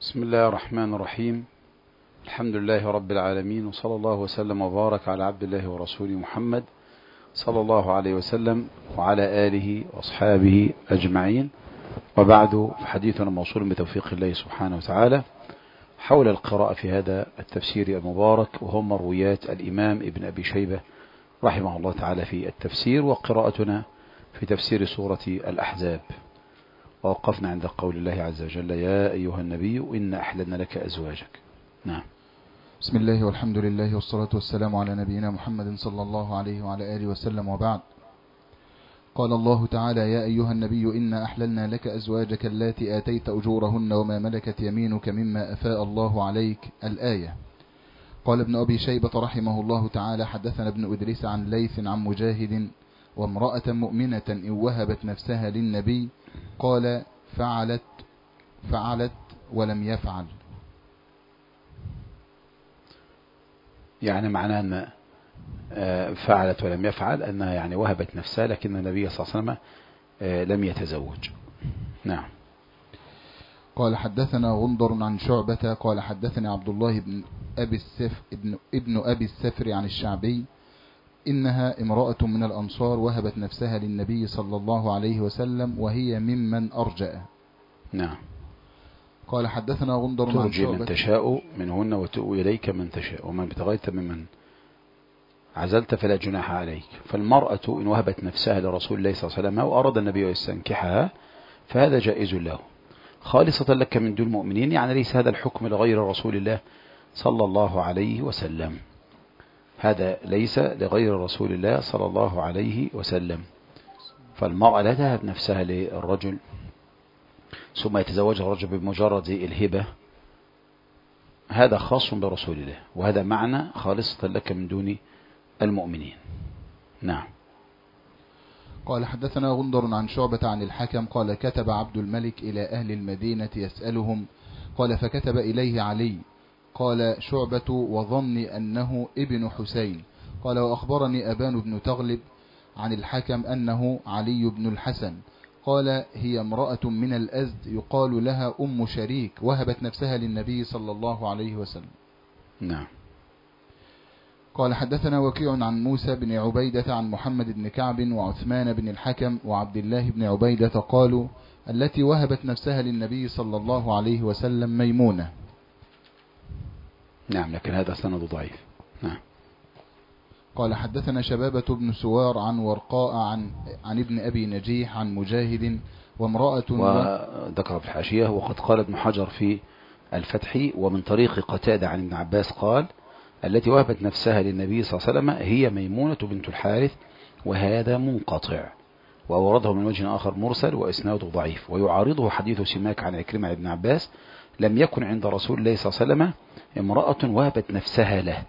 بسم الله الرحمن الرحيم. الحمد لله رب العالمين، وصلى الله وسلم وبارك على عبد الله ورسوله محمد صلى الله عليه وسلم وعلى آله وأصحابه أجمعين، وبعد فحديثنا موصول بتوفيق الله سبحانه وتعالى حول القراءة في هذا التفسير المبارك، وهم مرويات الإمام ابن أبي شيبة رحمه الله تعالى في التفسير، وقراءتنا في تفسير سورة الأحزاب. ووقفنا عند قول الله عز وجل: يا أيها النبي إنا أحللنا لك أزواجك. نعم. بسم الله والحمد لله والصلاة والسلام على نبينا محمد صلى الله عليه وعلى آله وسلم، وبعد. قال الله تعالى: يا أيها النبي إنا أحللنا لك أزواجك اللاتي آتيت أجورهن وما ملكت يمينك مما أفاء الله عليك. الآية. قال ابن أبي شيبة رحمه الله تعالى: حدثنا ابن إدريس عن ليث عن مجاهد: وامرأة مؤمنة إن وهبت نفسها للنبي قال فعلت ولم يفعل. يعني معناه أن فعلت ولم يفعل أنها يعني وهبت نفسها، لكن النبي صلى الله عليه وسلم لم يتزوج. نعم. قال حدثنا غندر عن شعبة قال حدثني عبد الله ابن أبي السفر عن الشعبي: إنها امرأة من الأنصار وهبت نفسها للنبي صلى الله عليه وسلم وهي ممن أرجأ. نعم. قال حدثنا غندر عن ترجي شعبة: من تشاء منهن وتؤوي إليك من تشاء، ومن ابتغيت ممن عزلت فلا جناح عليك. فالمرأة إن وهبت نفسها لرسول الله صلى الله عليه وسلم وأراد النبي أن يستنكحها فهذا جائز له خالصة لك من دون المؤمنين، يعني ليس هذا الحكم لغير رسول الله صلى الله عليه وسلم، هذا ليس لغير رسول الله صلى الله عليه وسلم. فالمرأة لا تهب نفسها للرجل ثم يتزوجها الرجل بمجرد الهبة، هذا خاص برسول الله، وهذا معنى خالصة لك من دون المؤمنين. نعم. قال حدثنا غندر عن شعبة عن الحكم قال: كتب عبد الملك إلى أهل المدينة يسألهم، قال: فكتب إليه علي. قال شعبة: وظني أنه ابن حسين. قال: وأخبرني أبان بن تغلب عن الحكم أنه علي بن الحسن. قال: هي امرأة من الأزد يقال لها أم شريك وهبت نفسها للنبي صلى الله عليه وسلم. نعم. قال حدثنا وكيع عن موسى بن عبيدة عن محمد بن كعب وعثمان بن الحكم وعبد الله بن عبيدة قالوا: التي وهبت نفسها للنبي صلى الله عليه وسلم ميمونة. نعم، لكن هذا سند ضعيف. نعم. قال حدثنا شبابة بن سوار عن ورقاء عن ابن أبي نجيح عن مجاهد: وامرأة وذكر في الحاشية: وقد قال ابن حجر في الفتح: ومن طريق قتادة عن ابن عباس قال: التي وهبت نفسها للنبي صلى الله عليه وسلم هي ميمونة بنت الحارث، وهذا منقطع، وأورده من وجه آخر مرسل وإسناده ضعيف، ويعارضه حديث سماك عن عكرمة عن ابن عباس: لم يكن عند رسول الله صلى الله عليه وسلم امرأة وهبت نفسها له.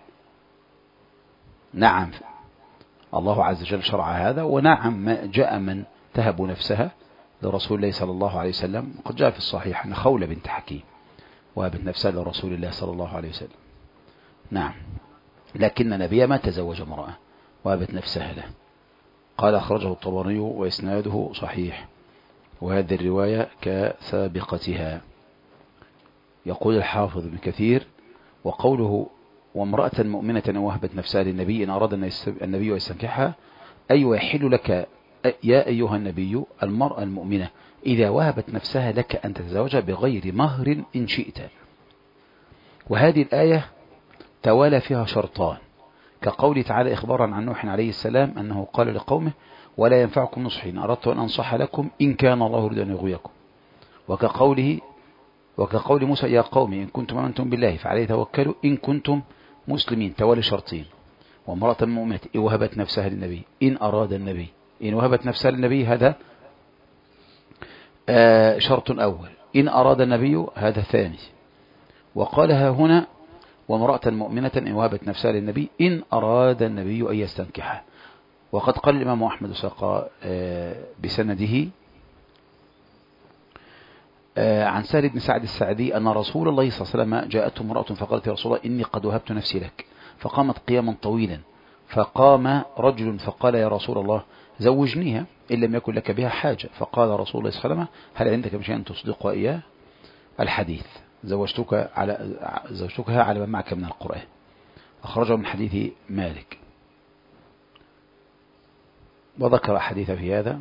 نعم، الله عز وجل شرع هذا، ونعم ما جاء من تهب نفسها لرسول الله صلى الله عليه وسلم. قد جاء في الصحيح أن خولة بنت حكيم وهبت نفسها لرسول الله صلى الله عليه وسلم. نعم، لكن النبي ما تزوج امرأة وهبت نفسها له. قال: أخرجه الطبراني وإسناده صحيح، وهذه الرواية كسابقتها. يقول الحافظ ابن كثير: وقوله: وامرأة مؤمنة وهبت نفسها للنبي إن أراد النبي يستنكحها، أي ويحل لك يا أيها النبي المرأة المؤمنة إذا وهبت نفسها لك أن تتزوجها بغير مهر إن شئت. وهذه الآية توالى فيها شرطان، كقول تعالى إخبارا عن نوح عليه السلام أنه قال لقومه: ولا ينفعكم نصحي إن أردت أن أنصح لكم إن كان الله يريد أن يغويكم. وكقول موسى: يا قوم إن كنتم آمنتم بالله فعليه توكلوا إن كنتم مسلمين. توالي شرطين: وامرأة مؤمنة إن وهبت نفسها للنبي إن أراد النبي، إن وهبت نفسها للنبي هذا شرط أول، إن أراد النبي هذا ثاني. وقالها هنا: وامرأة مؤمنة إن وهبت نفسها للنبي إن أراد النبي أن يستنكحها. وقد قال الإمام أحمد وساق بسنده عن سهل بن سعد السعدي أن رسول الله صلى الله عليه وسلم جاءته امرأة فقالت: يا رسول الله إني قد وهبت نفسي لك. فقامت قياما طويلا، فقام رجل فقال: يا رسول الله زوجنيها إن لم يكن لك بها حاجة. فقال رسول الله صلى الله عليه وسلم: هل عندك بشيء تصدق إياه؟ الحديث. زوجتكها على ما معك من القرآن. أخرجه من حديث مالك، وذكر حديث في هذا.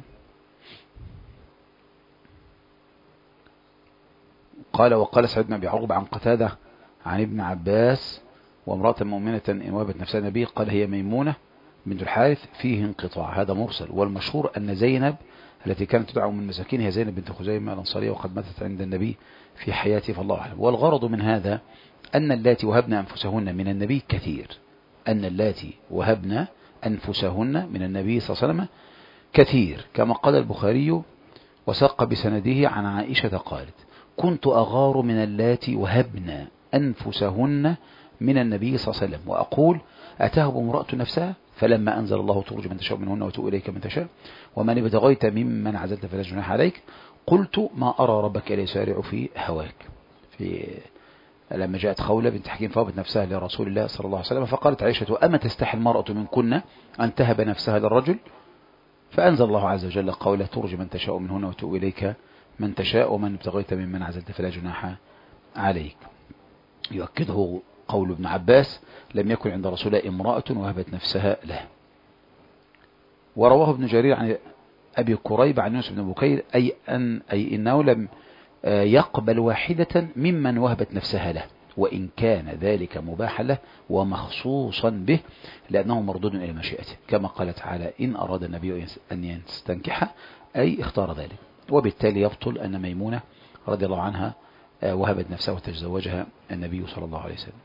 وقال سعيد بن أبي عروبة عن قتادة عن ابن عباس: وامرأة مؤمنة إن وهبت نفسها النبي قال هي ميمونة بنت الحارث، فيه انقطاع، هذا مرسل. والمشهور أن زينب التي كانت تدعو من مساكين هي زينب بنت خزيمة الأنصارية، وقد ماتت عند النبي في حياته فالله أعلم. والغرض من هذا أن اللاتي وهبن أنفسهن من النبي كثير، أن اللاتي وهبن أنفسهن من النبي صلى الله عليه وسلم كثير، كما قال البخاري وساق بسنده عن عائشة قالت: كنت أغار من اللاتي وهبن أنفسهن من النبي صلى الله عليه وسلم، وأقول: أتهب امرأة نفسها؟ فلما أنزل الله: ترجى من تشاء منهن وتؤوي إليك من تشاء ومن ابتغيت ممن عزلت فلا جناح عليك، قلت: ما أرى ربك إلا يسارع في هواك. لما جاءت خولة بنت حكيم فوهبت نفسها لرسول الله صلى الله عليه وسلم، فقالت عائشة: أما تستحي المرأة منكن أن تهب نفسها للرجل؟ فأنزل الله عز وجل قوله: ترجى من تشاء منهن وتؤوي إليك من تشاء ومن ابتغيت ممن عزلت فلا جناح عليك. يؤكده قول ابن عباس: لم يكن عند رسول الله امرأة وهبت نفسها له. ورواه ابن جرير عن أبي كريب عن يونس بن بكير أي إنه لم يقبل واحدة ممن وهبت نفسها له، وإن كان ذلك مباحا له ومخصوصا به، لأنه مردود إلى مشيئته، كما قال تعالى: إن أراد النبي أن يستنكح، أي اختار ذلك. وبالتالي يبطل أن ميمونة رضي الله عنها وهبت نفسها وتزوجها النبي صلى الله عليه وسلم.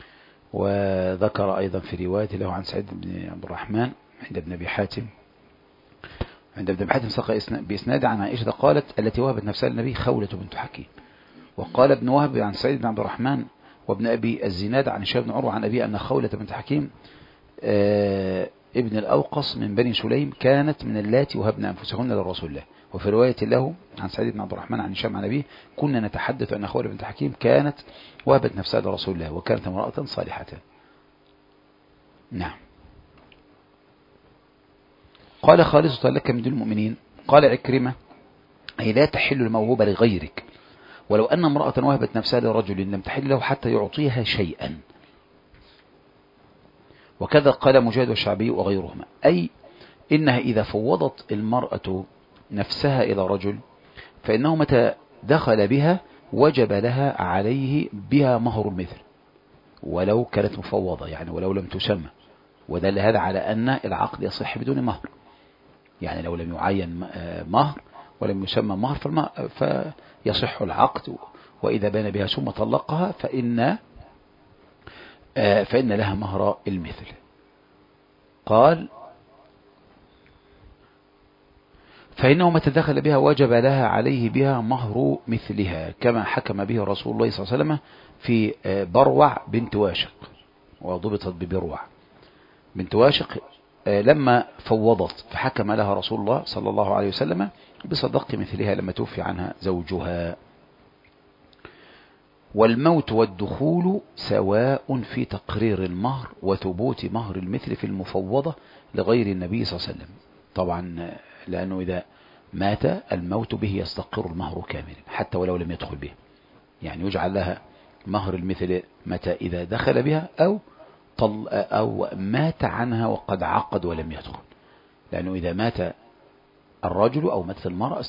وذكر أيضا في رواية له عن سعيد بن عبد الرحمن عند ابن أبي حاتم ساق بإسناد عن عائشة قالت: التي وهبت نفسها للنبي خولة بنت حكيم. وقال ابن وهب عن سعيد بن عبد الرحمن وابن أبي الزناد عن هشام بن عروة عن أبي أن خولة بنت حكيم ابن الأوقص من بني سليم كانت من اللاتي وهبن أنفسهن لرسول الله. وفي رواية له عن سعيد بن عبد الرحمن عن هشام عن أبيه: كنا نتحدث أن خولة بنت حكيم كانت وهبت نفسها لرسول الله، وكانت امرأة صالحة. نعم. قال: خالصة لك من دون المؤمنين. قال عكرمة: أي لا تحل الموهوبة لغيرك، ولو أن امرأة وهبت نفسها لرجل لم تحل له حتى يعطيها شيئا. وكذا قال مجاهد والشعبي وغيرهما، أي إنها إذا فوضت المرأة نفسها إلى رجل فإنه متى دخل بها وجب لها عليه بها مهر المثل، ولو كانت مفوضة، يعني ولو لم تسمى. ودل هذا على أن العقد يصح بدون مهر، يعني لو لم يعين مهر ولم يسمى مهر فيصح العقد. وإذا بان بها ثم طلقها فإن لها مهر المثل. قال: فإنه متى دخل بها وجب لها عليه بها مهر مثلها، كما حكم به رسول الله صلى الله عليه وسلم في بروع بنت واشق، وضبطت ببروع بنت واشق لما فوضت، فحكم لها رسول الله صلى الله عليه وسلم بصدق مثلها لما توفي عنها زوجها. والموت والدخول سواء في تقرير المهر وثبوت مهر المثل في المفوضة لغير النبي صلى الله عليه وسلم. طبعا لأنه إذا مات الموت به يستقر المهر كاملا حتى ولو لم يدخل به، يعني يجعل لها مهر المثل متى إذا دخل بها أو مات عنها وقد عقد ولم يدخل، لأنه إذا مات الرجل أو ماتت المرأة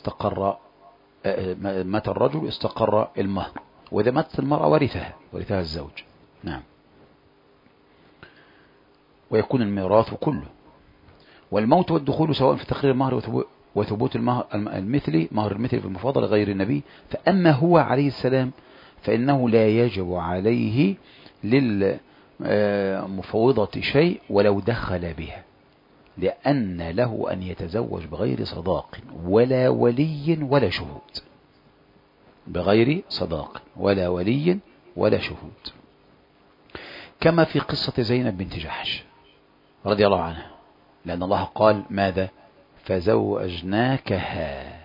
مات الرجل استقر المهر، وإذا ماتت المرأة ورثها الزوج. نعم. ويكون الميراث كله. والموت والدخول سواء في تقرير المهر وثبوت مهر المثل في المفاضلة غير النبي. فأما هو عليه السلام فإنه لا يجب عليه للمفوضة شيء ولو دخل بها، لأن له أن يتزوج بغير صداق ولا ولي ولا شهود، بغير صداق ولا ولي ولا شهود، كما في قصة زينب بنت جحش رضي الله عنها، لأن الله قال: ماذا؟ فزوجناكها.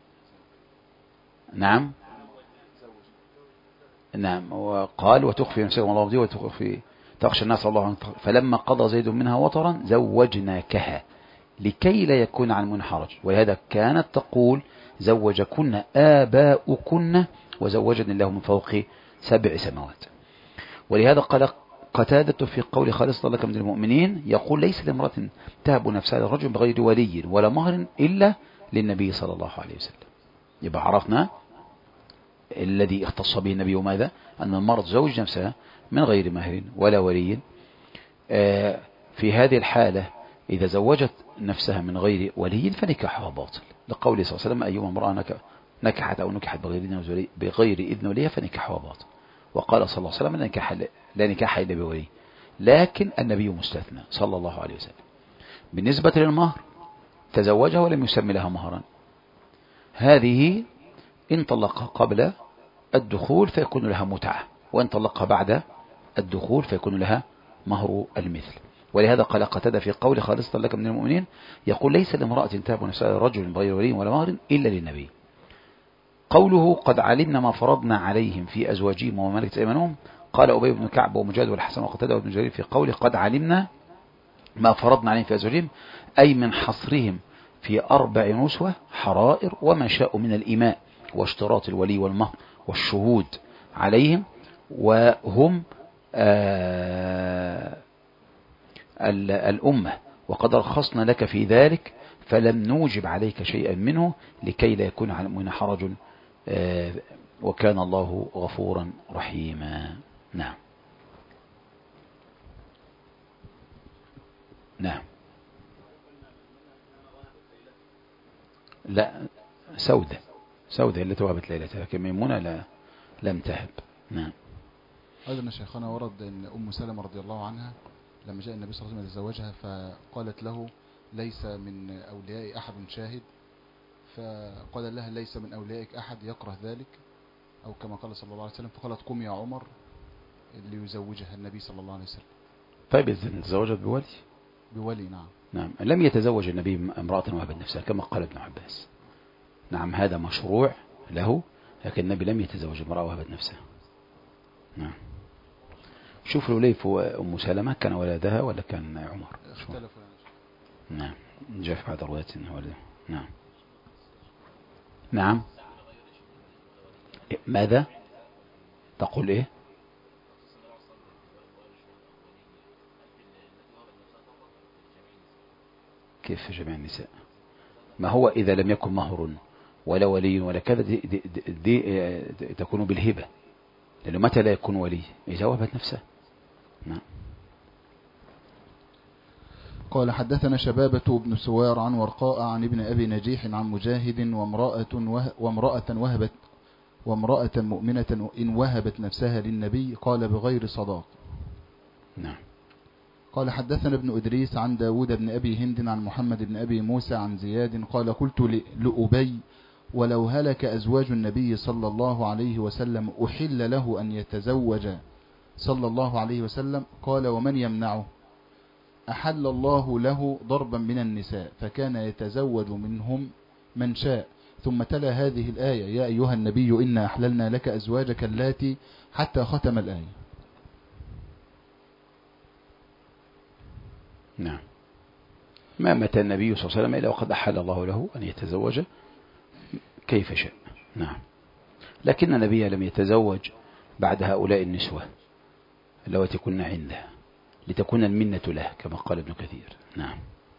نعم. وقال: وتخفي نفسك الله مبديه وتخفي تخشى الناس الله عنه، فلما قضى زيد منها وطرا زوجناكها لكي لا يكون عن من حرج. ولهذا كانت تقول: زوجكن آباؤكن وزوجني الله من فوق 7 سماوات. ولهذا قال قتادة في قول خالصة لك من المؤمنين يقول ليس لامرأة تهب نفسها للرجل بغير ولي ولا مهر إلا للنبي صلى الله عليه وسلم. يبقى عرفنا الذي اختص به النبي وماذا؟ أن المرأة تزوج نفسها من غير مهر ولا ولي. في هذه الحالة إذا زوجت نفسها من غير ولي فنكاحها باطل، لقوله صلى الله عليه وسلم أيما امرأة نكحت أو نكحت بغير إذن وليها فنكاحها باطل. وقال صلى الله عليه وسلم لا نكاح إلا بولي، لكن النبي مستثنى صلى الله عليه وسلم. بالنسبة للمهر تزوجها ولم يسمي لها مهرا، هذه إن طلقها قبل الدخول فيكون لها متعة، وإن طلقها بعد الدخول فيكون لها مهر المثل. ولهذا قال قتادة في قول خالصة لك من المؤمنين يقول ليس لامرأة تهب نفسها رجل بغير ولي ولا مهر إلا للنبي. قوله قد علمنا ما فرضنا عليهم في أزواجهم وما ملكت أيمانهم، قال أبي بن كعب ومجاهد والحسن وقتادة وابن جرير في قوله قد علمنا ما فرضنا عليهم في أزواجهم، أي من حصرهم في 4 نسوة حرائر وما شاءوا من الإماء واشتراط الولي والمهر والشهود عليهم، وهم الأمة، وقد رخصنا لك في ذلك فلم نوجب عليك شيئا منه لكي لا يكون على المؤمنين حرج وكان الله غفورا رحيما. نعم. نعم. لا، سودة التي وهبت ليلتها، لكن ميمونة لم تهب. نعم. أيضا شيخنا ورد أن أم سلمة رضي الله عنها لما جاء النبي صلى الله عليه وسلم يتزوجها فقالت له ليس من أولياء أحد شاهد، فقال لها ليس من أوليائك أحد يكره ذلك، أو كما قال صلى الله عليه وسلم، فقالت قم يا عمر ليزوجها النبي صلى الله عليه وسلم. طيب إذا تزوجت بولي نعم. نعم. لم يتزوج النبي امرأة وهبت نفسها كما قال ابن عباس. نعم هذا مشروع له، لكن النبي لم يتزوج امرأة وهبت نفسها. نعم. شوف له ليه أم سلمة كان ولدها ولا كان عمر؟ اختلفوا. نعم جاء في بعض الروايات انه ولده. نعم. نعم. ماذا تقول؟ ايه كيف جميع النساء؟ ما هو إذا لم يكن مهر ولا ولي ولا كذا دي تكون بالهبة، لأنه متى لا يكون ولي؟ إذا وهبت نفسها. نعم. قال حدثنا شبابة بن سوار عن ورقاء عن ابن أبي نجيح عن مجاهد وامرأة مؤمنة إن وهبت نفسها للنبي قال بغير صداق. نعم. قال حدثنا ابن إدريس عن داود بن أبي هند عن محمد بن أبي موسى عن زياد قال قلت لأبي ولو هلك أزواج النبي صلى الله عليه وسلم أحل له أن يتزوج صلى الله عليه وسلم؟ قال ومن يمنعه؟ أحل الله له ضربا من النساء فكان يتزوج منهم من شاء، ثم تلا هذه الآية يا أيها النبي إنا أحللنا لك أزواجك اللاتي حتى ختم الآية. نعم. ما متى النبي صلى الله عليه وسلم إلا وقد أحل الله له أن يتزوج كيف شاء. نعم. لكن النبي لم يتزوج بعد هؤلاء النسوة اللواتي كن عنده لتكون المنة له كما قال ابن كثير. نعم.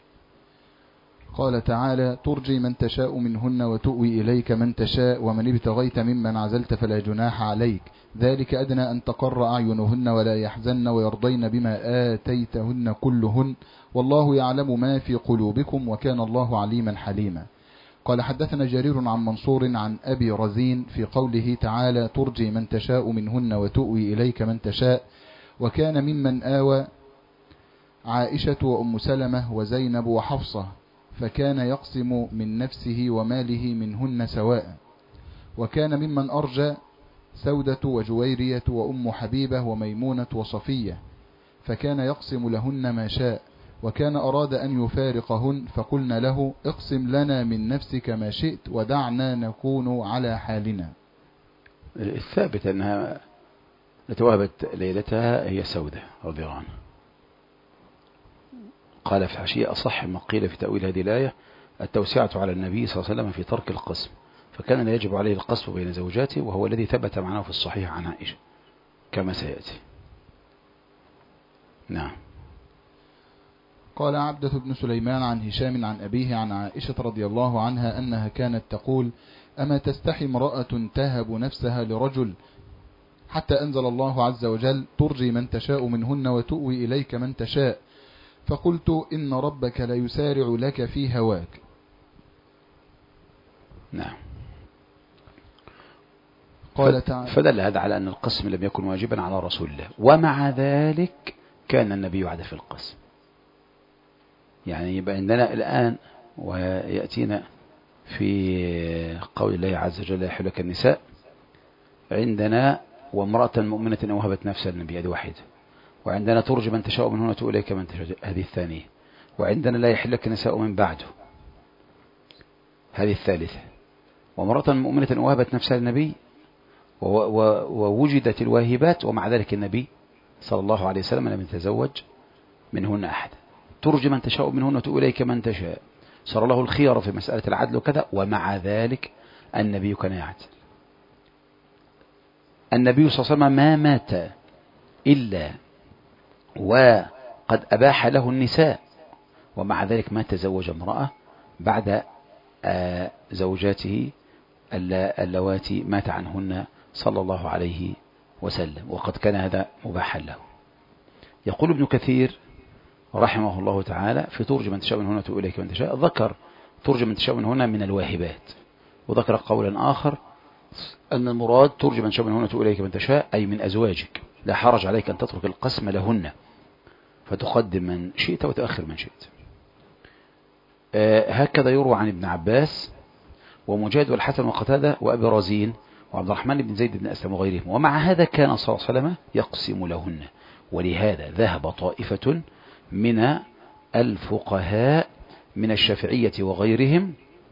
قال تعالى ترجي من تشاء منهن وتؤوي إليك من تشاء ومن ابتغيت ممن عزلت فلا جناح عليك ذلك أدنى أن تقر أعينهن ولا يحزن ويرضين بما آتيتهن كلهن والله يعلم ما في قلوبكم وكان الله عليما حليما. قال حدثنا جرير عن منصور عن أبي رزين في قوله تعالى ترجي من تشاء منهن وتؤوي إليك من تشاء، وكان ممن آوى عائشة وأم سلمة وزينب وحفصة فكان يقسم من نفسه وماله منهن سواء، وكان ممن أرجى سودة وجويرية وأم حبيبة وميمونة وصفية فكان يقسم لهن ما شاء، وكان أراد أن يفارقهن فقلنا له اقسم لنا من نفسك ما شئت ودعنا نكون على حالنا. الثابت أنها لتوهبت ليلتها هي سودة رضي الله عنها. قال في الحاشية أصح ما قيل في تأويل هذه الآية التوسعة على النبي صلى الله عليه وسلم في ترك القسم فكان لا يجب عليه القصف بين زوجاته، وهو الذي ثبت معنا في الصحيح عن عائشة كما سيأتي. نعم. قال عبدة بن سليمان عن هشام عن أبيه عن عائشة رضي الله عنها أنها كانت تقول: أما تستحي امرأة تهب نفسها لرجل حتى أنزل الله عز وجل: ترجي من تشاء منهن وتؤوي إليك من تشاء. فقلت: إن ربك ليسارع لك في هواك. نعم. قال تعالى: فدل هذا على أن القسم لم يكن واجبا على رسول الله، ومع ذلك كان النبي يعد في القسم. يعني يبقى عندنا الآن ويأتينا في قول الله عز وجل: يحل لك النساء، عندنا وامرأة مؤمنة أن وهبت نفسها للنبي، هذه واحدة. وعندنا ترجي من تشاء منهن وتؤوي إليك من تشاء، هذه الثانية. وعندنا لا يحل لك النساء من بعده، هذه الثالثة. وامرأة مؤمنة أن وهبت نفسها للنبي، ووجدت الواهبات، ومع ذلك النبي صلى الله عليه وسلم لم يتزوج منهن أحد. ترجي من تشاء منهن وتؤوي إليك من تشاء، صار له الخيار في مسألة العدل وكذا، ومع ذلك النبي كان يعدل. النبي صلى الله عليه وسلم ما مات إلا وقد أباح له النساء، ومع ذلك ما تزوج امرأة بعد زوجاته اللواتي مات عنهن صلى الله عليه وسلم، وقد كان هذا مباحا له. يقول ابن كثير رحمه الله تعالى في ترجي من تشاء منهن وتؤوي إليك من تشاء، ذكر ترجي من تشاء منهن من الواهبات، وذكر قولا آخر أن المراد ترجي من تشاء منهن وتؤوي إليك من تشاء أي من أزواجك، لا حرج عليك أن تترك القسم لهن، فتقدم من شئت وتأخر من شئت. هكذا يروى عن ابن عباس ومجاهد والحسن وقتادة وأبي رزين وعبد الرحمن بن زيد بن أسلم وغيرهم. ومع هذا كان صلى الله عليه وسلم يقسم لهن، ولهذا ذهب طائفة من الفقهاء من الشافعية وغيرهم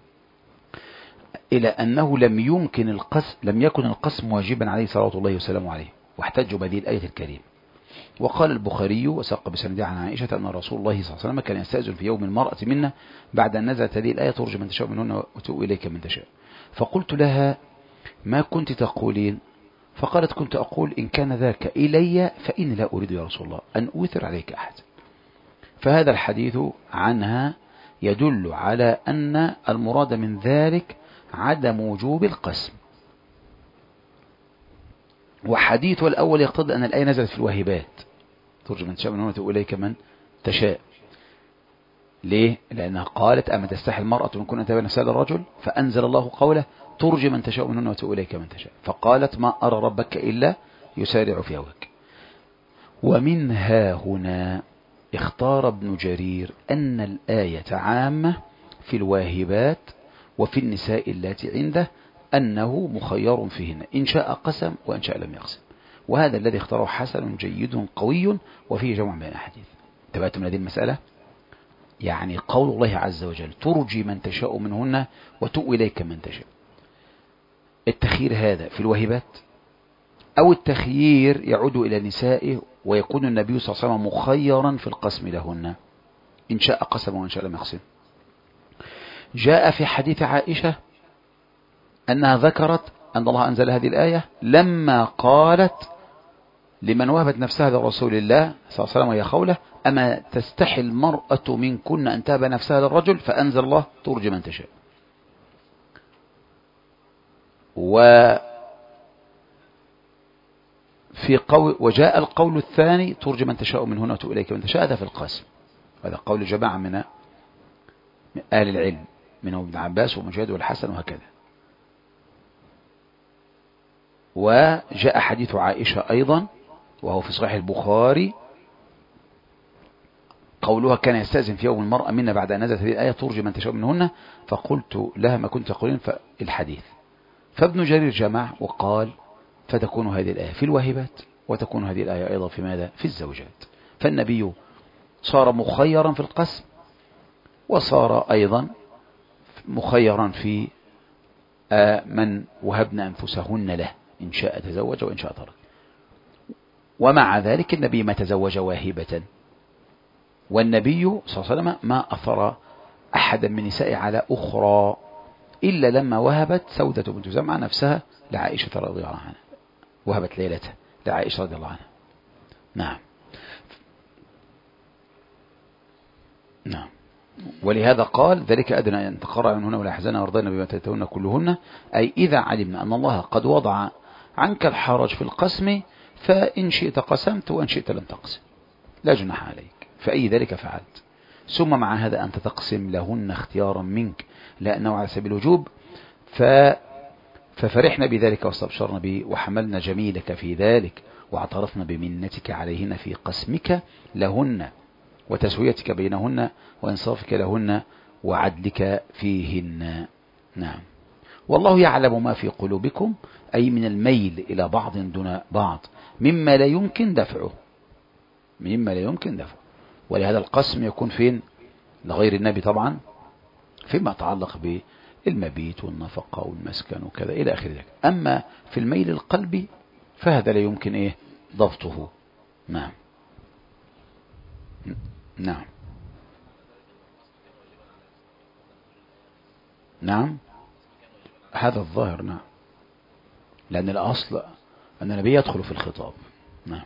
إلى أنه لم يكن القسم واجبا عليه صلوات الله وسلامه عليه، واحتجوا بهذه الآية الكريمة. وقال البخاري وساق بسنده عن عائشة أن رسول الله صلى الله عليه وسلم كان يستأذن في يوم المرأة منا بعد أن نزلت هذه الآية: ترجي من تشاء منهن وتؤوي إليك من تشاء. فقلت لها: ما كنت تقولين؟ فقالت: كنت أقول إن كان ذاك إلي فإني لا أريد يا رسول الله أن أوثر عليك أحد. فهذا الحديث عنها يدل على أن المراد من ذلك عدم وجوب القسم. وحديث الأول يقتضي أن الآية نزلت في الواهبات: ترجي من تشاء منهن وتؤوي إليك من تشاء. ليه؟ لأنها قالت: أما تستحي المرأة من كن أن تهب نفسها للرجل، فأنزل الله قوله: ترجي من تشاء منهن وتؤوي إليك من تشاء. فقالت: ما أرى ربك إلا يسارع في هواك. ومنها هنا اختار ابن جرير أن الآية عامة في الواهبات وفي النساء اللاتي عنده، أنه مخير فيهن، إن شاء قسم وإن شاء لم يقسم. وهذا الذي اختاره حسن جيد قوي وفيه جمع بين الأحاديث. انتبهتم لهذه المسألة؟ يعني قول الله عز وجل: ترجي من تشاء منهن وتؤوي إليك من تشاء، التخيير هذا في الواهبات، أو التخيير يعود إلى نسائه ويكون النبي صلى الله عليه وسلم مخيرا في القسم لهن، إن شاء قسم وإن شاء لم يقسم. جاء في حديث عائشة أنها ذكرت أن الله أنزل هذه الآية لما قالت لمن وهبت نفسها لرسول الله صلى الله عليه وسلم وهي خولة: أما تستحي المرأة منكن أن تهب نفسها للرجل، فأنزل الله: ترجي من تشاء. وجاء القول الثاني: ترجي من تشاء منهن وتؤوي إليك من تشاء، هذا في القسم. هذا قول جماعة من أهل العلم منهم ابن عباس ومجاهد والحسن وهكذا. وجاء حديث عائشة أيضا وهو في صحيح البخاري، قولها: كان يستأذن في يوم المرأة منا بعد أن نزلت هذه الآية: ترجي من تشاء منهن. فقلت لها: ما كنت تقولين في الحديث؟ فابن جرير جمع وقال: فتكون هذه الآية في الواهبات، وتكون هذه الآية أيضا في ماذا؟ في الزوجات. فالنبي صار مخيرا في القسم، وصار أيضا مخيرا في من وهبنا أنفسهن له، إن شاء تزوج وإن شاء ترك. ومع ذلك النبي ما تزوج واهبة، والنبي صلى الله عليه وسلم ما أثر أحدا من نسائه على أخرى، إلا لما وهبت سودة بنت زمعة نفسها لعائشة رضي الله عنها، وهبت ليلتها لعائشة رضي الله عنها. نعم. نعم. ولهذا قال ذلك أدنى أن تقرأ منهن ولا يحزن ويرضين بما آتيتهن كلهن، أي إذا علمنا أن الله قد وضع عنك الحرج في القسم فإن شئت قسمت وإن شئت لم تقسم لا جناح عليك، فأي ذلك فعلت. ثم مع هذا أنت تقسم لهن اختيارا منك لأنه على سبيل الوجوب، ففرحنا بذلك واستبشرنا به وحملنا جميلك في ذلك واعترفنا بمنتك عليهن في قسمك لهن وتسويتك بينهن وإنصافك لهن وعدلك فيهن. نعم. والله يعلم ما في قلوبكم، أي من الميل إلى بعض دون بعض مما لا يمكن دفعه، ولهذا القسم يكون فين؟ لغير النبي طبعا، فيما يتعلق بالمبيت والنفقة والمسكن وكذا إلى آخر ذلك. أما في الميل القلبي فهذا لا يمكن ضبطه. نعم. نعم. نعم هذا الظاهر. نعم، لأن الأصل أن النبي يدخل في الخطاب. نعم.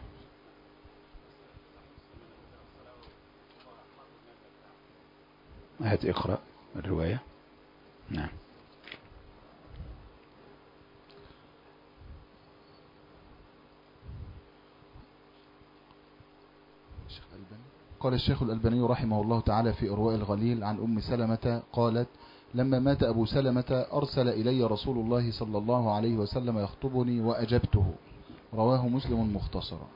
هات اقرأ الرواية. نعم. قال الشيخ الألباني رحمه الله تعالى في إرواء الغليل عن أم سلمة قالت: لما مات أبو سلمة أرسل إلي رسول الله صلى الله عليه وسلم يخطبني وأجبته. رواه مسلم مختصرا.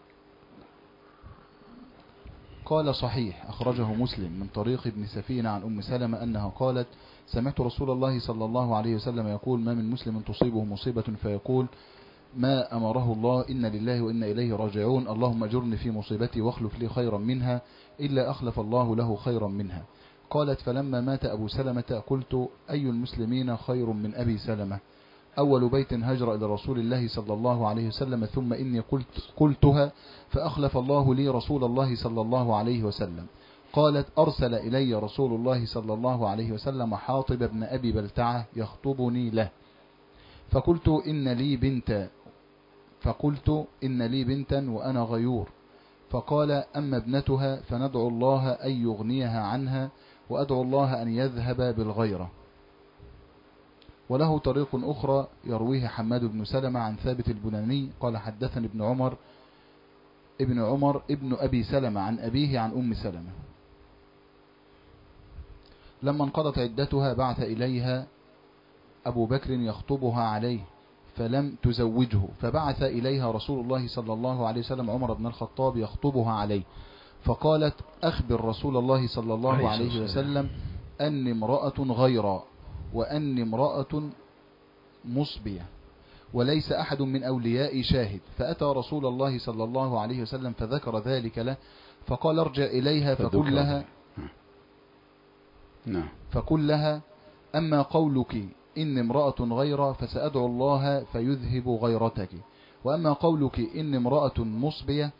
قال صحيح، أخرجه مسلم من طريق ابن سفين عن أم سلمة أنها قالت: سمعت رسول الله صلى الله عليه وسلم يقول: ما من مسلم تصيبه مصيبة فيقول ما أمره الله إن لله وإنا إليه راجعون، اللهم أجرني في مصيبتي واخلف لي خيرا منها، إلا أخلف الله له خيرا منها. قالت: فلما مات أبو سلمة قلت: أي المسلمين خير من أبي سلمة؟ أول بيت هجر إلى رسول الله صلى الله عليه وسلم، ثم إني قلتها فأخلف الله لي رسول الله صلى الله عليه وسلم. قالت: أرسل إلي رسول الله صلى الله عليه وسلم حاطب بن أبي بلتعة يخطبني له، فقلت إن لي بنتا وأنا غيور، فقال: أما ابنتها فندعو الله أن يغنيها عنها، وأدعو الله أن يذهب بالغيرة. وله طريق أخرى يرويه حماد بن سلمة عن ثابت البناني قال: حدثني ابن عمر ابن أبي سلمة عن أبيه عن أم سلمة. لما انقضت عدتها بعث إليها أبو بكر يخطبها عليه فلم تزوجه، فبعث إليها رسول الله صلى الله عليه وسلم عمر بن الخطاب يخطبها عليه، فقالت: أخبر رسول الله صلى الله عليه وسلم أني امرأة غيرا وأني امرأة مصبية وليس أحد من أوليائي شاهد. فأتى رسول الله صلى الله عليه وسلم فذكر ذلك له، فقال: ارجع إليها فقل لها أما قولك إن امرأة غيرة فسأدعو الله فيذهب غيرتك، وأما قولك إن امرأة مصبية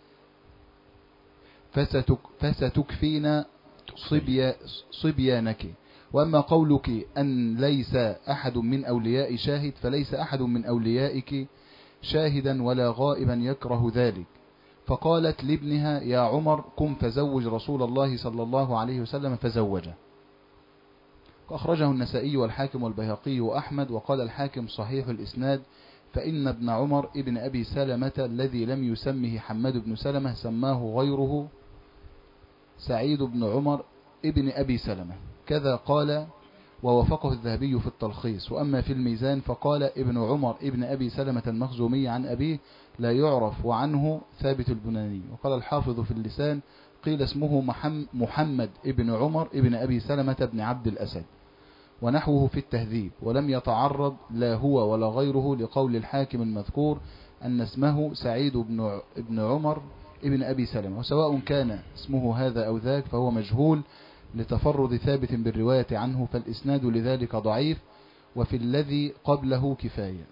فستكفين صبيانك، وأما قولك أن ليس أحد من أولياء شاهد فليس أحد من أوليائك شاهدا ولا غائبا يكره ذلك. فقالت لابنها: يا عمر قم فزوج رسول الله صلى الله عليه وسلم، فزوجه. أخرجه النسائي والحاكم والبيهقي وأحمد، وقال الحاكم صحيح الإسناد، فإن ابن عمر ابن أبي سلمة الذي لم يسمه حماد بن سلمة سماه غيره سعيد بن عمر ابن أبي سلمة، كذا قال ووافقه الذهبي في التلخيص. وأما في الميزان فقال ابن عمر ابن أبي سلمة المخزومي عن أبيه لا يعرف، وعنه ثابت البناني. وقال الحافظ في اللسان قيل اسمه محمد ابن عمر ابن أبي سلمة بن عبد الأسد، ونحوه في التهذيب، ولم يتعرض لا هو ولا غيره لقول الحاكم المذكور أن اسمه سعيد بن عمر ابن أبي سلمة، وسواء كان اسمه هذا أو ذاك فهو مجهول لتفرد ثابت بالرواية عنه، فالإسناد لذلك ضعيف، وفي الذي قبله كفاية.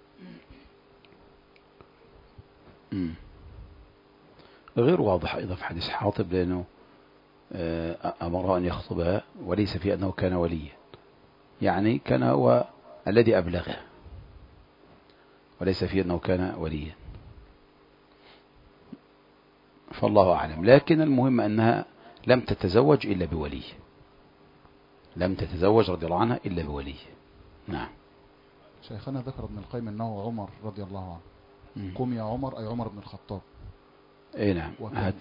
غير واضح أيضا في حديث حاطب، لأنه أمره أن يخطبها وليس في أنه كان وليا، يعني كان هو الذي أبلغه، وليس فيه أنه كان وليا، فالله أعلم. لكن المهم أنها لم تتزوج إلا بولي، لم تتزوج رضي الله عنها إلا بولي. نعم. شيخنا ذكر ابن القيم أنه عمر رضي الله عنه. قم يا عمر أي عمر بن الخطاب. اي نعم.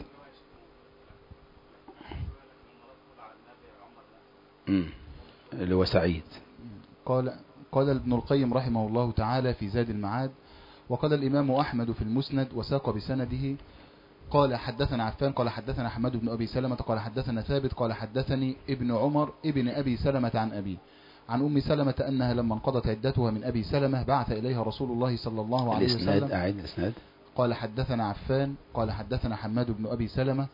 اللي هو سعيد. قال ابن القيم رحمه الله تعالى في زاد المعاد: وقال الإمام أحمد في المسند وساق بسنده قال حدثنا عفان قال حدثنا حماد بن أبي سلمة قال حدثنا ثابت قال حدثني ابن عمر ابن أبي سلمة عن أبي عن أم سلمة أنها لما انقضت عدتها من أبي سلمة بعث إليها رسول الله صلى الله عليه وسلم. أعيد الإسناد. قال حدثنا عفان قال حدثنا حماد بن أبي سلمة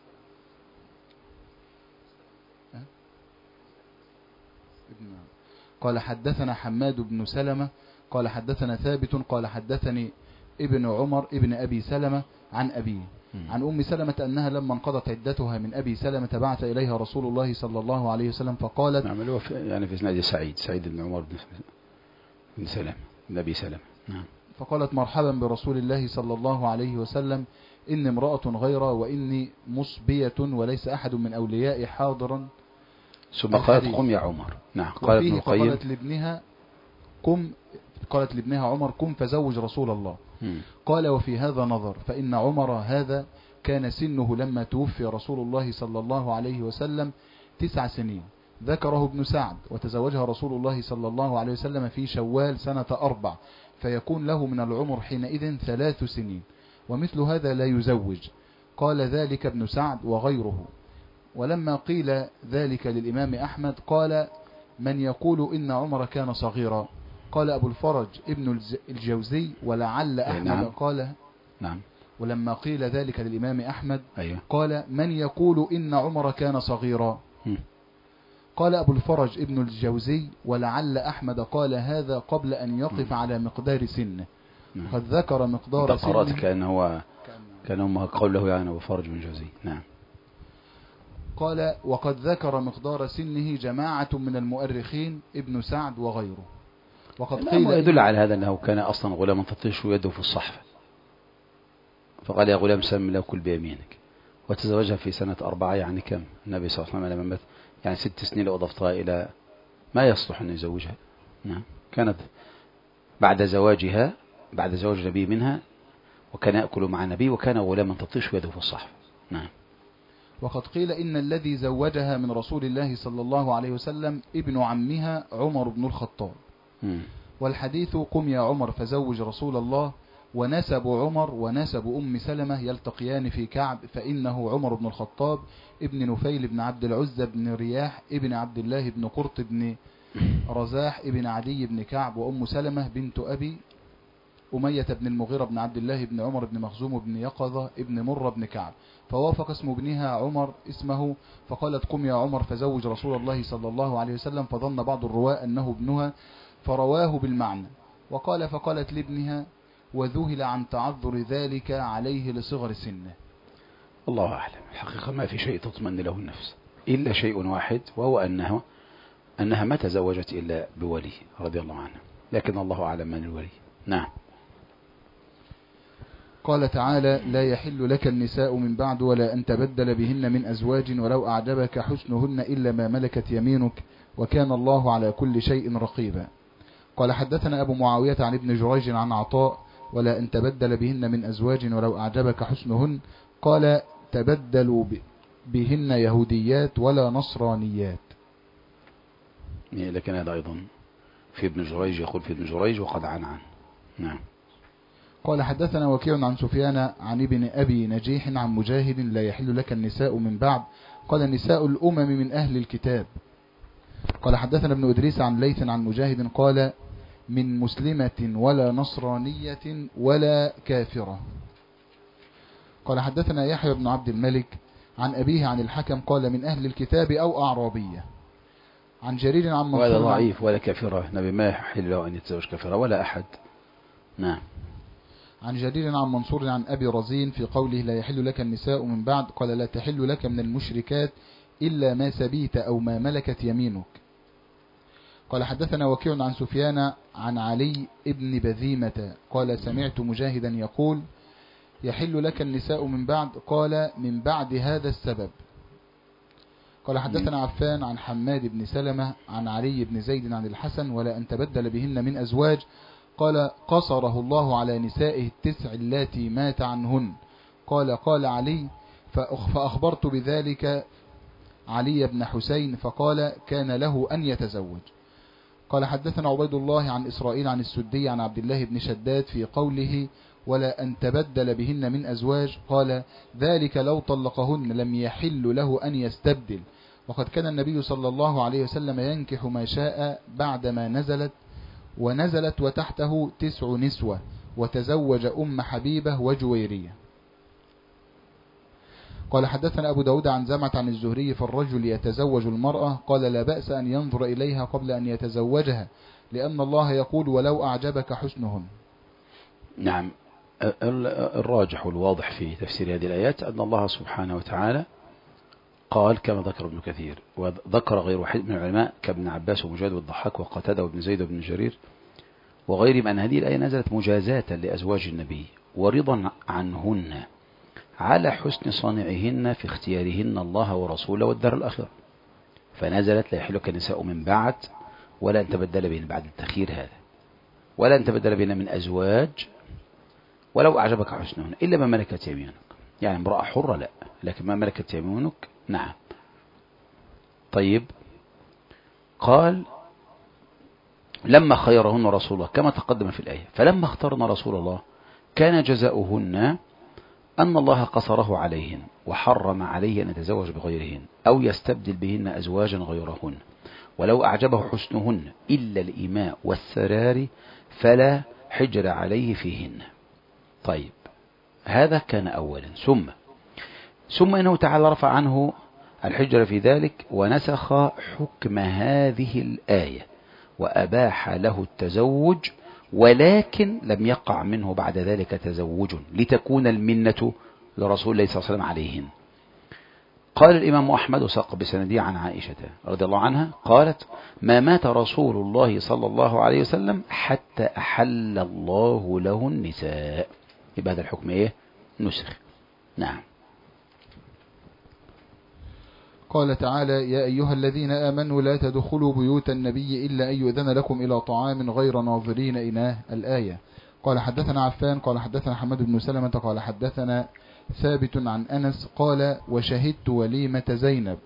قال حدثنا حماد بن سلمة قال حدثنا ثابت قال حدثني ابن عمر ابن أبي سلمة عن أبيه عن أم سلمة أنها لما انقضت عدتها من أبي سلمة بعث إليها رسول الله صلى الله عليه وسلم فقالت. نعم. يعني في إسناد سعيد بن عمر بن سلمة بن أبي سلمة. نعم. فقالت مرحبا برسول الله صلى الله عليه وسلم إني امرأة غيرة وإني مصبية وليس أحد من أوليائي حاضرا. ثم قالت قم يا عمر. نعم. قالت ابن القيم قالت لابنها عمر قم فزوج رسول الله. قال وفي هذا نظر فإن عمر هذا كان سنه لما توفي رسول الله صلى الله عليه وسلم 9 سنين، ذكره ابن سعد، وتزوجها رسول الله صلى الله عليه وسلم في شوال سنة 4، فيكون له من العمر حينئذ 3 سنين، ومثل هذا لا يزوج. قال ذلك ابن سعد وغيره. ولما قيل ذلك للإمام أحمد قال من يقول إن عمر كان صغيرا؟ قال أبو الفرج ابن الجوزي ولعل أحمد. نعم. قال نعم. ولما قيل ذلك للإمام أحمد أيوه. قال من يقول إن عمر كان صغيرا؟ قال أبو الفرج ابن الجوزي ولعل أحمد قال هذا قبل أن يقف على مقدار سنه. قد ذكر مقدار سنه كان قوله يعني أبو الفرج بن الجوزي. نعم. قال وقد ذكر مقدار سنه جماعة من المؤرخين ابن سعد وغيره. وقد قيل يدل على هذا أنه كان أصلا غلاما تطيش يده في الصحفة، فقال يا غلام سم له كل بيمينك، وتزوجها في سنة 4. يعني كم النبي صلى الله عليه وسلم لما مات؟ يعني 6 سنين لو أضفتها إلى ما يصلح أن يزوجها. نعم. كانت بعد زواج النبي منها، وكان يأكل مع النبي، وكان غلاما تطيش يده في الصحفة. نعم. وقد قيل إن الذي زوجها من رسول الله صلى الله عليه وسلم ابن عمها عمر بن الخطاب. والحديث قم يا عمر فزوج رسول الله، ونسب عمر ونسب أم سلمة يلتقيان في كعب، فإنه عمر بن الخطاب ابن نفيل بن عبد العزى بن رياح ابن عبد الله بن قرط بن رزاح ابن عدي بن كعب، وأم سلمة بنت أبي أمية بن المغيرة بن عبد الله بن عمر بن مخزوم بن يقظة ابن مرة بن كعب، فوافق اسم ابنها عمر اسمه، فقالت قم يا عمر فزوج رسول الله صلى الله عليه وسلم، فظن بعض الرواة أنه ابنها فرواه بالمعنى. وقال فقالت لابنها وذهل عن تعذر ذلك عليه لصغر سنه. الله أعلم. الحقيقة ما في شيء تطمئن له النفس إلا شيء واحد، وهو أنها ما تزوجت إلا بولي رضي الله عنه، لكن الله أعلم من الولي. نعم. قال تعالى لا يحل لك النساء من بعد ولا أن تبدل بهن من أزواج ولو أعجبك حسنهن إلا ما ملكت يمينك وكان الله على كل شيء رقيبا. قال حدثنا أبو معاوية عن ابن جريج عن عطاء ولا أن تبدل بهن من أزواج ولو أعجبك حسنهن، قال تبدلوا بهن يهوديات ولا نصرانيات. لكن هذا أيضا في ابن جريج، يقول في ابن جريج وقد عن. نعم. قال حدثنا وكيع عن سفيان عن ابن أبي نجيح عن مجاهد لا يحل لك النساء من بعد، قال نساء الأمم من أهل الكتاب. قال حدثنا ابن إدريس عن ليث عن مجاهد قال من مسلمة ولا نصرانية ولا كافرة. قال حدثنا يحيى بن عبد الملك عن أبيه عن الحكم قال من أهل الكتاب أو أعرابية. عن جرير عن منصور. وهذا ضعيف. ولا كافرة، نبي ما يحل له أن يتزوج كافرة ولا أحد. نعم. عن جرير عن منصور عن أبي رزين في قوله لا يحل لك النساء من بعد، قال لا تحل لك من المشركات إلا ما سبيت أو ما ملكت يمينك. قال حدثنا وكيع عن سفيان عن علي ابن بذيمة قال سمعت مجاهدا يقول يحل لك النساء من بعد، قال من بعد هذا السبب. قال حدثنا عفان عن حماد بن سلمة عن علي بن زيد عن الحسن ولا أن تبدل بهن من أزواج، قال قصره الله على نسائه 9 اللاتي مات عنهن. قال علي فأخبرت بذلك علي بن حسين فقال كان له أن يتزوج. قال حدثنا عبيد الله عن إسرائيل عن السدي عن عبد الله بن شداد في قوله ولا أن تبدل بهن من أزواج، قال ذلك لو طلقهن لم يحل له أن يستبدل، وقد كان النبي صلى الله عليه وسلم ينكح ما شاء بعدما ونزلت وتحته 9 نسوة، وتزوج أم حبيبة وجويرية. قال حدثنا أبو داود عن زمعة عن الزهري فالرجل يتزوج المرأة، قال لا بأس أن ينظر إليها قبل أن يتزوجها، لأن الله يقول ولو أعجبك حسنهن. نعم، الراجح والواضح في تفسير هذه الآيات أن الله سبحانه وتعالى قال كما ذكر ابن كثير وذكر غير واحد من العلماء كابن عباس ومجاهد والضحاك وقتادة وابن زيد وابن جرير وغيرهم أن هذه الآية نزلت مجازاة لأزواج النبي ورضا عنهن على حسن صانعهن في اختيارهن الله ورسوله والدار الآخرة، فنزلت لا يحلك النساء من بعد ولا أن تبدل بهن بعد التخيير هذا، ولا أن تبدل بهن من أزواج ولو أعجبك حسنهن إلا ما ملكت يمينك، يعني امرأة حرة لا، لكن ما ملكت يمينك نعم. طيب، قال لما خيرهن رسول الله كما تقدم في الآية، فلما اخترنا رسول الله كان جزاؤهن أن الله قصره عليهن وحرم عليه أن يتزوج بغيرهن أو يستبدل بهن أزواجا غيرهن، ولو أعجبه حسنهن إلا الإماء والسرار فلا حجر عليه فيهن. طيب، هذا كان أولا، ثم إنه تعالى رفع عنه الحجر في ذلك ونسخ حكم هذه الآية وأباح له التزوج، ولكن لم يقع منه بعد ذلك تزوج لتكون المنة لرسول الله صلى الله عليه وسلم عليهن. قال الإمام أحمد وساق بسندي عن عائشة رضي الله عنها قالت ما مات رسول الله صلى الله عليه وسلم حتى أحل الله له النساء. يبقى هذا الحكم إيه؟ نسخ. نعم. قال تعالى يا أيها الذين آمنوا لا تدخلوا بيوت النبي إلا أن يؤذن لكم إلى طعام غير ناظرين إناه، الآية. قال حدثنا عفان قال حدثنا حماد بن سلمة قال حدثنا ثابت عن أنس قال وشهدت وليمة زينب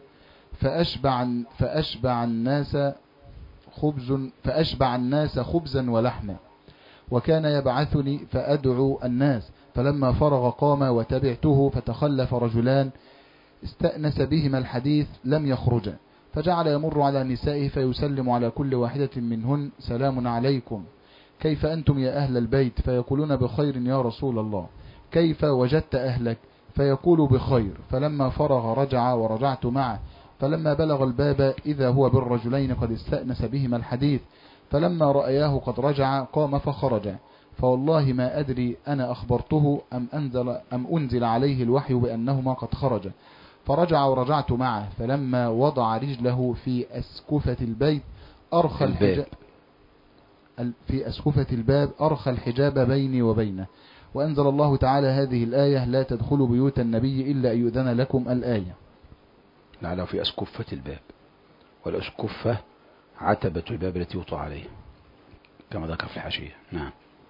فأشبع الناس خبزا ولحما، وكان يبعثني فأدعو الناس، فلما فرغ قام وتبعته فتخلف رجلان استأنس بهما الحديث لم يخرجا، فجعل يمر على نسائه فيسلم على كل واحدة منهن سلام عليكم كيف أنتم يا أهل البيت، فيقولون بخير يا رسول الله، كيف وجدت أهلك، فيقول بخير، فلما فرغ رجع ورجعت معه، فلما بلغ الباب إذا هو بالرجلين قد استأنس بهما الحديث، فلما رأياه قد رجع قام فخرج، فوالله ما أدري أنا أخبرته أم أنزل عليه الوحي بأنهما قد خرج، فرجع ورجعت معه، فلما وضع رجله في أسكفة البيت أرخى الحجاب بيني وبينه، وأنزل الله تعالى هذه الآية لا تدخلوا بيوت النبي إلا أن يؤذن لكم، الآية. لعله في أسكفة الباب، والأسكفة عتبة الباب التي يوطى عليه كما ذكر في الحاشية. نعم.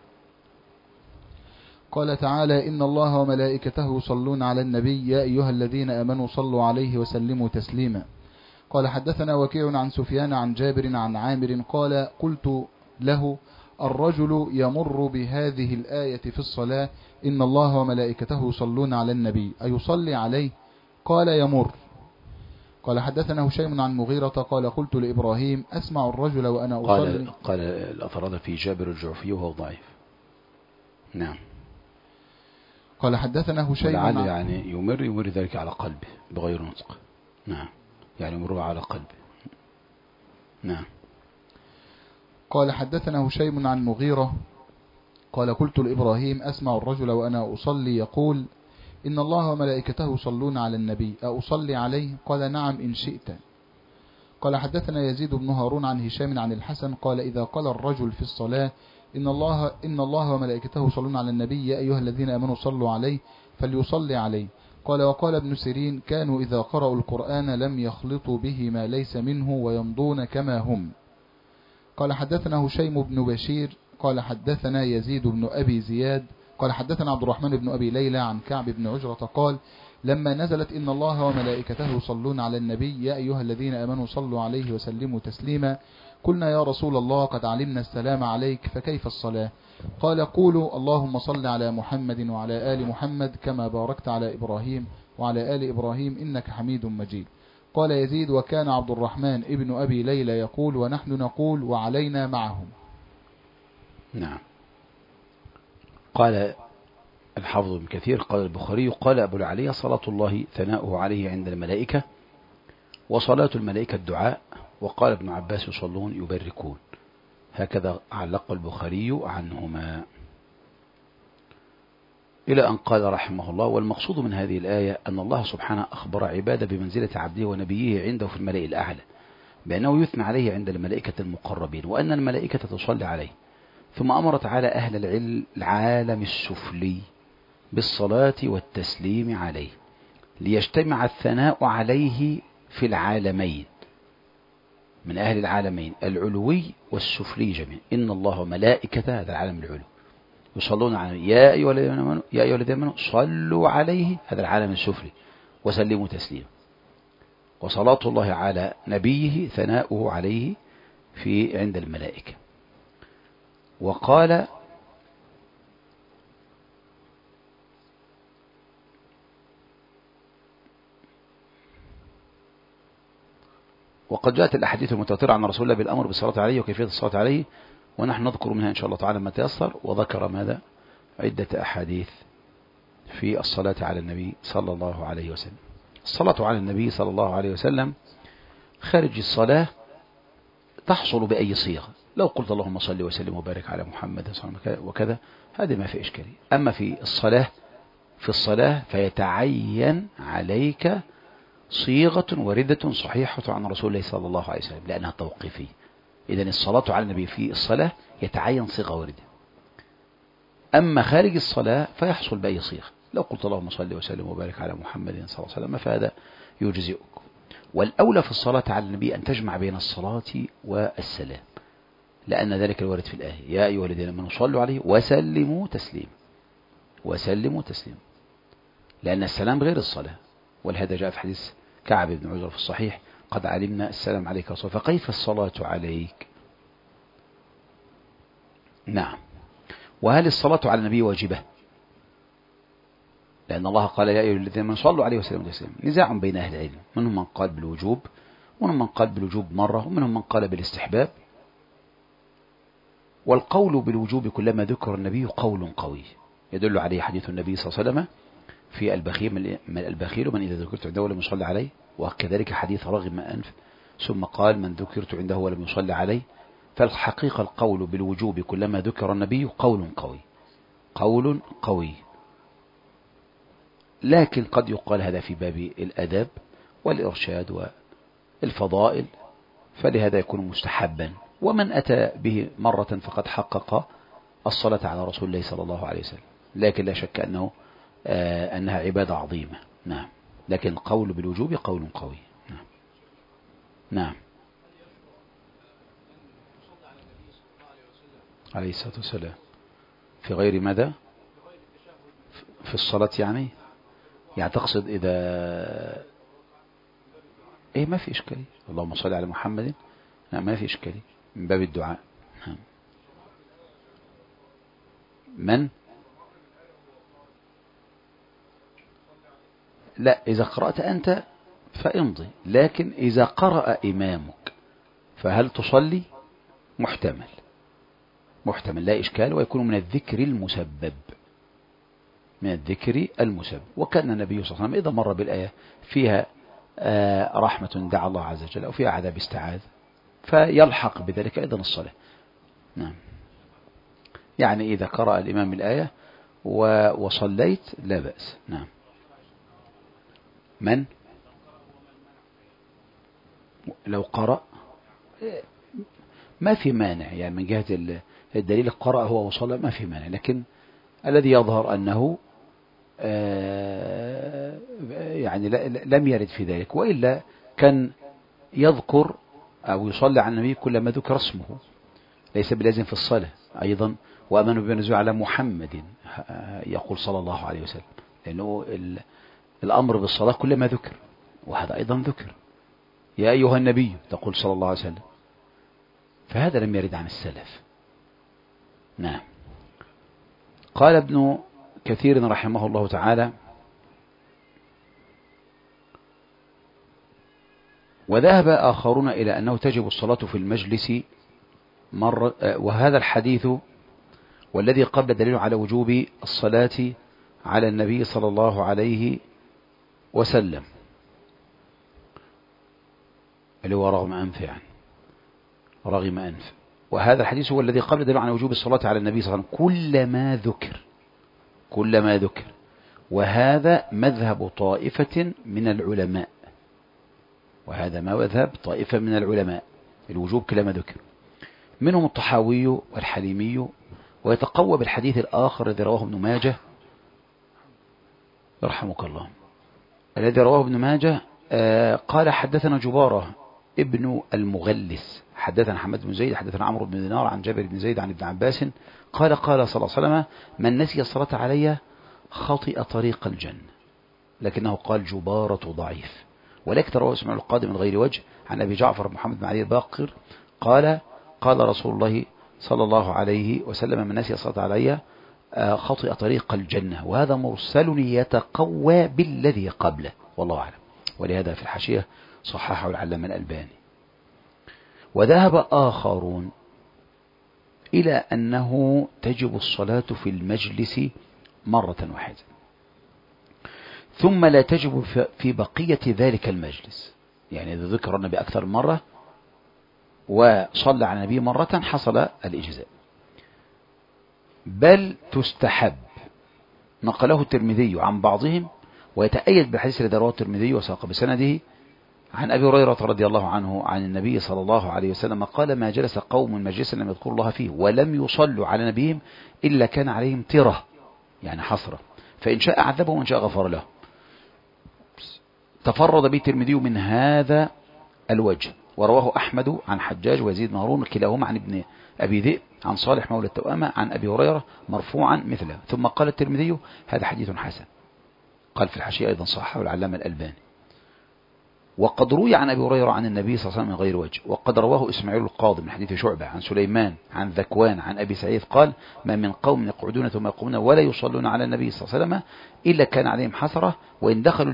قال تعالى إن الله وملائكته يصلون على النبي يا أيها الذين آمنوا صلوا عليه وسلموا تسليما. قال حدثنا وكيع عن سفيان عن جابر عن عامر قال قلت له الرجل يمر بهذه الآية في الصلاة إن الله وملائكته يصلون على النبي أيصلي عليه؟ قال يمر. قال حدثنا هشيم عن مغيرة قال قلت لإبراهيم أسمع الرجل وأنا أصلي. قال الأثر هذا في جابر الجعفي وهو ضعيف. نعم. قال حدثنا هشيم يعني يمر ذلك على قلبه بغير نطق. نعم، يعني يمر على قلبه. نعم. قال حدثنا هشيم عن مغيرة قال قلت لإبراهيم أسمع الرجل وأنا أصلي يقول إن الله وملائكته يصلون على النبي أصلي عليه؟ قال نعم إن شئت. قال حدثنا يزيد بن هارون عن هشام عن الحسن قال إذا قال الرجل في الصلاة إن الله وملائكته يصلون على النبي يا أيها الذين آمنوا صلوا عليه فليصلي عليه. قال وقال ابن سيرين كانوا إذا قرأوا القرآن لم يخلطوا به ما ليس منه ويمضون كما هم. قال حدثنا هشيم بن بشير قال حدثنا يزيد بن أبي زياد قال حدثنا عبد الرحمن بن أبي ليلى عن كعب بن عجرة قال لما نزلت إن الله وملائكته يصلون على النبي يا أيها الذين آمنوا صلوا عليه وسلموا تسليما قلنا يا رسول الله قد علمنا السلام عليك فكيف الصلاة؟ قال قولوا اللهم صل على محمد وعلى آل محمد كما باركت على إبراهيم وعلى آل إبراهيم إنك حميد مجيد. قال يزيد وكان عبد الرحمن ابن أبي ليلى يقول ونحن نقول وعلينا معهم. نعم. قال الحافظ بن كثير قال البخاري قال أبو العلية صلاة الله ثناؤه عليه عند الملائكة وصلاة الملائكة الدعاء. وقال ابن عباس يصلون يبركون. هكذا علق البخاري عنهما إلى أن قال رحمه الله والمقصود من هذه الآية أن الله سبحانه أخبر عباده بمنزلة عبده ونبيه عنده في الملأ الأعلى بأنه يثنى عليه عند الملائكة المقربين وأن الملائكة تصلي عليه. ثم أمر تعالى أهل العالم السفلي بالصلاة والتسليم عليه ليجتمع الثناء عليه في العالمين من أهل العالمين العلوي والسفلي جميعا. إن الله وملائكته هذا العالم العلو يصلون عليه يا أيها الذين آمنوا صلوا عليه هذا العالم السفلي وسلموا تسليما. وصلاة الله على نبيه ثناؤه عليه في عند الملائكة. وقال وقد جاءت الأحاديث المتواترة عن رسول الله بالأمر بالصلاة عليه وكيفية الصلاة عليه ونحن نذكر منها إن شاء الله تعالى ما تيسر. وذكر ماذا عدة أحاديث في الصلاة على النبي صلى الله عليه وسلم. الصلاة على النبي صلى الله عليه وسلم خارج الصلاة تحصل بأي صيغة. لو قلت اللهم صل وسلم وبارك على محمد صلى الله عليه وسلم وكذا هذا ما في إشكالية. أما في الصلاة فيتعين عليك صيغة وردة صحيحة عن رسول الله صلى الله عليه وسلم لأنها توقيفية. إذن الصلاة على النبي في الصلاة يتعين صيغة وردة. أما خارج الصلاة فيحصل بأي صيغة. لو قلت اللهم صل وسلم وبارك على محمد صلى الله عليه وسلم فهذا يجزئك. والأولى في الصلاة على النبي أن تجمع بين الصلاة والسلام لأن ذلك الوارد في الآية يا أيها الذين آمنوا صلوا عليه وسلموا تسليما لأن السلام غير الصلاة. ولهذا جاء في حديث كعب بن عجرة في الصحيح قد علمنا السلام عليك يا رسول الله فكيف الصلاة عليك؟ نعم. وهل الصلاة على النبي واجبة؟ لأن الله قال يا أيها الذين آمنوا صلوا عليه وسلموا تسليما. نزاع بين أهل العلم منهم من قال بالوجوب ومنهم من قال بالوجوب مرة ومنهم من قال بالاستحباب. والقول بالوجوب كلما ذكر النبي قول قوي يدل عليه حديث النبي صلى الله عليه وسلم في البخيل من إذا ذكرت عنده ولم يصلي عليه. وكذلك حديث رغم أنف ثم قال من ذكرت عنده ولم يصلي عليه. فالحقيقة القول بالوجوب كلما ذكر النبي قول قوي. لكن قد يقال هذا في باب الأدب والإرشاد والفضائل فلهذا يكون مستحبا. ومن أتى به مرة فقد حقق الصلاة على رسول الله صلى الله عليه وسلم. لكن لا شك أنها عبادة عظيمة. نعم. لكن القول بالوجوب قول قوي. نعم. عليه الصلاة والسلام في غير ماذا في الصلاة يعني تقصد إذا ما في إشكالية اللهم صل على محمد. نعم ما في إشكالية من باب الدعاء. من لا إذا قرأت أنت فامضي. لكن إذا قرأ إمامك فهل تصلي؟ محتمل لا إشكال ويكون من الذكر المسبب. وكان النبي صلى الله عليه وسلم إذا مر بالآية فيها رحمة دعا الله عز وجل أو فيها عذاب استعاذ فيلحق بذلك أيضا الصلاة. نعم. يعني إذا قرأ الإمام الآية وصليت لا بأس. نعم. من لو قرأ ما في مانع، يعني من جهة الدليل قرأ هو وصلى ما في مانع، لكن الذي يظهر أنه يعني لم يرد في ذلك، وإلا كان يذكر أو يصلي على النبي كلما ذكر اسمه، ليس بلازم في الصلاة أيضا. وأمنوا بما نزل على محمد يقول صلى الله عليه وسلم، لأنه الأمر بالصلاة كلما ذكر، وهذا أيضا ذكر يا أيها النبي تقول صلى الله عليه وسلم، فهذا لم يرد عن السلف. نعم. قال ابن كثير رحمه الله تعالى: وذهب آخرون إلى أنه تجب الصلاة في المجلس مرة، وهذا الحديث والذي قبل دليل على وجوب الصلاة على النبي صلى الله عليه وسلم، اللي هو رغم أنف، يعني رغم أنف. وهذا الحديث هو الذي قبل دليل على وجوب الصلاة على النبي صلى الله عليه وسلم كلما ذكر. وهذا مذهب طائفة من العلماء، الوجوب كلما ذكر، منهم الطحاوي والحليمي. ويتقوى بالحديث الآخر الذي رواه ابن ماجه يرحمك الله، الذي رواه ابن ماجه قال: حدثنا جبارة ابن المغلس حدثنا حمد بن زيد حدثنا عمرو بن دينار عن جابر بن زيد عن ابن عباس قال: قال صلى الله عليه وسلم: من نسي الصلاة علي خطئ طريق الجنة. لكنه قال جبارة ضعيف، ولكن رواه اسماعيل القاضي من غير وجه عن أبي جعفر محمد بن علي الباقر قال: قال رسول الله صلى الله عليه وسلم: من نسي الصلاة علي خطئ طريق الجنة. وهذا مرسل يتقوى بالذي قبله، والله أعلم. ولهذا في الحاشية صححه العلامة الألباني. وذهب آخرون إلى أنه تجب الصلاة في المجلس مرة واحدة، ثم لا تجب في بقية ذلك المجلس. يعني إذا ذكر النبي أكثر من مرة وصلى على النبي مرة حصل الإجزاء، بل تستحب. نقله الترمذي عن بعضهم، ويتأيد بالحديث الذي رواه الترمذي وساق بسنده عن أبي هريرة رضي الله عنه عن النبي صلى الله عليه وسلم قال: ما جلس قوم مجلسا لم يذكروا الله فيه ولم يصلوا على نبيهم إلا كان عليهم ترة، يعني حسرة، فإن شاء عذبهم وإن شاء غفر له. تفرد به الترمذي من هذا الوجه، ورواه أحمد عن حجاج ويزيد بن هارون كلاهما عن ابن أبي ذئب عن صالح مولى التوأمة عن أبي هريرة مرفوعا مثله. ثم قال الترمذي: هذا حديث حسن. قال في الحاشية أيضا صححه العلامة الألباني. وقد روي عن أبي هريرة عن النبي صلى الله عليه وسلم من غير وجه، وقد رواه إسماعيل القاضي من حديث شعبة عن سليمان عن ذكوان عن أبي سعيد قال: ما من قوم يقعدون ثم يقومون ولا يصلون على النبي صلى الله عليه وسلم إلا كان عليهم حسرة، وإن دخلوا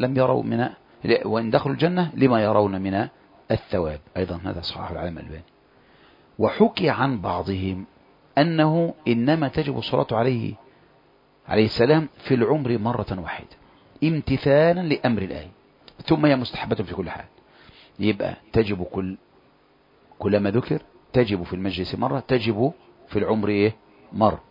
الجنة لما يرون من الثواب. أيضا هذا صححه العلامة الألباني. وحكي عن بعضهم أنه إنما تجب الصلاة عليه السلام في العمر مرة واحدة امتثالا لأمر الآية، ثم هي مستحبة في كل حال. يبقى تجب كلما ذكر، تجب في المجلس مرة، تجب في العمر مرة.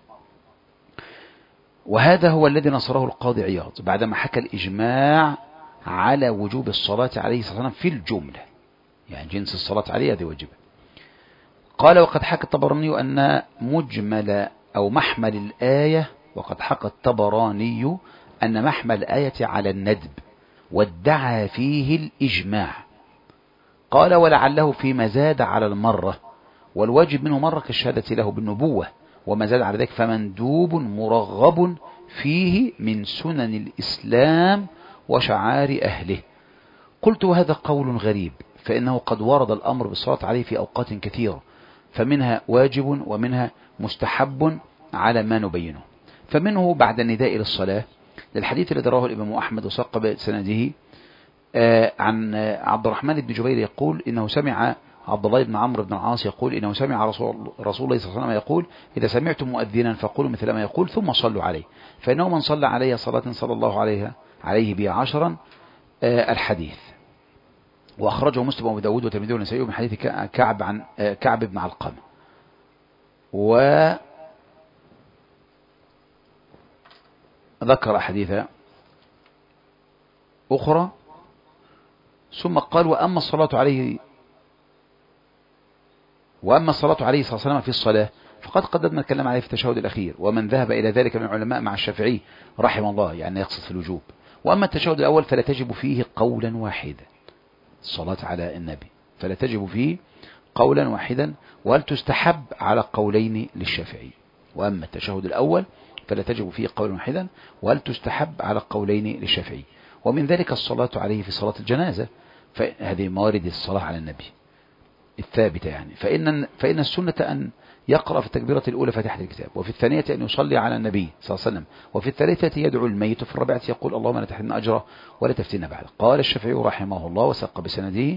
وهذا هو الذي نصره القاضي عياض بعدما حكى الإجماع على وجوب الصلاة عليه صلى الله عليه وسلم في الجملة، يعني جنس الصلاة عليه هذه واجبة. قال: وقد حكى الطبراني أن مجمل أو محمل الآية، وقد حكى الطبراني أن محمل الآية على الندب، وادعى فيه الإجماع. قال: ولعله فيما زاد على المرة، والواجب منه مرة كالشهادة له بالنبوة، وما زاد على ذلك فمندوب مرغب فيه من سنن الإسلام وشعار أهله. قلت: وهذا قول غريب، فإنه قد ورد الأمر بالصلاة عليه في أوقات كثيرة، فمنها واجب ومنها مستحب على ما نبينه. فمنه بعد النداء للصلاة للحديث الذي رواه الإمام أحمد وساق بسنده عن عبد الرحمن بن جبير يقول إنه سمع عبد الله بن عمرو بن العاص يقول إنه سمع رسول الله صلى الله عليه وسلم يقول: إذا سمعتم مؤذنا فقولوا مثل ما يقول ثم صلوا عليه، فإنه من صلى عليه صلاة صلى الله عليه بها 10. الحديث وأخرجه مسلم وأبو داود والترمذي والنسائي من حديث كعب بن علقمة. وذكر أحاديث أخرى ثم قال وأما الصلاة عليه صلى الله عليه وسلم في الصلاة فقد قدمنا الكلام عليه في التشهد الأخير، ومن ذهب إلى ذلك من العلماء مع الشافعي رحمه الله، يعني يقصد في الوجوب. وأما التشهد الأول فلا تجب فيه قولا واحدا، الصلاة على النبي فلا تجب فيه قولا واحدا، وهل تستحب على قولين للشافعي. وأما التشهد الأول فلا تجب فيه قولا واحدا، وهل تستحب على قولين للشافعي. ومن ذلك الصلاة عليه في صلاة الجنازة، فهذه موارد الصلاة على النبي الثابتة يعني. فإن السنة أن يقرأ في التكبيرة الأولى فاتحة الكتاب، وفي الثانية أن يصلي على النبي صلى الله عليه وسلم، وفي الثالثة يدعو الميت، وفي الرابعة يقول اللهم لا تحرمنا أجره ولا تفتنا بعده. قال الشافعي رحمه الله وسق بسنده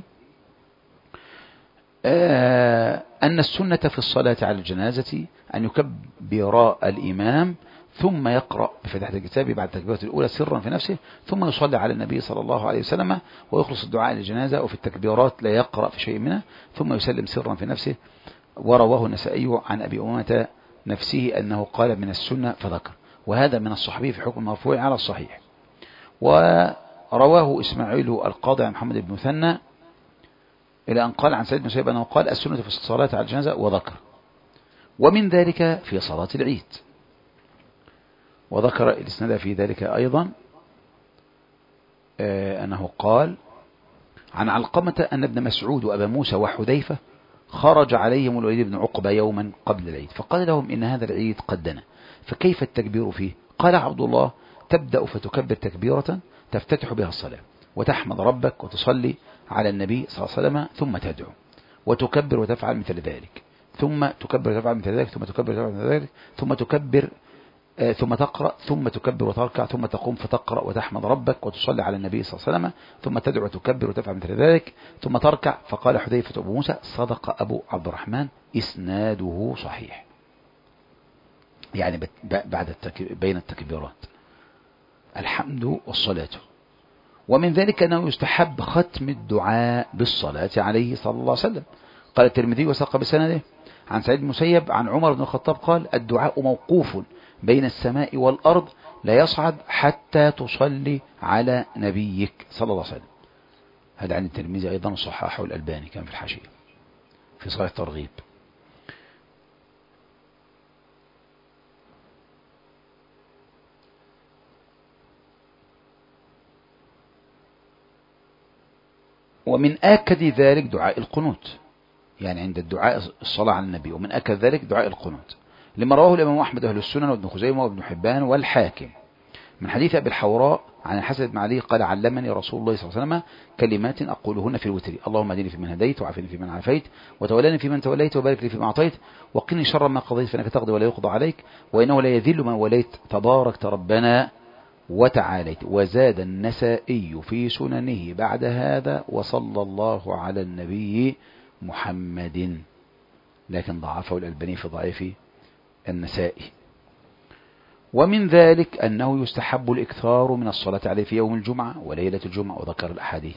أن السنة في الصلاة على الجنازة أن يكبر الإمام ثم يقرأ بفتحة الكتاب بعد التكبيرة الأولى سرا في نفسه، ثم يصلي على النبي صلى الله عليه وسلم ويخلص الدعاء للجنازة، وفي التكبيرات لا يقرأ في شيء منها، ثم يسلم سرا في نفسه. ورواه النسائي عن أبي أمامة نفسه أنه قال من السنة فذكر، وهذا من الصحابي في حكم المرفوع على الصحيح. ورواه إسماعيل القاضي عن محمد بن مثنى إلى أن قال عن سعيد بن مسيب أنه قال السنة في الصلاة على الجنازة وذكر. ومن ذلك في صلاة العيد، وذكر الإسناد في ذلك أيضا أنه قال عن علقمة أن ابن مسعود وأبا موسى وحذيفة خرج عليهم الوليد بن عقبة يوما قبل العيد، فقال لهم إن هذا العيد قد دنا، فكيف التكبير فيه؟ قال عبد الله تبدأ فتكبر تكبيرة تفتتح بها الصلاة، وتحمد ربك وتصلي على النبي صلى الله عليه وسلم، ثم تدعو وتكبر وتفعل مثل ذلك، ثم تكبر وتفعل مثل ذلك، ثم تكبر وتفعل مثل ذلك، ثم تكبر ثم تقرأ، ثم تكبر وتركع، ثم تقوم فتقرأ وتحمد ربك وتصلي على النبي صلى الله عليه وسلم، ثم تدعو وتكبر وتفعل مثل ذلك، ثم تركع. فقال حذيفة أبو موسى صدق أبو عبد الرحمن إسناده صحيح، يعني بعد بين التكبيرات الحمد والصلاة. ومن ذلك أنه يستحب ختم الدعاء بالصلاة عليه صلى الله عليه وسلم. قال الترمذي وساق بسنده عن سعيد بن مسيب عن عمر بن الخطاب قال الدعاء موقوف بين السماء والأرض لا يصعد حتى تصلي على نبيك صلى الله عليه وسلم. هذا عن الترمذي أيضا، صححه الألباني كان في الحاشية في صحيح الترغيب. ومن آكد ذلك دعاء القنوت، يعني عند الدعاء الصلاة على النبي، ومن آكد ذلك دعاء القنوت لما رواه الإمام أحمد أهل السنن وابن خزيمة وابن حبان والحاكم من حديث أبي الحوراء عن الحسن بن علي قال علمني رسول الله صلى الله عليه وسلم كلمات أقولهن في الوتر: اللهم اهدني فيمن هديت، وعافني فيمن عافيت، وتولاني فيمن توليت، وبارك لي فيما أعطيت، وقني شر ما قضيت فإنك تقضي ولا يقضى عليك، وإنه لا يذل من وليت تباركت ربنا وتعاليت. وزاد النسائي في سننه بعد هذا وصلى الله على النبي محمد، لكن ضعفه الألباني في ضعيف النسائي. ومن ذلك أنه يستحب الإكثار من الصلاة عليه في يوم الجمعة وليلة الجمعة، وذكر الأحاديث.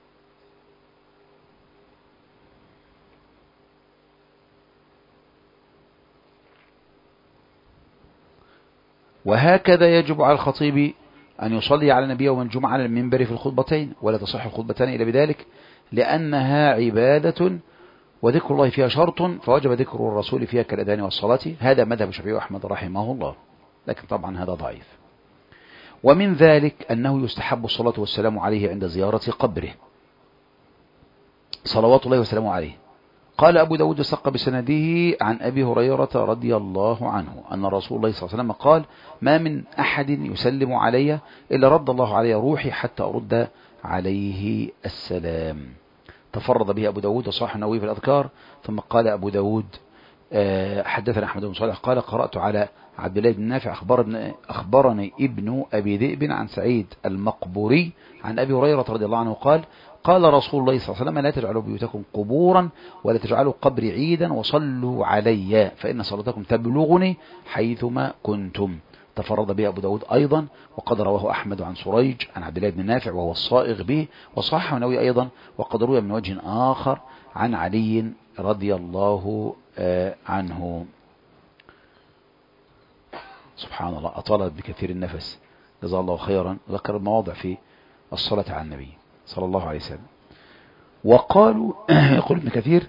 وهكذا يجب على الخطيب أن يصلي على النبي يوم الجمعة على المنبر في الخطبتين، ولا تصح الخطبتان إلا بذلك، لأنها عبادة وذكر الله فيها شرط، فوجب ذكر الرسول فيها كالأذان والصلاة. هذا مذهب الشافعي وأحمد رحمه الله، لكن طبعا هذا ضعيف. ومن ذلك أنه يستحب الصلاة والسلام عليه عند زيارة قبره صلوات الله وسلامه عليه. قال أبو داود سق بسنده عن أبي هريرة رضي الله عنه أن رسول الله صلى الله عليه وسلم قال: ما من أحد يسلم علي إلا رد الله علي روحي حتى أرد عليه السلام. تفرد به أبو داود وصححه النووي في الأذكار. ثم قال أبو داود حدثنا أحمد بن صالح قال: قرأت على عبد الله بن نافع أخبرني ابن أبي ذئب عن سعيد المقبوري عن أبي هريرة رضي الله عنه قال: قال رسول الله صلى الله عليه وسلم: لا تجعلوا بيوتكم قبورا ولا تجعلوا قبري عيدا وصلوا علي فإن صلاتكم تبلغني حيثما كنتم. تفرد به أبو داود أيضا، وقد رواه أحمد عن سريج عن عبد الله بن نافع وهو الصائغ به، وصححه النووي أيضا، وقد روي من وجه آخر عن علي رضي الله عنه. سبحان الله، أطالت بكثير النفس، جزاه الله خيرا. ذكر المواضع في الصلاة على النبي صلى الله عليه وسلم. وقالوا يقول ابن كثير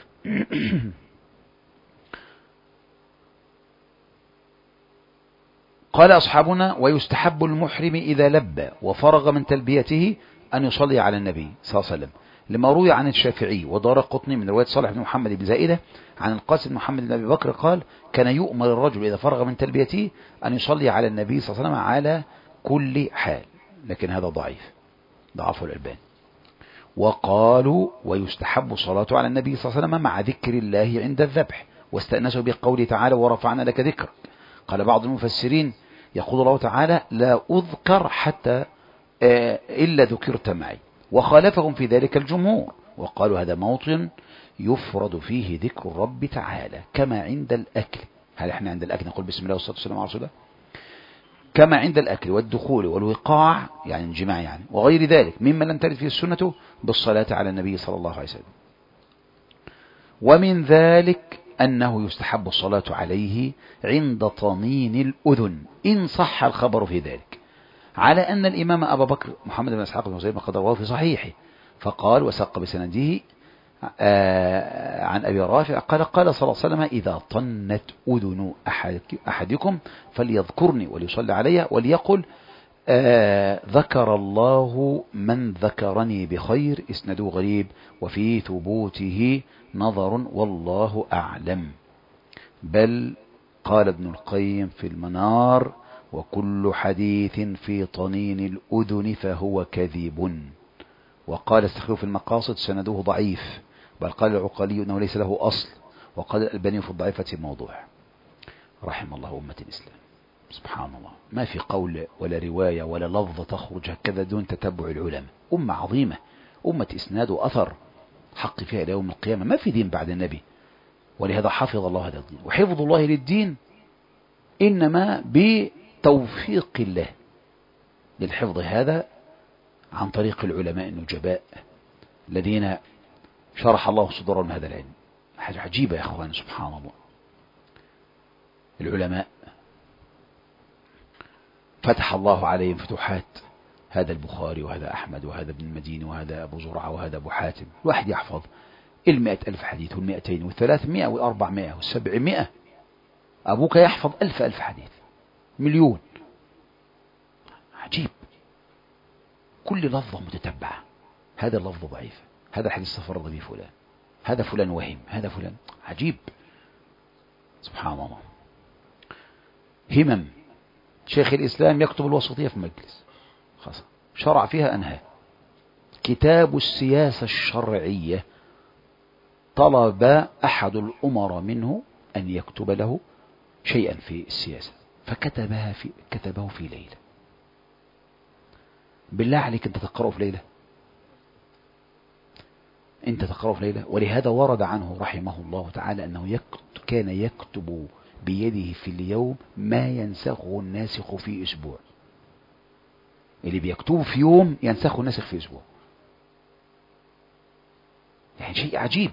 قال أصحابنا ويستحب المحرم إذا لبى وفرغ من تلبيته أن يصلي على النبي صلى الله عليه وسلم، لما روي عن الشافعي ودارقطني من رواية صالح بن محمد بن زائدة عن القاسم بن محمد بن أبي بكر قال كان يؤمر الرجل إذا فرغ من تلبيته أن يصلي على النبي صلى الله عليه وسلم على كل حال، لكن هذا ضعيف، ضعفه الألباني. وقالوا ويستحب صلاته على النبي صلى الله عليه وسلم مع ذكر الله عند الذبح، واستأنسوا بقوله تعالى ورفعنا لك ذكرك. قال بعض المفسرين يقول الله تعالى لا أذكر حتى إلا ذكرت معي، وخالفهم في ذلك الجمهور وقالوا هذا موطن يفرد فيه ذكر الرب تعالى كما عند الأكل. هل احنا عند الأكل نقول بسم الله والصلاة والسلام على رسول الله؟ كما عند الأكل والدخول والوقاع يعني الجماع يعني وغير ذلك مما لم ترد فيه السنة بالصلاة على النبي صلى الله عليه وسلم. ومن ذلك أنه يستحب الصلاة عليه عند طنين الأذن إن صح الخبر في ذلك، على أن الإمام أبا بكر محمد بن إسحاق بن زيد قد رواه في صحيحه فقال وسق بسنده عن أبي رافع قال صلى الله عليه وسلم إذا طنت أذن أحدكم فليذكرني وليصلي علي وليقل ذكر الله من ذكرني بخير، اسنده غريب وفي ثبوته نظر والله أعلم. بل قال ابن القيم في المنار وكل حديث في طنين الأذن فهو كذب. وقال استخلوا في المقاصد سنده ضعيف، بل قال العقلي أنه ليس له أصل، وقال الألباني في الضعيفة موضوع. رحم الله أمة الإسلام. سبحان الله، ما في قول ولا رواية ولا لفظة تخرج هكذا دون تتبع العلماء. أمة عظيمة، أمة إسناد وأثر حق فيها إلى يوم القيامة، ما في دين بعد النبي، ولهذا حفظ الله هذا الدين. وحفظ الله للدين إنما بتوفيق الله للحفظ هذا عن طريق العلماء النجباء الذين شرح الله صدورهم هذا العلم. حاجة عجيبة يا أخوان، سبحان الله. العلماء فتح الله عليهم فتوحات، هذا البخاري وهذا أحمد وهذا ابن المديني وهذا أبو زرعة وهذا أبو حاتم، الواحد يحفظ 100,000 حديث وال200 و300 و400 و700. أبوك يحفظ 1000 حديث، مليون. عجيب، كل لفظة متتبعة، هذا اللفظ ضعيف، هذا حديث تفرد به فلان، هذا فلان وهم، هذا فلان. عجيب، سبحان الله. همم شيخ الإسلام يكتب الوسطية في مجلس خاصة شرع فيها أنهى. كتاب السياسة الشرعية طلب أحد الأمراء منه أن يكتب له شيئا في السياسة كتبه في ليلة. بالله عليك أنت تقرأه في ليلة؟ أنت تقرأه في ليلة؟ ولهذا ورد عنه رحمه الله تعالى أنه كان يكتب بيده في اليوم ما ينسخه الناسخ في أسبوع. اللي بيكتبه في يوم ينسخه الناسخ في أسبوع. يعني شيء عجيب.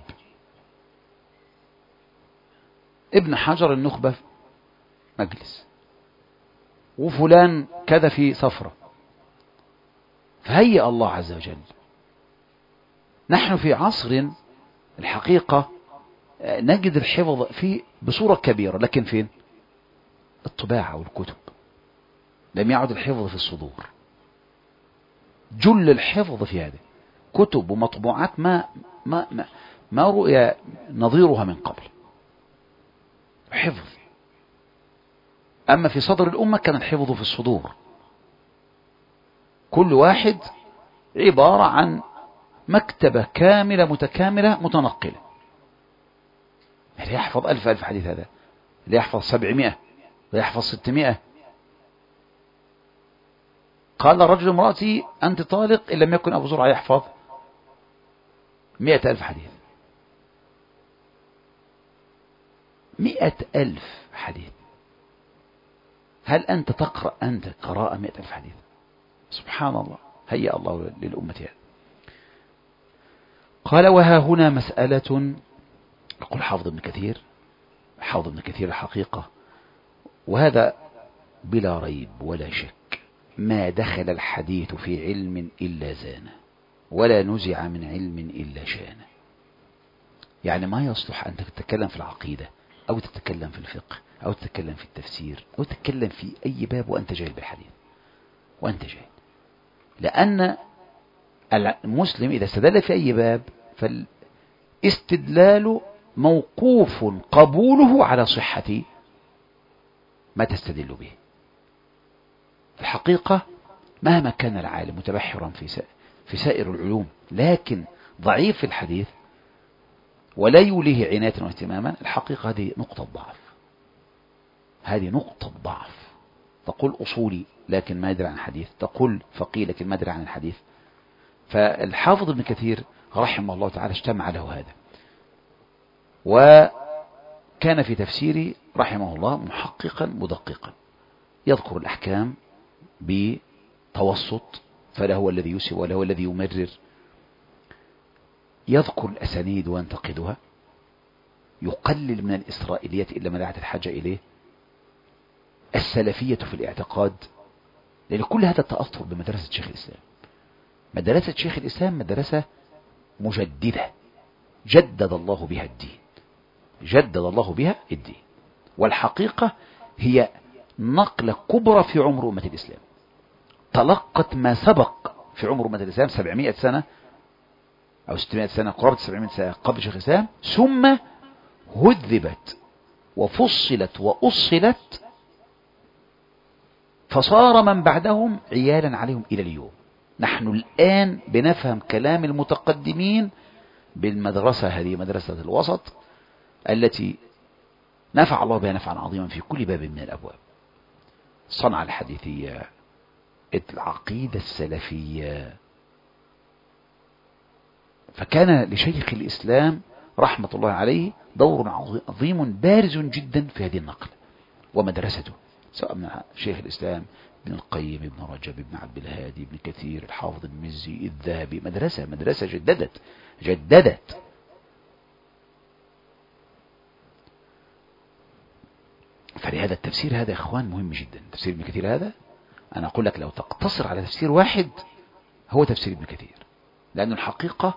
ابن حجر النخبة مجلس، وفلان كذا في سفرة، فهيأ الله عز وجل. نحن في عصر الحقيقة نجد الحفظ فيه بصورة كبيرة، لكن فين؟ الطباعة والكتب. لم يعد الحفظ في الصدور، جل الحفظ في هذا كتب ومطبوعات ما رؤي نظيرها من قبل. حفظ. أما في صدر الأمة كان الحفظ في الصدور، كل واحد عبارة عن مكتبة كاملة متكاملة متنقلة. اللي يحفظ 1000 حديث، هذا اللي يحفظ 700 ويحفظ 600. قال رجل امرأتي أنت طالق إن لم يكن أبو زرعة يحفظ 100,000 حديث. 100,000 حديث. هل أنت تقرأ أنت قراءة 100,000 حديث؟ سبحان الله، هيأ الله للأمة هذا. قال وها هنا مسألة، يقول حافظ ابن كثير الحقيقة، وهذا بلا ريب ولا شك ما دخل الحديث في علم إلا زانه، ولا نزع من علم إلا شانه. يعني ما يصلح أن تتكلم في العقيدة أو تتكلم في الفقه أو تتكلم في التفسير أو تتكلم في أي باب وأنت جاهل بالحديث، وأنت جاهل. لأن المسلم إذا استدل في أي باب فالاستدلال موقوف قبوله على صحة ما تستدل به. الحقيقة مهما كان العالم متبحرا في سائر العلوم لكن ضعيف في الحديث ولا يوليه عناية واهتماما، الحقيقة هذه نقطة ضعف، هذه نقطة ضعف. تقول أصولي لكن ما يدري عن الحديث، تقول فقيه لكن ما يدري عن الحديث. فالحافظ ابن كثير رحمه الله تعالى اجتمع له هذا، وكان في تفسيره رحمه الله محققا مدققا، يذكر الأحكام بتوسط، فلا هو الذي يسوي ولا هو الذي يمرر، يذكر الأسانيد وينتقدها، يقلل من الإسرائيليات إلا ما دعت الحاجة إليه، السلفية في الاعتقاد، لأن كل هذا التأثر بمدرسة شيخ الإسلام. مدرسة شيخ الإسلام مدرسة مجددة، جدد الله بها الدين، جدد الله بها الدين، والحقيقة هي نقلة كبرى في عمر أمة الإسلام، تلقت ما سبق في عمر أمة الإسلام 700 سنة أو 600 سنة، قرابة 700 سنة قبل شيخ الإسلام، ثم هذبت وفصلت وأصلت، فصار من بعدهم عيالا عليهم إلى اليوم. نحن الآن بنفهم كلام المتقدمين بالمدرسة هذه، مدرسة الوسط التي نفع الله بها نفعا عظيما في كل باب من الأبواب، الصنعة الحديثية، العقيدة السلفية. فكان لشيخ الإسلام رحمة الله عليه دور عظيم بارز جدا في هذه النقل ومدرسته، سواء من شيخ الإسلام ابن القيم، ابن رجب، ابن عبد الهادي، ابن كثير، الحافظ المزي، الذهبي. مدرسة جددت. فلهذا التفسير هذا يا إخوان مهم جدا. تفسير ابن كثير هذا أنا أقول لك لو تقتصر على تفسير واحد هو تفسير ابن كثير، لأن الحقيقة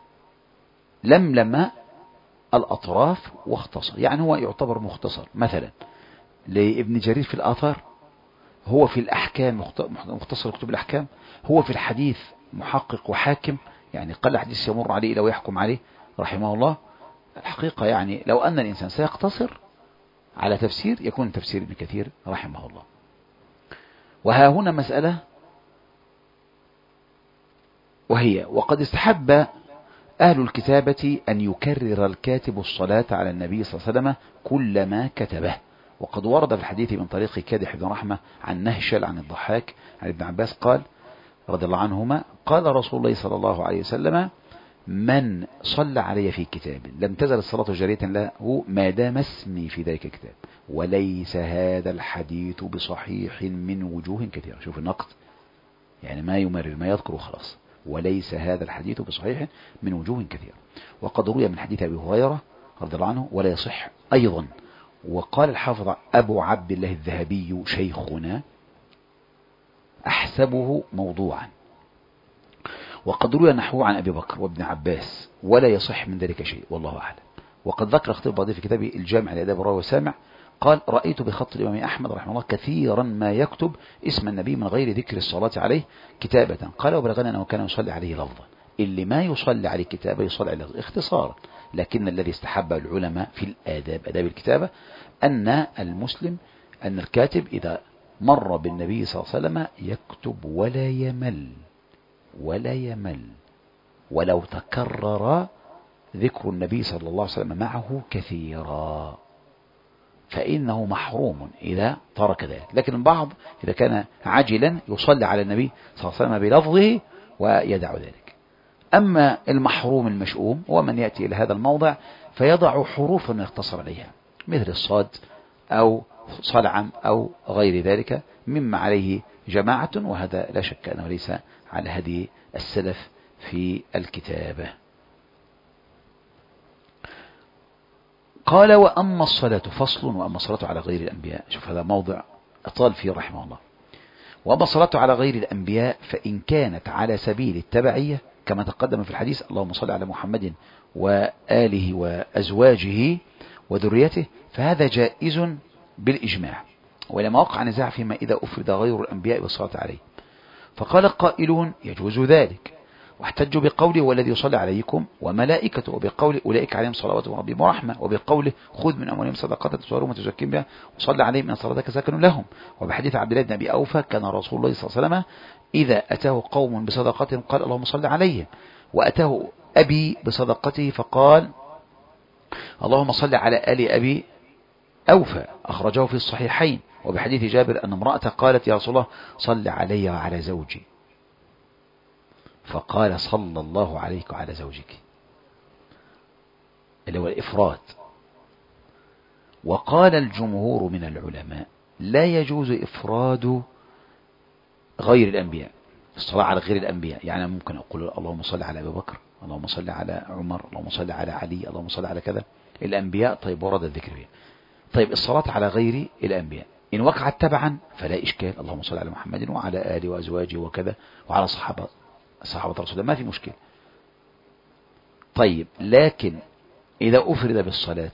لملم الأطراف واختصر، يعني هو يعتبر مختصر. مثلا لابن جرير في الآثار، هو في الأحكام مختصر كتب الأحكام، هو في الحديث محقق وحاكم، يعني قل حديث يمر عليه إلا ويحكم عليه رحمه الله. الحقيقة يعني لو أن الإنسان سيقتصر على تفسير يكون تفسير ابن كثير رحمه الله. وها هنا مسألة، وهي وقد استحب أهل الكتابة أن يكرر الكاتب الصلاة على النبي صلى الله عليه وسلم كلما كتبه. وقد ورد في الحديث من طريق كادح بن رحمة عن نهشل عن الضحاك عن ابن عباس قال رضي الله عنهما قال رسول الله صلى الله عليه وسلم من صلى علي في كتاب لم تزل الصلاة جارية له ما دام اسمي في ذلك الكتاب، وليس هذا الحديث بصحيح من وجوه كثيرة. شوف النقد، يعني ما يمرر ما يذكر خلاص، وليس هذا الحديث بصحيح من وجوه كثيرة. وقد روي من حديث أبي هريرة رضي الله عنه ولا يصح أيضا. وقال الحافظ أبو عبد الله الذهبي شيخنا أحسبه موضوعا. وقد روي نحوه عن أبي بكر وابن عباس ولا يصح من ذلك شيء والله أعلم. وقد ذكر خطيب البغدادي في كتابه الجامع لآداب الراوي والسامع قال رأيت بخط الإمام أحمد رحمه الله كثيرا ما يكتب اسم النبي من غير ذكر الصلاة عليه كتابة. قال وبلغنا أنه كان يصلي عليه لفظا. اللي ما يصلي عليه كتابة يصلي عليه اختصارا، لكن الذي استحب العلماء في الآداب آداب الكتابة أن المسلم أن الكاتب إذا مر بالنبي صلى الله عليه وسلم يكتب ولا يمل ولو تكرر ذكر النبي صلى الله عليه وسلم معه كثيرا، فإنه محروم إذا ترك ذلك. لكن البعض إذا كان عاجلا يصلي على النبي صلى الله عليه وسلم بلفظه ويدع ذلك. أما المحروم المشؤوم هو من يأتي إلى هذا الموضع فيضع حروفا يختصر عليها مثل الصاد أو صلعم أو غير ذلك مما عليه جماعة، وهذا لا شك أنه ليس على هدي السلف في الكتابة. قال وأما الصلاة فصل وأما الصلاة على غير الأنبياء. شوف هذا موضع أطال فيه رحمه الله. وأما الصلاة على غير الأنبياء فإن كانت على سبيل التبعية كما تقدم في الحديث اللهم صل على محمد وآله وأزواجه وذريته، فهذا جائز بالإجماع، ولما وقع نزاع فيما إذا أفرد غير الأنبياء بالصلاة عليه. فقال قائلون يجوز ذلك، واحتجوا بقوله والذي يصلي عليكم وملائكته، وبقوله أولئك عليهم صلوات ربهم ورحمة، وبقوله خذ من أموالهم صدقة تطهرهم وتزكيهم بها وصلي عليهم إن صلاتك سكن لهم، وبحديث عبد الله بن أبي أوفى كان رسول الله صلى الله عليه وسلم إذا أتاه قوم بصدقة قال اللهم صل عليهم، وأتاه أبي بصدقته فقال اللهم صل على آل أبي أوفى، أخرجه في الصحيحين. وبحديث جابر أن امرأة قالت يا رسول الله صل علي وعلى زوجي، فقال صلى الله عليك وعلى زوجك، اللي هو الإفراد. وقال الجمهور من العلماء لا يجوز إفراد غير الأنبياء، الصلاة على غير الأنبياء، يعني ممكن أقول اللهم صل على أبي بكر، اللهم صل على عمر، اللهم صل على علي، اللهم صل على كذا، الأنبياء طيب ورد الذكر فيها. طيب الصلاة على غير الأنبياء إن وقعت تبعا فلا إشكال، اللهم صل على محمد وعلى آله وأزواجه وكذا وعلى صحابة رسول الله، ما في مشكلة. طيب لكن إذا أفرد بالصلاة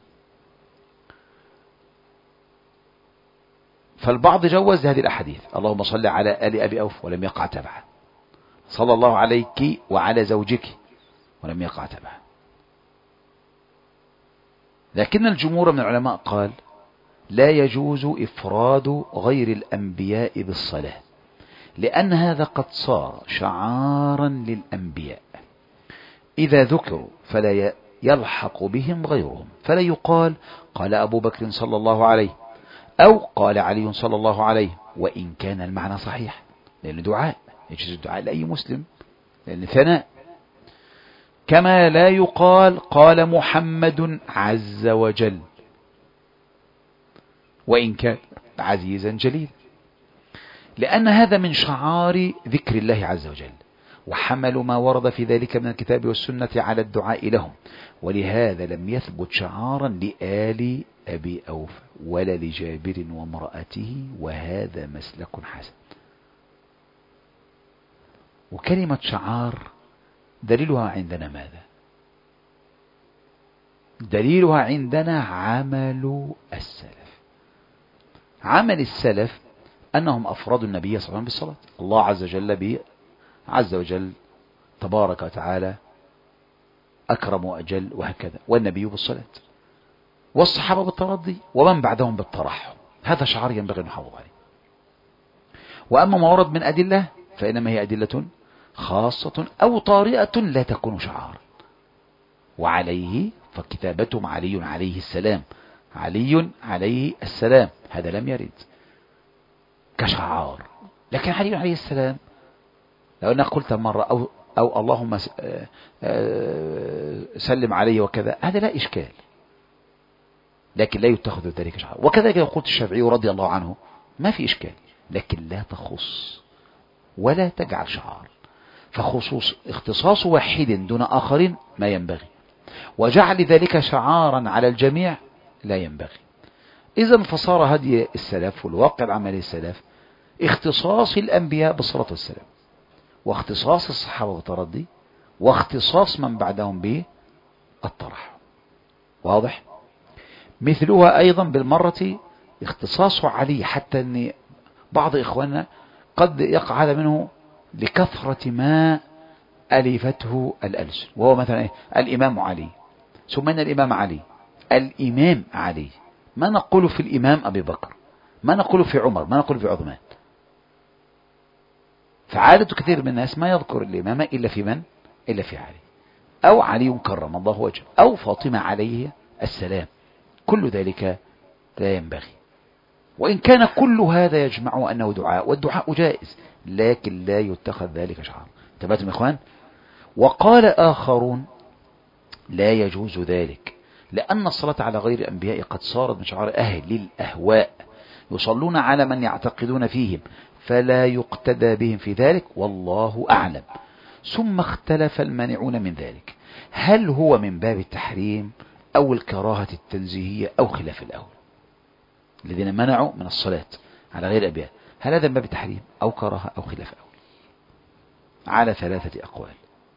فالبعض جوز هذه الأحاديث اللهم صل على آل أبي أوف ولم يقع تبعا، صلى الله عليك وعلى زوجك ولم يقع تبعا. لكن الجمهور من العلماء قال لا يجوز إفراد غير الأنبياء بالصلاة، لأن هذا قد صار شعارا للأنبياء، إذا ذكروا فلا يلحق بهم غيرهم، فلا يقال قال أبو بكر صلى الله عليه أو قال علي صلى الله عليه، وإن كان المعنى صحيح، لأن دعاء يجوز الدعاء لأي مسلم لأن ثناء. كما لا يقال قال محمد عز وجل وإن كان عزيزا جليلا، لأن هذا من شعار ذكر الله عز وجل، وحملوا ما ورد في ذلك من الكتاب والسنة على الدعاء لهم، ولهذا لم يثبت شعارا لآل أبي أوفى ولا لجابر وامرأته، وهذا مسلك حسن. وكلمة شعار دليلها عندنا ماذا؟ دليلها عندنا عمل السلف. عمل السلف أنهم أفردوا النبي صلى الله عليه وسلم بالصلاة، الله عز وجل تبارك وتعالى أكرم وأجل وهكذا، والنبي بالصلاة، والصحابة بالترضي، ومن بعدهم بالترحم. هذا شعار ينبغي أن نحافظ عليه. وأما ما ورد من أدلة فإنما هي أدلة خاصة أو طارئة لا تكون شعار، وعليه فكتابتهم علي عليه السلام، علي عليه السلام، هذا لم يرد كشعار. لكن علي عليه السلام لو أنك قلت مرة أو اللهم سلم عليه وكذا، هذا لا إشكال، لكن لا يتخذ ذلك شعار. وكذلك قلت الشافعي رضي الله عنه ما في إشكال، لكن لا تخص ولا تجعل شعار، فخصوص اختصاص واحد دون آخرين ما ينبغي، وجعل ذلك شعارا على الجميع لا ينبغي. إذن فصار هدي السلف والواقع العملي السلف اختصاص الأنبياء بالصلاة والسلام، واختصاص الصحابة بالترضي، واختصاص من بعدهم بالترحم. واضح؟ مثلها أيضا بالمرة اختصاص علي، حتى أن بعض إخواننا قد يقع هذا منه لكثرة ما ألفته الألسن، وهو مثلا الإمام علي، ثم أن الإمام علي، الإمام علي، ما نقول في الإمام أبي بكر، ما نقول في عمر، ما نقول في عثمان. فعادة كثير من الناس ما يذكر الإمام إلا في من؟ إلا في علي، أو علي كرم الله وجهه، أو فاطمة عليه السلام. كل ذلك لا ينبغي، وإن كان كل هذا يجمع أنه دعاء، والدعاء جائز، لكن لا يتخذ ذلك شعار. تباتم إخوان؟ وقال آخرون لا يجوز ذلك، لأن الصلاة على غير الأنبياء قد صارت من شعار أهل الأهواء، يصلون على من يعتقدون فيهم، فلا يقتدى بهم في ذلك، والله أعلم. ثم اختلف المانعون من ذلك، هل هو من باب التحريم أو الكراهة التنزيهية أو خلاف الأول؟ الذين منعوا من الصلاة على غير الأنبياء، هل هذا من باب التحريم أو كراهة أو خلاف الأول؟ على 3 أقوال.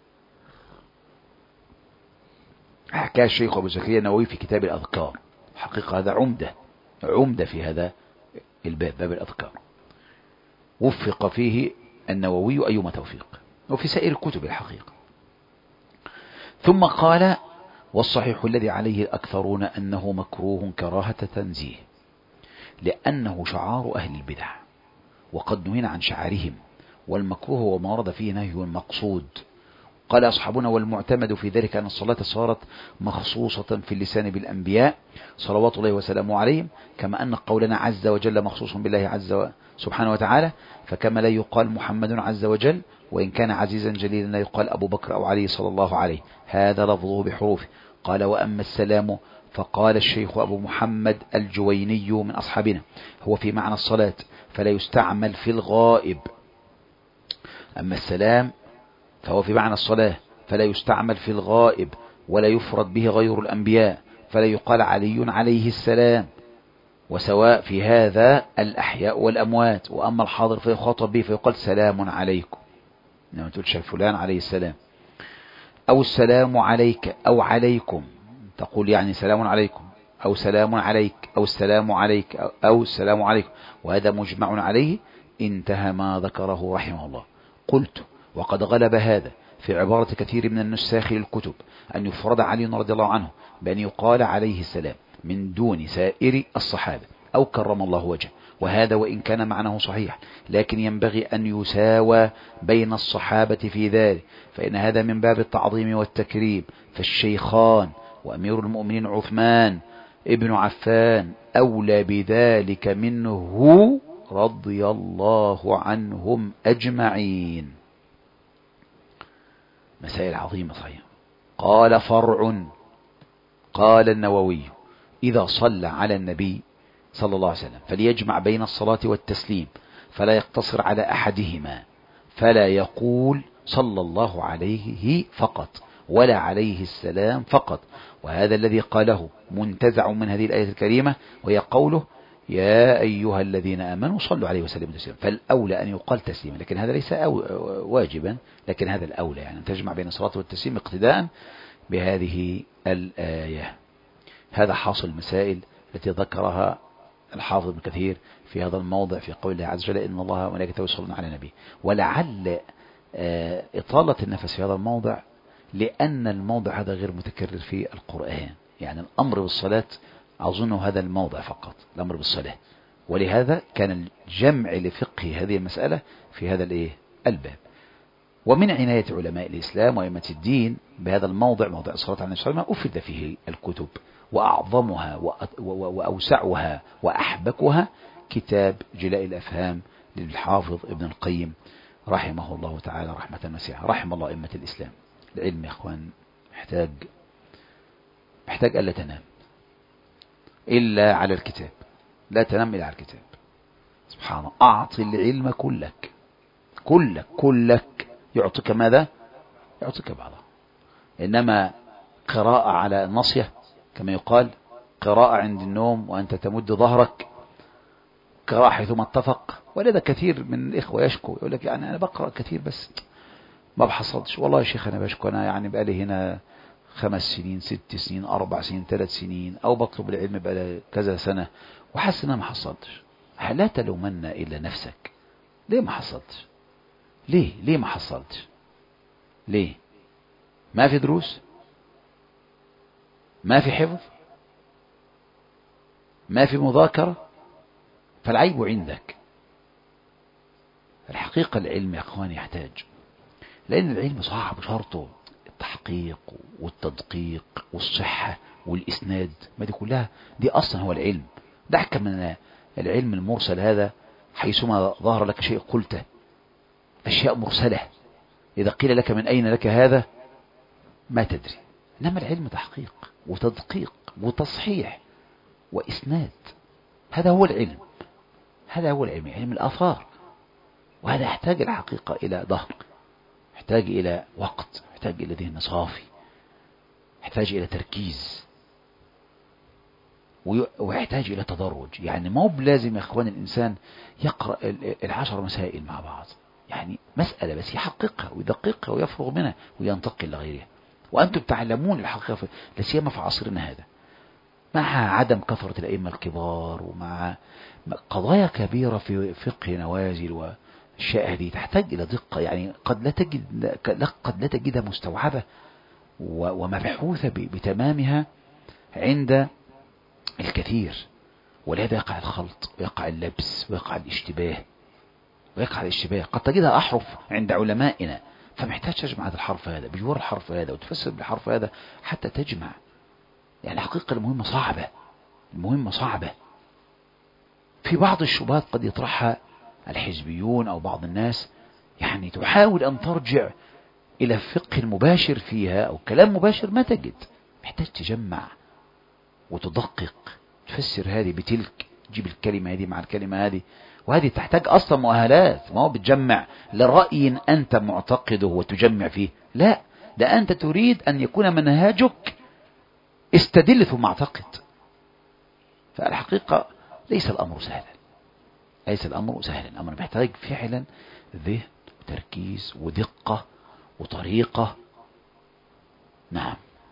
حكاه الشيخ أبو زكريا النووي في كتاب الأذكار. حقيقة هذا عمدة في هذا الباب، باب الأذكار، وفق فيه النووي أيما توفيق، وفي سائر الكتب الحقيقة. ثم قال: والصحيح الذي عليه الأكثرون أنه مكروه كراهة تنزيه، لأنه شعار أهل البدع، وقد نهينا عن شعارهم، والمكروه وما ورد فيه نهي المقصود. قال أصحابنا: والمعتمد في ذلك أن الصلاة صارت مخصوصة في اللسان بالأنبياء صلوات الله وسلامه عليهم، كما أن قولنا عز وجل مخصوص بالله سبحانه وتعالى، فكما لا يقال محمد عز وجل وإن كان عزيزا جليلا لا يقال أبو بكر أو علي صلى الله عليه، هذا لفظه بحروفه. قال: وأما السلام فقال الشيخ أبو محمد الجويني من أصحابنا: هو في معنى الصلاة فلا يستعمل في الغائب. أما السلام فهو في معنى الصلاة فلا يستعمل في الغائب، ولا يفرد به غير الأنبياء، فلا يقال علي عليه السلام، وسواء في هذا الأحياء والأموات. وأما الحاضر فيخاطب به فيقال سلام عليكم، لما تقولش فلان عليه السلام، أو السلام عليك أو عليكم، تقول يعني سلام عليكم أو سلام عليك أو السلام عليك أو السلام عليكم، وهذا مجمع عليه. انتهى ما ذكره رحمه الله. قلت: وقد غلب هذا في عبارة كثير من النساخ للكتب أن يفرد علي رضي الله عنه بأن يقال عليه السلام من دون سائر الصحابة أو كرم الله وجهه، وهذا وإن كان معناه صحيح، لكن ينبغي أن يساوى بين الصحابة في ذلك، فإن هذا من باب التعظيم والتكريم. فالشيخان وأمير المؤمنين عثمان ابن عفان أولى بذلك منه رضي الله عنهم أجمعين. مسائل عظيمة صحيح. قال: فرع. قال النووي: إذا صلى على النبي صلى الله عليه وسلم فليجمع بين الصلاة والتسليم، فلا يقتصر على أحدهما، فلا يقول صلى الله عليه فقط ولا عليه السلام فقط. وهذا الذي قاله منتزع من هذه الآية الكريمة، وهي قوله: يا أيها الذين آمنوا صلوا عليه وسلموا تسليما. فالأولى أن يقال تسليما، لكن هذا ليس واجبا، لكن هذا الأولى، يعني أن تجمع بين الصلاة والتسليم اقتداء بهذه الآية. هذا حاصل المسائل التي ذكرها الحافظ ابن كثير في هذا الموضع في قول الله عز وجل: إن الله وملائكته يصلون على النبي. ولعل إطالة النفس في هذا الموضع لأن الموضع هذا غير متكرر في القرآن، يعني الأمر بالصلاة أظن هذا الموضع فقط، الأمر بالصلاة، ولهذا كان الجمع لفقه هذه المسألة في هذا الباب. ومن عناية علماء الإسلام وأئمة الدين بهذا الموضع، موضع الصلاة على النبي صلى الله عليه وسلم، أفرد فيه الكتب، وأعظمها وأوسعها وأحبكها كتاب جلاء الأفهام للحافظ ابن القيم رحمه الله تعالى رحمة واسعة. رحم الله أئمة الإسلام. العلم يا إخوان محتاج ألا تنام إلا على الكتاب، لا تنام إلا على الكتاب. سبحان الله. أعطي العلم كلك يعطيك ماذا؟ يعطيك بعضها. إنما قراءة على النصية كما يقال، قراءة عند النوم وأنت تمد ظهرك، قراءة حيثما اتفق. ولذا كثير من الإخوة يشكو، يقول لك يعني أنا بقرأ كثير بس ما بحصلش. والله يا شيخ أنا بشكو، أنا يعني بقالي هنا 5 سنين 6 سنين 4 سنين 3 سنين، أو بطلب العلم بقالي كذا سنة وحس أنا ما حصلتش. لا تلومن إلا نفسك. ليه ما حصلتش؟ ليه ما حصلتش؟ ليه؟ ما في دروس؟ ما في حفظ؟ ما في مذاكرة؟ فالعيب عندك. الحقيقة العلم يا أخواني يحتاج، لأن العلم صعب، شرطه التحقيق والتدقيق والصحة والإسناد، ما دي كلها دي أصلا هو العلم. دعك من العلم المرسل هذا، حيثما ظهر لك شيء قلته، أشياء مرسلة إذا قيل لك من أين لك هذا ما تدري. إنما العلم تحقيق وتدقيق وتصحيح وإسناد، هذا هو العلم، هذا هو العلم، علم الآثار. وهذا يحتاج الحقيقة إلى ظهر، يحتاج إلى وقت، يحتاج إلى ذهن صافي، يحتاج إلى تركيز، ويحتاج إلى تدرج. يعني ما هو بلازم يا أخوان الإنسان يقرأ 10 مسائل مع بعض، يعني مسألة بس يحققها ويدققها ويفرغ منها وينتقل لغيرها. وأنتم تعلمون الحقيقة لا سيما في عصرنا هذا، مع عدم كثرة الأئمة الكبار ومع قضايا كبيرة في فقه نوازل والأشياء هذه تحتاج إلى دقة، يعني قد لا تجدها مستوعبة ومبحوثة بتمامها عند الكثير، ولهذا يقع الخلط ويقع اللبس ويقع الاشتباه. قد تجدها أحرف عند علمائنا، فمحتاج تجمع هذا الحرف هذا بجوار الحرف هذا وتفسر بالحرف هذا حتى تجمع. يعني الحقيقة المهمة صعبة. في بعض الشبهات قد يطرحها الحزبيون أو بعض الناس، يعني تحاول أن ترجع إلى الفقه المباشر فيها أو كلام مباشر، ما تجد. محتاج تجمع وتدقق، تفسر هذه بتلك، تجيب الكلمة هذه مع الكلمة هذه، وهذه تحتاج أصلا مؤهلات. ما هو بتجمع لرأي أنت معتقده وتجمع فيه، لا، ده أنت تريد أن يكون منهجك استدل ثم اعتقد. فالحقيقة ليس الأمر سهلا، الأمر محتاج فعلا ذهن وتركيز ودقة وطريقة. نعم.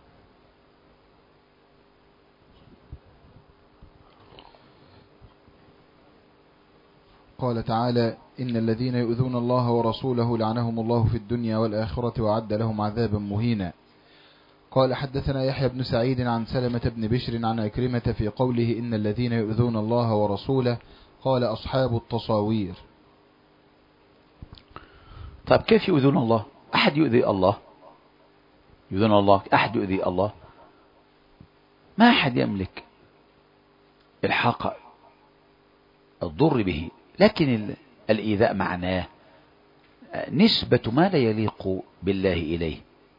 قال تعالى: إن الذين يؤذون الله ورسوله لعنهم الله في الدنيا والآخرة وأعد لهم عذابا مهينا. قال: حدثنا يحيى بن سعيد عن سلمة بن بشر عن عكرمة في قوله إن الذين يؤذون الله ورسوله، قال: أصحاب التصاوير. طيب كيف يؤذون الله؟ أحد يؤذي الله؟ يؤذون الله، أحد يؤذي الله؟ ما أحد يملك الحاق الضر به، لكن الإيذاء معناه نسبة ما لا يليق بالله إليه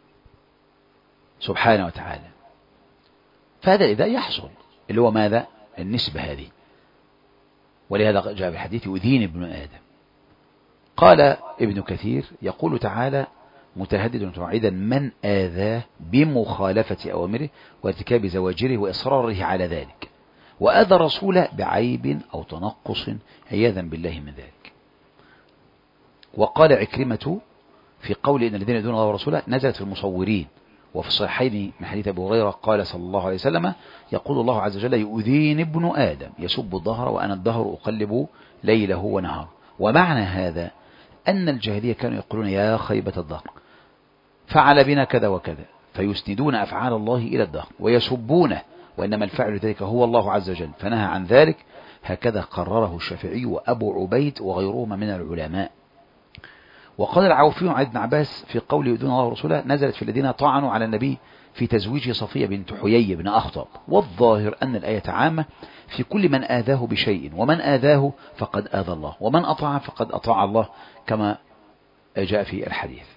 سبحانه وتعالى، فهذا الإيذاء يحصل، اللي هو ماذا؟ النسبة هذه. ولهذا جاء في الحديث: يؤذيني ابن آدم. قال ابن كثير: يقول تعالى متهددا وتوعيدا من آذاه بمخالفة أوامره وارتكاب زواجره وإصراره على ذلك، وآذى الرسول بعيب أو تنقص عياذا بالله من ذلك. وقال عكرمة في قول إن الذين يؤذون الله ورسوله نزلت في المصورين. وفي الصحيحين من حديث أبي هريرة قال صلى الله عليه وسلم: يقول الله عز وجل: يؤذيني ابن آدم يسب الظهر وأنا الدهر أقلب ليله ونهار. ومعنى هذا أن الجاهلية كانوا يقولون: يا خيبة الدهر، فعل بنا كذا وكذا، فيسندون أفعال الله إلى الدهر ويسبونه، وإنما الفاعل ذلك هو الله عز وجل، فنهى عن ذلك. هكذا قرره الشافعي وأبو عبيد وغيرهما من العلماء. وقال العوفي عن ابن عباس في قوله يؤذون الله ورسوله: نزلت في الذين طعنوا على النبي في تزويج صفية بنت حيي بن أخطب. والظاهر أن الآية عامة في كل من آذاه بشيء، ومن آذاه فقد آذى الله، ومن أطاع فقد أطاع الله، كما جاء في الحديث.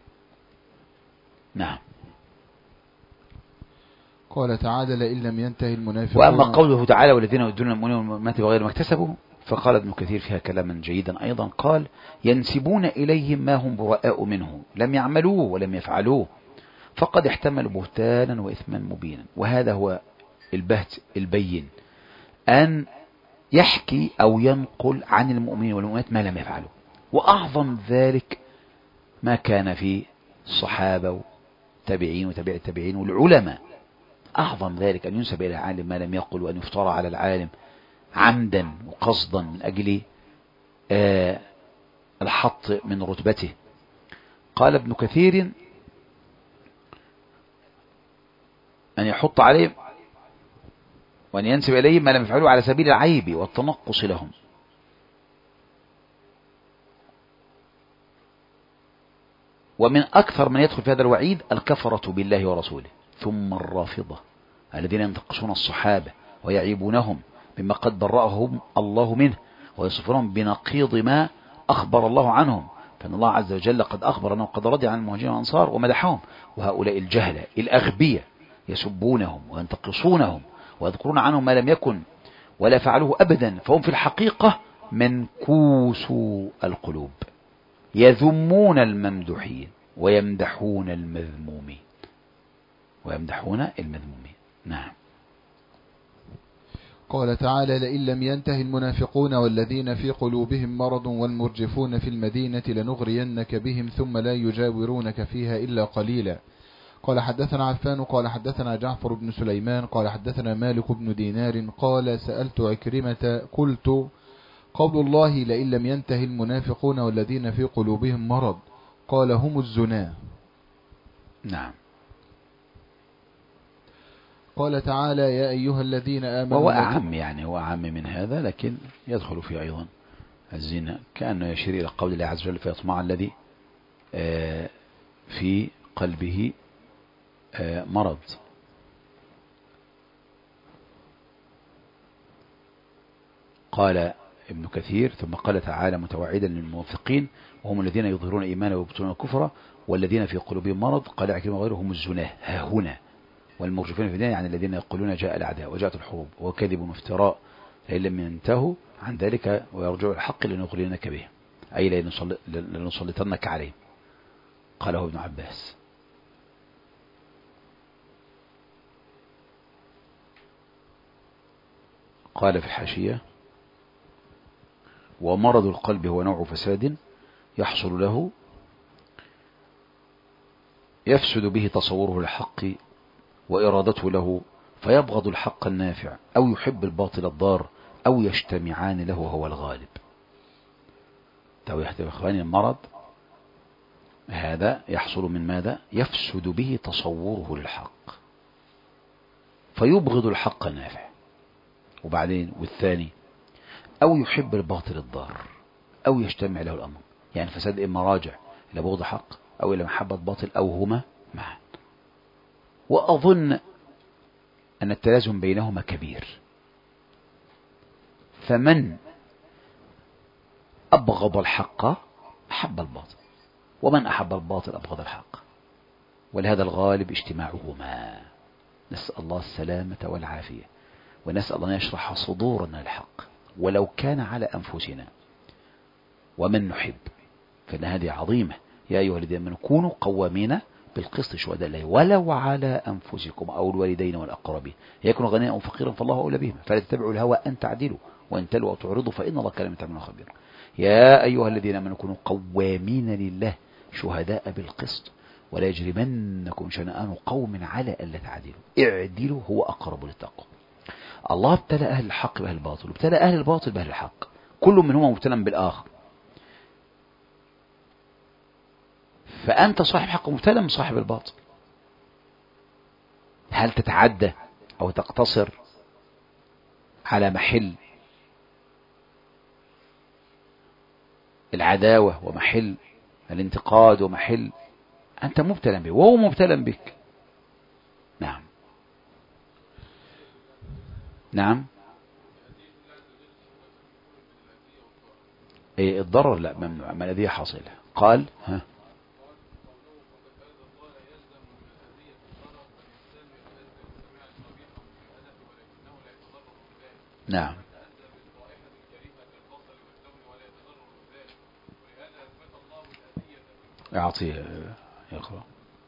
نعم. قال تعالى: لئن لم ينتهي المنافقون. وأما قوله تعالى: والذين يؤذون المؤمنين والمؤمنات بغير ما اكتسبوا، فقال ابن كثير فيها كلاما جيدا أيضا. قال: ينسبون إليهم ما هم براء منه، لم يعملوه ولم يفعلوه، فقد احتملوا بهتانا وإثما مبينا. وهذا هو البهت البين، أن يحكي أو ينقل عن المؤمنين والمؤمنات ما لم يفعلوا. وأعظم ذلك ما كان في الصحابة والتابعين وتابع التابعين والعلماء. أعظم ذلك أن ينسب إلى عالم ما لم يقل، وأن يفترى على العالم عمدا وقصدا من أجل الحط من رتبته. قال ابن كثير: أن يحط عليهم وأن ينسب إليهم ما لم يفعلوا على سبيل العيب والتنقص لهم. ومن أكثر من يدخل في هذا الوعيد الكفرة بالله ورسوله، ثم الرافضة الذين ينتقصون الصحابة ويعيبونهم مما قد برأهم الله منه، ويصفونهم بنقيض ما أخبر الله عنهم، فإن الله عز وجل قد أخبر أنه قد رضي عن المهاجرين والأنصار ومدحهم. وهؤلاء الجهلة الأغبياء يسبونهم وينتقصونهم ويذكرون عنهم ما لم يكن ولا فعلوه أبدا، فهم في الحقيقة منكوس القلوب، يذمون الممدوحين ويمدحون المذمومين. نعم. قال تعالى: لئن لم ينتهي المنافقون والذين في قلوبهم مرض والمرجفون في المدينة لنغرينك بهم ثم لا يجاورونك فيها إلا قليلا. قال حدثنا عفان قال حدثنا جعفر بن سليمان قال حدثنا مالك بن دينار قال سألت عكرمة قلت قول الله لئن لم ينتهي المنافقون والذين في قلوبهم مرض قال هم الزنا. نعم. قال تعالى يا أيها الذين آمنوا. وهو أعم، يعني هو أعم من هذا، لكن يدخل فيه أيضا الزنا، كأنه يشير إلى قول الله عز وجل فيطمع الذي في قلبه مرض. قال ابن كثير ثم قال تعالى متوعدا للمنافقين وهم الذين يظهرون إيمانا ويبطنون كفرا والذين في قلوبهم مرض قال عكرمة وغيره هم الزناه ها هنا والمرجفين في الدين، يعني الذين يقولون جاء الأعداء وجاءت الحروب وكذب وافتراء فإن لم ينتهوا عن ذلك ويرجعوا الحق لنغرينك به أي لنسلطنك عليهم، قاله ابن عباس. قال في الحاشية ومرض القلب هو نوع فساد يحصل له يفسد به تصوره الحق وإرادته له فيبغض الحق النافع أو يحب الباطل الضار أو يجتمعان له هو الغالب. يا إخواني المرض هذا يحصل من ماذا؟ يفسد به تصوره للحق فيبغض الحق النافع، وبعدين والثاني أو يحب الباطل الضار أو يجتمع له الأمر، يعني فساد إما راجع إلى بغض حق أو إلى محبة باطل أو هما معا. وأظن أن التلازم بينهما كبير، فمن أبغض الحق أحب الباطل ومن أحب الباطل أبغض الحق، ولهذا الغالب اجتماعهما. نسأل الله السلامة والعافية، ونسأل الله أن يشرح صدورنا الحق ولو كان على أنفسنا ومن نحب، فإن هذه عظيمة. يا أيها الذين آمنوا كونوا قوامين بالقسط شهداء لله ولو على أنفسكم أو الوالدين والأقربين يكونوا غنيا أو فقيرا فالله أولى بهم فلا تتبعوا الهوى أن تعدلوا وإن تلوا أو تعرضوا فإن الله كان بما تعملون خبيرا. يا أيها الذين آمنوا كونوا قوامين لله شهداء بالقسط ولا يجرمنكم شنآن قوم على ألا تعدلوا اعدلوا هو أقرب للتقوى. الله ابتلى أهل الحق بأهل الباطل وابتلى أهل الباطل بأهل الحق، كل منهما مبتلى بالآخر، فأنت صاحب حق مبتلى من صاحب الباطل. هل تتعدى أو تقتصر على محل العداوة ومحل الانتقاد ومحل أنت مبتلى به وهو مبتلى بك؟ نعم نعم. إيه الضرر لا ممنوع، ما الذي حاصل؟ قال ها نعم أعطيه يقرأ.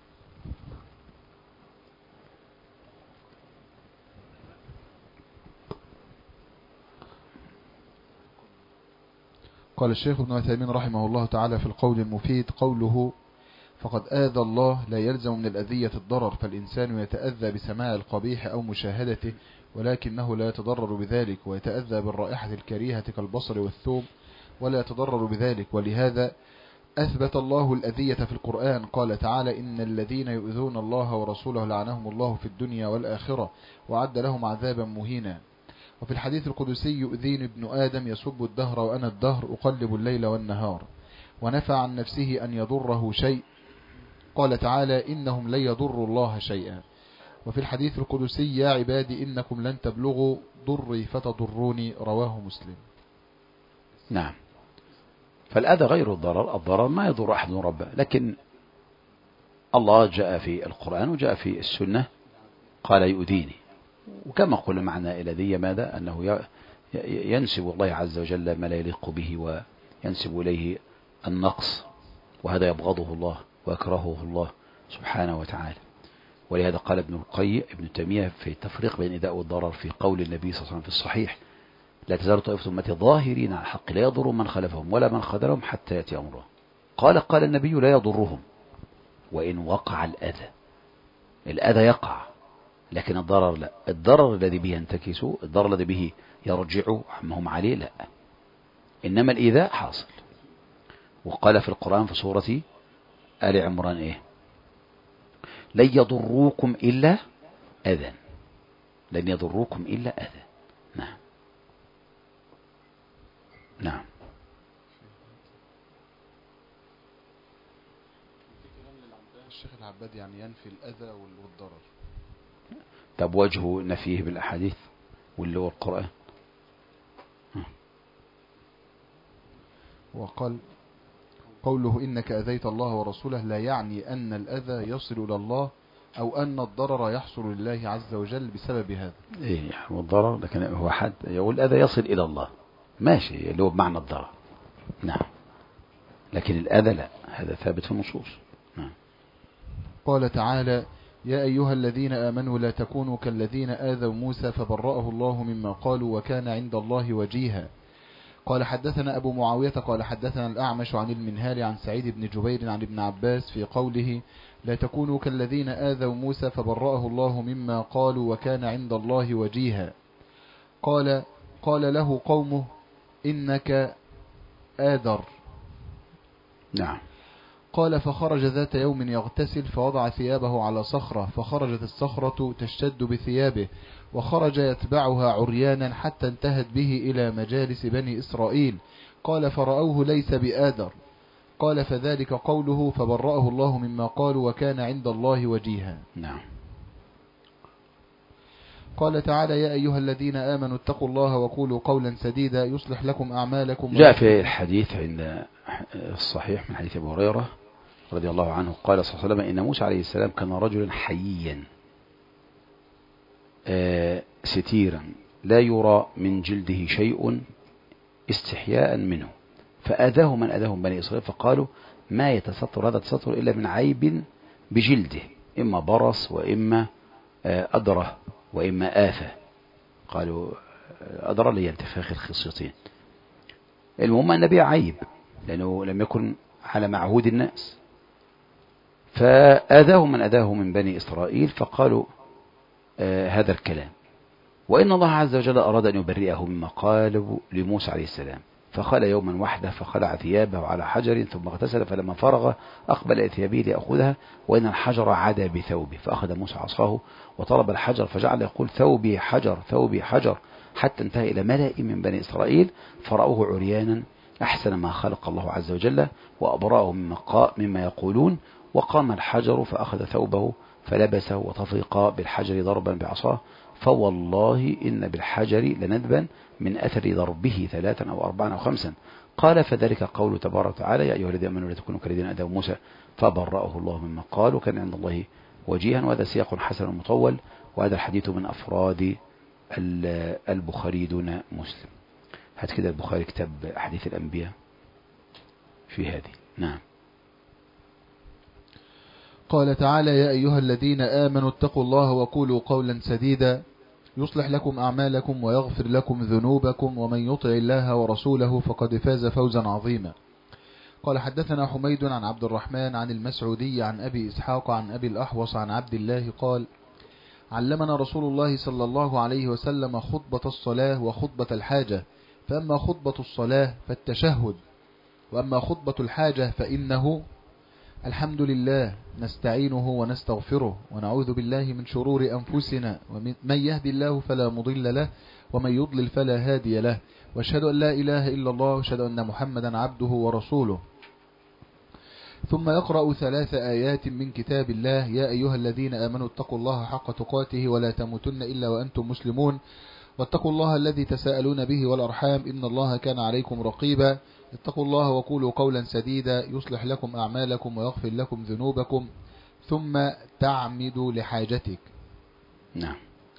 قال الشيخ ابن عثيمين رحمه الله تعالى في القول المفيد قوله فقد آذى الله لا يلزم من الأذية الضرر، فالإنسان يتأذى بسماع القبيح أو مشاهدته ولكنه لا يتضرر بذلك، ويتأذى بالرائحة الكريهة كالبصر والثوم ولا يتضرر بذلك. ولهذا أثبت الله الأذية في القرآن، قال تعالى إن الذين يؤذون الله ورسوله لعنهم الله في الدنيا والآخرة وعد لهم عذابا مهينا. وفي الحديث القدسي يؤذيني ابن آدم يسب الدهر وأنا الدهر أقلب الليل والنهار، ونفى عن نفسه أن يضره شيء، قال تعالى إنهم لن يضروا الله شيئا. وفي الحديث القدسي يا عبادي إنكم لن تبلغوا ضري فتضروني، رواه مسلم. نعم. فالأذى غير الضرر، الضرر ما يضر أحد ربه، لكن الله جاء في القرآن وجاء في السنة قال يؤذيني، وكما قلنا معنى الذي ماذا أنه ينسب الله عز وجل ما لا يليق به وينسب إليه النقص، وهذا يبغضه الله ويكرهه الله سبحانه وتعالى. ولهذا قال ابن تيمية في التفريق بين الإيذاء والضرر في قول النبي صلى الله عليه وسلم في الصحيح لا تزال طائفة أمتي ظاهرين على الحق لا يضر من خلفهم ولا من خذلهم حتى يأتي أمره. قال النبي لا يضرهم وإن وقع الأذى، الأذى يقع لكن الضرر لا. الضرر الذي به ينتكس، الضرر الذي به يرجع عما هم عليه لا، إنما الإيذاء حاصل. وقال في القرآن في سورة آل عمران إيه؟ لن يضروكم إلا أذى، لن يضروكم إلا أذى. نعم نعم. الشيخ العباد يعني ينفي الأذى والضرر. طب وجه نفيه بالأحاديث واللي هو القرآن؟ وقال قوله إنك أذيت الله ورسوله لا يعني أن الأذى يصل إلى الله أو أن الضرر يحصل لله عز وجل بسبب هذا. إيه يعني الضرر، لكن هو حد يقول الأذى يصل إلى الله ماشي اللي هو بمعنى الضرر. نعم. لكن الأذى لا، هذا ثابت في النصوص. نعم. قال تعالى يا أيها الذين آمنوا لا تكونوا كالذين آذوا موسى فبرأه الله مما قالوا وكان عند الله وجيها. قال حدثنا أبو معاوية قال حدثنا الأعمش عن المنهال عن سعيد بن جبير عن ابن عباس في قوله لا تكونوا كالذين آذوا موسى فبرأه الله مما قالوا وكان عند الله وجيها. قال له قومه إنك آذر. نعم. قال فخرج ذات يوم يغتسل فوضع ثيابه على صخرة فخرجت الصخرة تشتد بثيابه وخرج يتبعها عريانا حتى انتهت به إلى مجالس بني إسرائيل. قال فرأوه ليس بآذر. قال فذلك قوله فبرأه الله مما قالوا وكان عند الله وجيها. نعم. قال تعالى يا أيها الذين آمنوا اتقوا الله وقولوا قولا سديدا يصلح لكم أعمالكم. جاء في الحديث عند الصحيح من حديث أبي هريرة رضي الله عنه قال صلى الله عليه وسلم إن موسى عليه السلام كان رجلا حييا ستيرا لا يرى من جلده شيء استحياء منه فأذاه من أذاهم بني إسرائيل فقالوا ما يتستر هذا التستر إلا من عيب بجلده إما برص وإما أدرة وإما آفة. قالوا أدرة لي انتفاخ الخصيتين. المهم أن بها عيب لأنه لم يكن على معهود الناس فآذاه من أذاه من بني إسرائيل فقالوا هذا الكلام. وإن الله عز وجل أراد أن يبرئه مما قالوا لموسى عليه السلام فخلى يوما وحده فخلع ثيابه على حجر ثم اغتسل فلما فرغ أقبل إلى ثيابه ليأخذها وإن الحجر عدا بثوبه فأخذ موسى عصاه وطلب الحجر فجعل يقول ثوبي حجر ثوبي حجر حتى انتهى إلى ملأ من بني إسرائيل فرأوه عريانا أحسن ما خلق الله عز وجل وأبرأه مما يقولون وقام الحجر فأخذ ثوبه فلبسه وطفق بالحجر ضربا بعصاه فوالله إن بالحجر لندبا من أثر ضربه 3 أو 4 أو 5. قال فذلك قول تبارك وتعالى يا أيها الذين آمنوا لا تكونوا كالذين آذوا موسى فبرأه الله مما قالوا كان عند الله وجيها. وهذا سياق حسن مطول وهذا الحديث من أفراد البخاري دون مسلم. هات كده البخاري كتاب أحاديث الأنبياء في هذه. نعم. قال تعالى يا أيها الذين آمنوا اتقوا الله وقولوا قولا سديدا يصلح لكم أعمالكم ويغفر لكم ذنوبكم ومن يطع الله ورسوله فقد فاز فوزا عظيما. قال حدثنا حميد عن عبد الرحمن عن المسعودي عن أبي إسحاق عن أبي الأحوص عن عبد الله قال علمنا رسول الله صلى الله عليه وسلم خطبة الصلاة وخطبة الحاجة فأما خطبة الصلاة فالتشهد وأما خطبة الحاجة فإنه الحمد لله نستعينه ونستغفره ونعوذ بالله من شرور أنفسنا ومن يهدي الله فلا مضل له ومن يضلل فلا هادي له واشهد أن لا إله إلا الله واشهد أن محمدا عبده ورسوله. ثم يقرأ 3 آيات من كتاب الله يا أيها الذين آمنوا اتقوا الله حق تقاته ولا تموتن إلا وأنتم مسلمون واتقوا الله الذي تساءلون به والأرحام إن الله كان عليكم رقيبا. اتقوا الله وقولوا قولا سديدا يصلح لكم أعمالكم ويغفر لكم ذنوبكم ثم تعمدوا لحاجتك. نعم.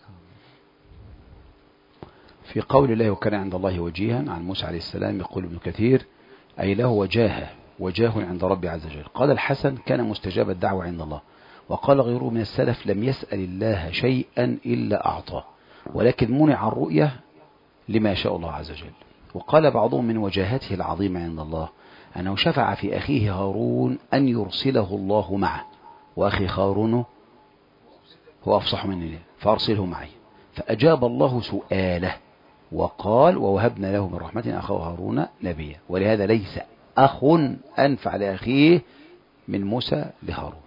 في قول الله وكان عند الله وجيها عن موسى عليه السلام يقول ابن كثير أي له وجاه عند ربي عز وجل. قال الحسن كان مستجاب الدعوة عند الله. وقال غيره من السلف لم يسأل الله شيئا إلا أعطاه ولكن منع الرؤية لما شاء الله عز وجل. وقال بعضهم من وجاهته العظيمة عند الله أنه شفع في أخيه هارون أن يرسله الله معه وأخي هارون هو أفصح مني فأرسله معي. فأجاب الله سؤاله وقال ووهبنا له من رحمتنا أخاه هارون نبيا. ولهذا ليس أخ أنفع لأخيه من موسى لهارون.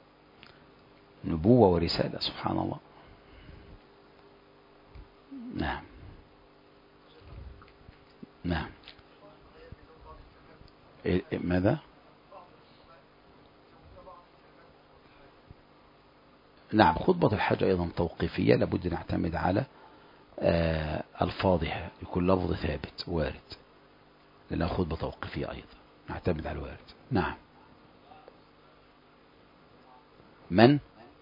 نبوة ورسالة سبحان الله. نعم نعم. ماذا؟ نعم، خطبة الحاجة أيضا توقيفية، لابد نعتمد على ألفاظها، يكون لفظ ثابت وارد، لأنها خطبة توقيفية أيضا نعتمد على الوارد. نعم. من؟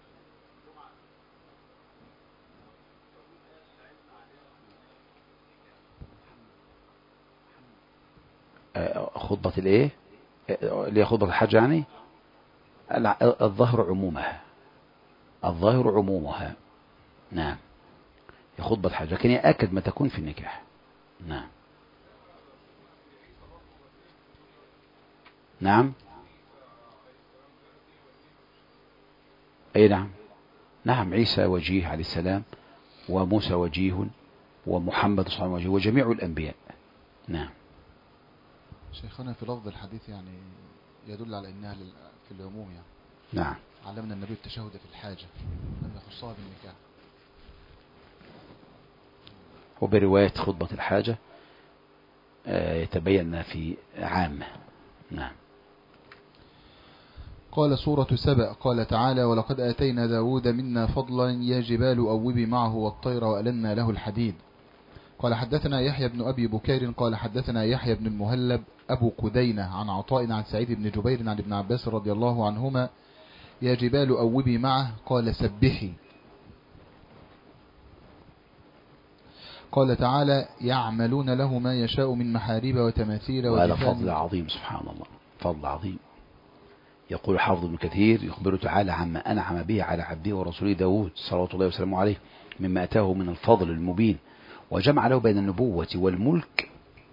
خطبة الايه اللي هي خطبة الحج يعني الظاهر عمومها، الظاهر عمومها. نعم، هي خطبة الحج لكن هي أكد ما تكون في النكاح. نعم نعم. أي نعم نعم. عيسى وجيه عليه السلام، وموسى وجيه، ومحمد صلى الله عليه وسلم وجيه، وجميع الأنبياء. نعم. شيخنا في لفظ الحديث يعني يدل على أنها في العموم يعني. نعم. علمنا النبي التشهد في الحاجة، لم يخصها بالنكاح. وبرواية خطبة الحاجة يتبين في عامة. نعم. قال سورة سبأ قال تعالى ولقد آتينا داود منا فضلا يا جبال أوبي معه والطير وألنا له الحديد. قال حدثنا يحيى بن أبي بكير قال حدثنا يحيى بن المهلب أبو كدينة عن عطاء عن سعيد بن جبير عن ابن عباس رضي الله عنهما يا جبال أوبي معه قال سبحي. قال تعالى يعملون له ما يشاء من محاريب وتماثيل وهذا فضل عظيم سبحان الله، فضل عظيم. يقول حافظ ابن كثير يخبر تعالى عما أنعم به على عبده ورسوله داود صلوات الله وسلامه عليه مما أتاه من الفضل المبين، وجمع له بين النبوة والملك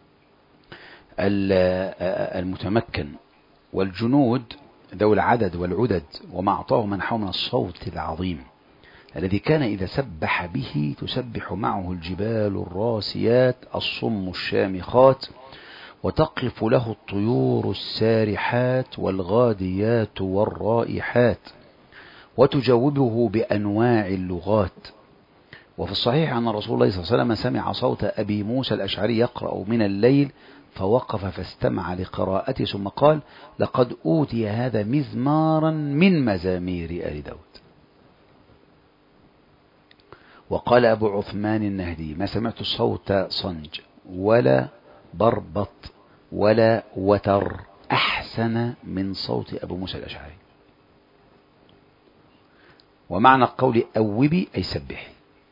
المتمكن والجنود ذوي العدد والعدد، وما أعطاه منحه من الصوت العظيم الذي كان إذا سبح به تسبح معه الجبال الراسيات الصم الشامخات، وتقف له الطيور السارحات والغاديات والرائحات، وتجاوبه بأنواع اللغات. وفي الصحيح أن رسول الله صلى الله عليه وسلم سمع صوت أبي موسى الأشعري يقرأ من الليل فوقف فاستمع لقراءته ثم قال لقد أوتي هذا مزمارا من مزامير آل داود. وقال أبو عثمان النهدي ما سمعت صوت صنج ولا بربط ولا وتر أحسن من صوت أبو موسى الأشعري. ومعنى القول أوبي أي سبح.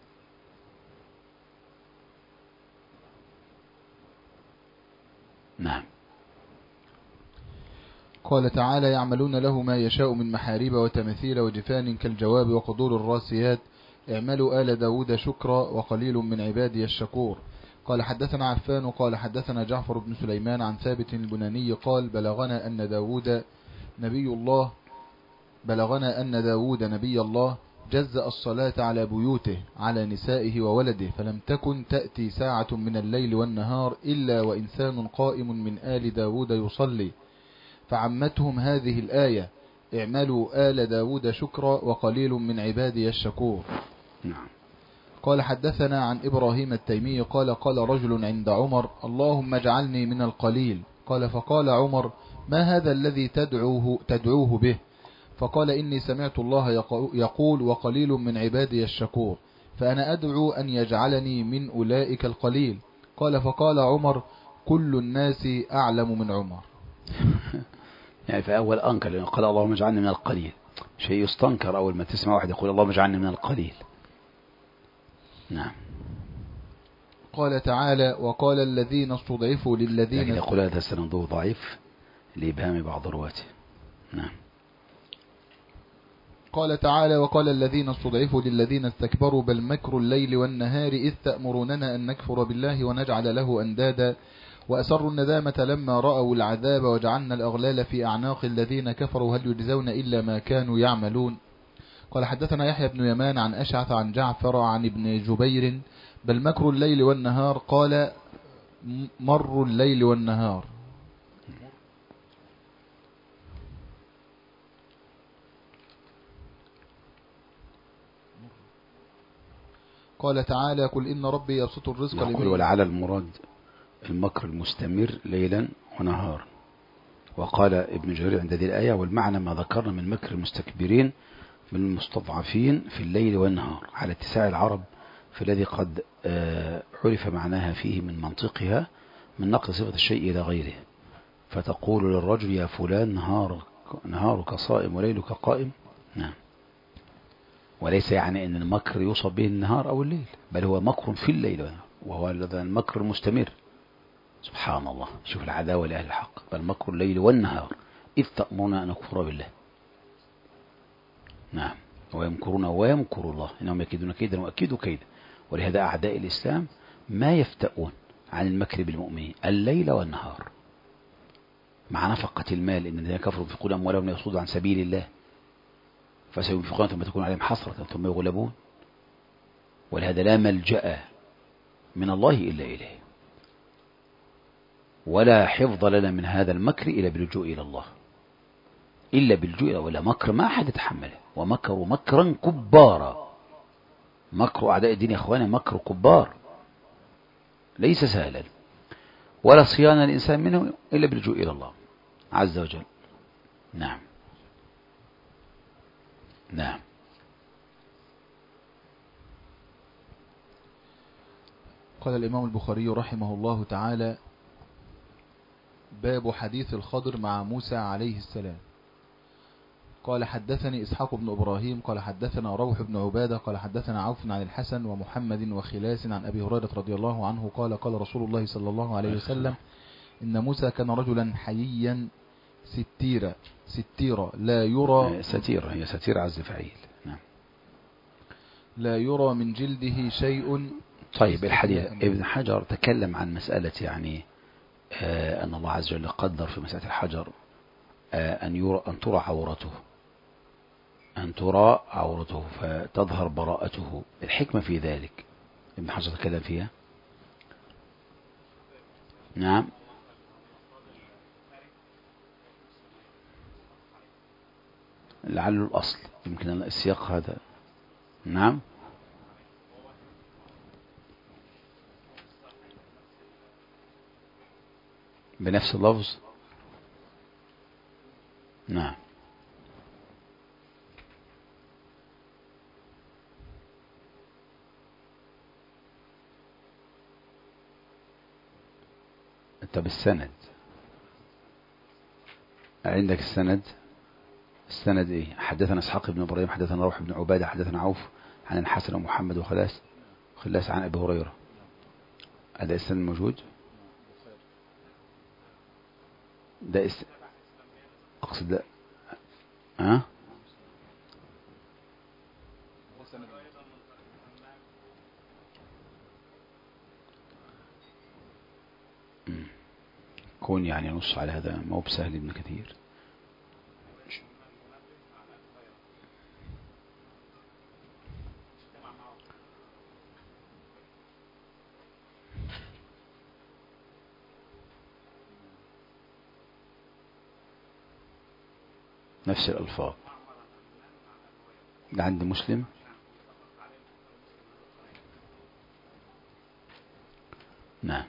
نعم. قال تعالى يعملون له ما يشاء من محاريب وتماثيل وجفان كالجواب وقدور الراسيات اعملوا آل داود شكرا وقليل من عبادي الشكور. قال حدثنا عفان قال حدثنا جعفر بن سليمان عن ثابت البناني قال بلغنا أن داود نبي الله جزأ الصلاة على بيوته على نسائه وولده، فلم تكن تأتي ساعة من الليل والنهار إلا وإنسان قائم من آل داود يصلي، فعمتهم هذه الآية اعملوا آل داود شكرا وقليل من عبادي الشكور. نعم. قال حدثنا عن إبراهيم التيمي قال قال رجل عند عمر اللهم اجعلني من القليل. قال فقال عمر ما هذا الذي تدعوه به؟ فقال إني سمعت الله يقول وقليل من عبادي الشكور، فأنا أدعو أن يجعلني من أولئك القليل. قال فقال عمر كل الناس أعلم من عمر. يعني في أول أنكر لأنه قال اللهم اجعلني من القليل، شيء يستنكر أول ما تسمع واحد يقول اللهم اجعلني من القليل. نعم. قال تعالى وقال الذين استضعفوا للذين، لكن يقول هذا سنده ضعيف لإبهام بعض رواته. نعم. قال تعالى وقال الذين استضعفوا للذين استكبروا بل مكر الليل والنهار إذ تأمروننا أن نكفر بالله ونجعل له أندادا وأسروا الندامة لما رأوا العذاب وجعلنا الأغلال في أعناق الذين كفروا هل يجزون إلا ما كانوا يعملون. قال حدثنا يحيى بن يمان عن أشعث عن جعفر عن ابن جبير بل مكر الليل والنهار قال مر الليل والنهار. قال تعالى قل إن ربي يبسط الرزق يقول ولعل المراد المكر المستمر ليلا ونهارا. وقال ابن جرير عند هذه الآية والمعنى ما ذكرنا من مكر المستكبرين من المستضعفين في الليل والنهار على اتساع العرب في الذي قد عرف معناها فيه من منطقها من نقل صفة الشيء إلى غيره. فتقول للرجل يا فلان نهارك صائم وليلك قائم. نعم. وليس يعني أن المكر يوصف به النهار أو الليل، بل هو مكر في الليل والنهار، وهو المكر المستمر. سبحان الله، شوف العداوة لأهل الحق. بل مكر الليل والنهار إذ تأمرون أن نكفر بالله. نعم. ويمكرون ويمكر الله إنهم يكيدون كيدا وأكيد كيدا. ولهذا أعداء الإسلام ما يفتؤون عن المكر بالمؤمنين الليل والنهار مع نفقة المال. إن الذين كفروا ينفقون أموالهم ليصدوا عن سبيل الله فسينفقون ثم تكون عليهم حسرة ثم يغلبون. ولهذا لا ملجأ من الله إلا إليه، ولا حفظ لنا من هذا المكر إلا باللجوء إلى الله، إلا باللجوء إلى ولا مكر ما أحد يتحمله. ومكروا مكرا كبارا. مكر أعداء الدين يا أخوانا مكر كبار ليس سهلا، ولا صيانة الإنسان منه إلا باللجوء إلى الله عز وجل. نعم. نعم. قال الإمام البخاري رحمه الله تعالى باب حديث الخضر مع موسى عليه السلام. قال حدثني إسحاق بن إبراهيم قال حدثنا روح بن عبادة قال حدثنا عوف عن الحسن ومحمد وخلاس عن أبي هريرة رضي الله عنه قال قال رسول الله صلى الله عليه وسلم إن موسى كان رجلا حييا ستيرا لا يرى ستيرة، هي ستيرة عز فعيل. نعم. لا يرى من جلده شيء. طيب الحديث ابن حجر تكلم عن مسألة يعني أن الله عز وجل قدر في مسألة الحجر أن ترى عورته، أن ترى عورته فتظهر براءته. الحكمة في ذلك ابن حجر تكلم فيها. نعم. لعله الأصل يمكن السياق هذا. نعم. بنفس اللفظ. نعم. طب السند عندك السند ايه؟ حدثنا اسحاق بن ابراهيم حدثنا روح بن عبادة حدثنا عوف عن الحسن ومحمد وخلاس عن ابي هريرة. هذا السند موجود. ده اقصد ده كون يعني نص على هذا ما هو بسهل ابن كثير. نفس الألفاظ ده عند مسلم. نعم.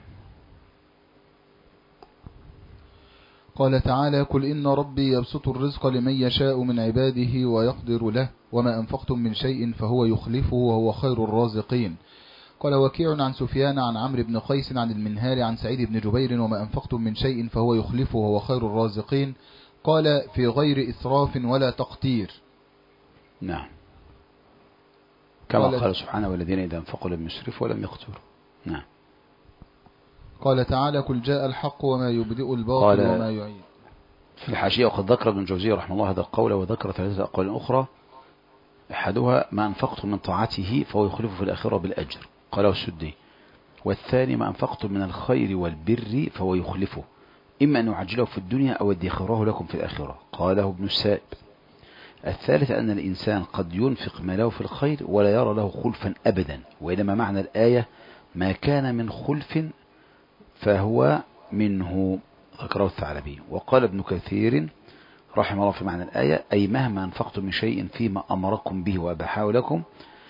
قال تعالى قل إن ربي يبسط الرزق لمن يشاء من عباده ويقدر له وما أنفقتم من شيء فهو يخلفه وهو خير الرازقين. قال وكيع عن سفيان عن عمرو بن قيس عن المنهال عن سعيد بن جبير وما أنفقتم من شيء فهو يخلفه وهو خير الرازقين. قال في غير إسراف ولا تقتير. نعم. كما قال سبحانه والذين إذا انفقوا لم يسرفوا ولم يقتروا. نعم. قال تعالى قل جاء الحق وما يبدئ الباطل وما يعيد. في الحاشية وقد ذكر ابن الجوزي رحمه الله هذا القول وذكر 3 أقوال أخرى. أحدها ما أنفقتم من طاعته فهو يخلفه في الآخرة بالأجر قاله السدي. والثاني ما أنفقتم من الخير والبر فهو يخلفه إما أن يعجله في الدنيا أو يدخره لكم في الآخرة قاله ابن السائب. الثالث أن الإنسان قد ينفق ماله في الخير ولا يرى له خلفا أبدا، وإنما معنى الآية ما كان من خلف فهو منه، ذكره الثعلبي. وقال ابن كثير رحمه الله في معنى الآية أي مهما أنفقتم من شيء فيما أمركم به وأباحه لكم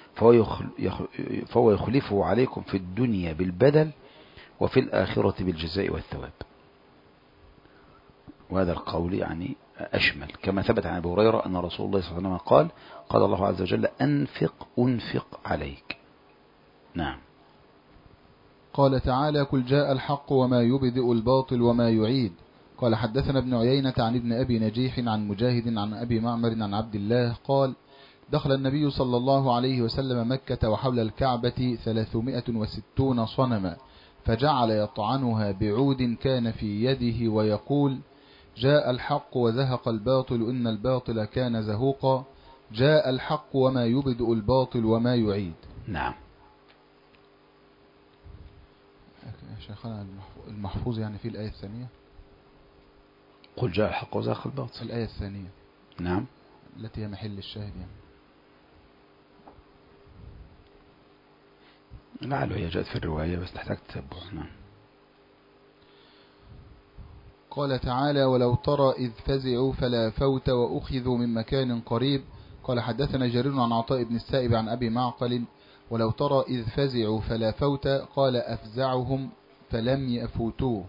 فهو يخلفه عليكم في الدنيا بالبدل وفي الآخرة بالجزاء والثواب. وهذا القول يعني أشمل، كما ثبت عن أبي هريرة أن رسول الله صلى الله عليه وسلم قال الله عز وجل أنفق عليك. نعم. قال تعالى قل جاء الحق وما يبدئ الباطل وما يعيد. قال حدثنا ابن عيينة عن ابن أبي نجيح عن مجاهد عن أبي معمر عن عبد الله قال دخل النبي صلى الله عليه وسلم مكة وحول الكعبة 360 صنما فجعل يطعنها بعود كان في يده ويقول جاء الحق وزهق الباطل إن الباطل كان زهوقا جاء الحق وما يبدئ الباطل وما يعيد. نعم. شيخنا المحفوظ يعني في الآية الثانية قل جاء الحق وزهق الباطل، الآية الثانية. نعم. التي هي محل الشاهد يعني. لعله هي جاءت في الرواية بس تحتاج تتبع. نعم. قال تعالى ولو ترى إذ فزعوا فلا فوت وأخذوا من مكان قريب. قال حدثنا جرير عن عطاء بن السائب عن أبي معقل ولو ترى إذ فزعوا فلا فوت قال أفزعهم فلم يفوتوه.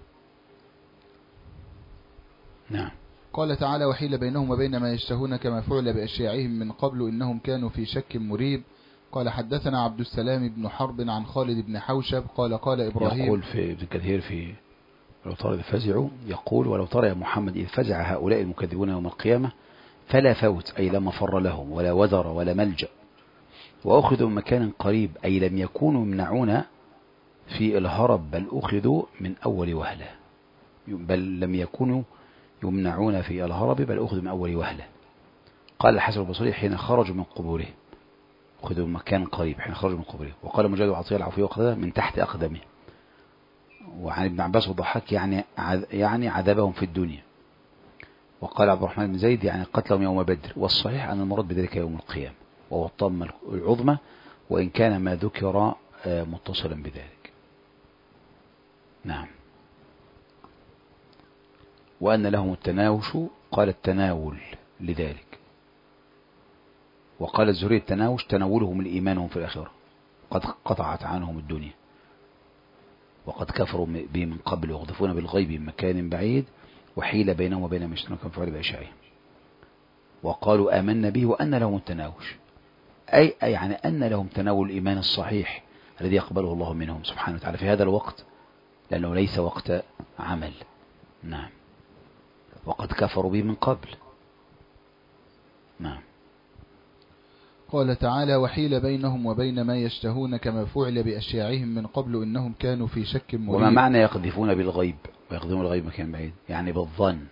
نعم. قال تعالى وحيل بينهم وبين ما يشتهون كما فعل بأشياعهم من قبل إنهم كانوا في شك مريب. قال حدثنا عبد السلام بن حرب عن خالد بن حوشب قال إبراهيم يقول في ابن كثير في ولو ترى إذ فزعوا يقول ولو ترى يا محمد إذ فزع هؤلاء المكذبون يوم القيامة فلا فوت أي لا مفر لهم ولا وذر ولا ملجأ وأخذوا من مكان قريب أي لم يكونوا يمنعون في الهرب بل أخذوا من أول وهلة، بل لم يكونوا يمنعون في الهرب بل أخذوا من أول وهلة. قال الحسن البصري حين خرجوا من قبوره أخذوا من مكان قريب حين خرجوا من قبوره. وقال مجاهد وعطية العفوية وقتها من تحت أقدمه. وعن ابن عباس والضحاك يعني عذابهم في الدنيا. وقال عبد الرحمن بن زيد يعني قتلهم يوم بدر. والصحيح أن المراد بذلك يوم القيامة وهو الطامة العظمى وإن كان ما ذكر متصلا بذلك. نعم. وأن لهم التناوش قال التناول لذلك. وقال الزهري التناوش تناولهم الإيمان في الآخرة قد قطعت عنهم الدنيا وقد كفروا به من قبل يغضفون بالغيب من مكان بعيد وحيل بينهم وبين ما يشتهون كما فعل بأشياعهم. وقالوا آمنا به وأن لهم التناوش أي يعني أن لهم تناول الإيمان الصحيح الذي يقبله الله منهم سبحانه وتعالى في هذا الوقت لأنه ليس وقت عمل. نعم. وقد كفروا به من قبل. نعم. قال تعالى وحيل بينهم وبين ما يشتهون كما فعل بأشياعهم من قبل إنهم كانوا في شك مريب. وما معنى يقذفون بالغيب ويقذفون بالغيب مكان بعيد يعني بالظن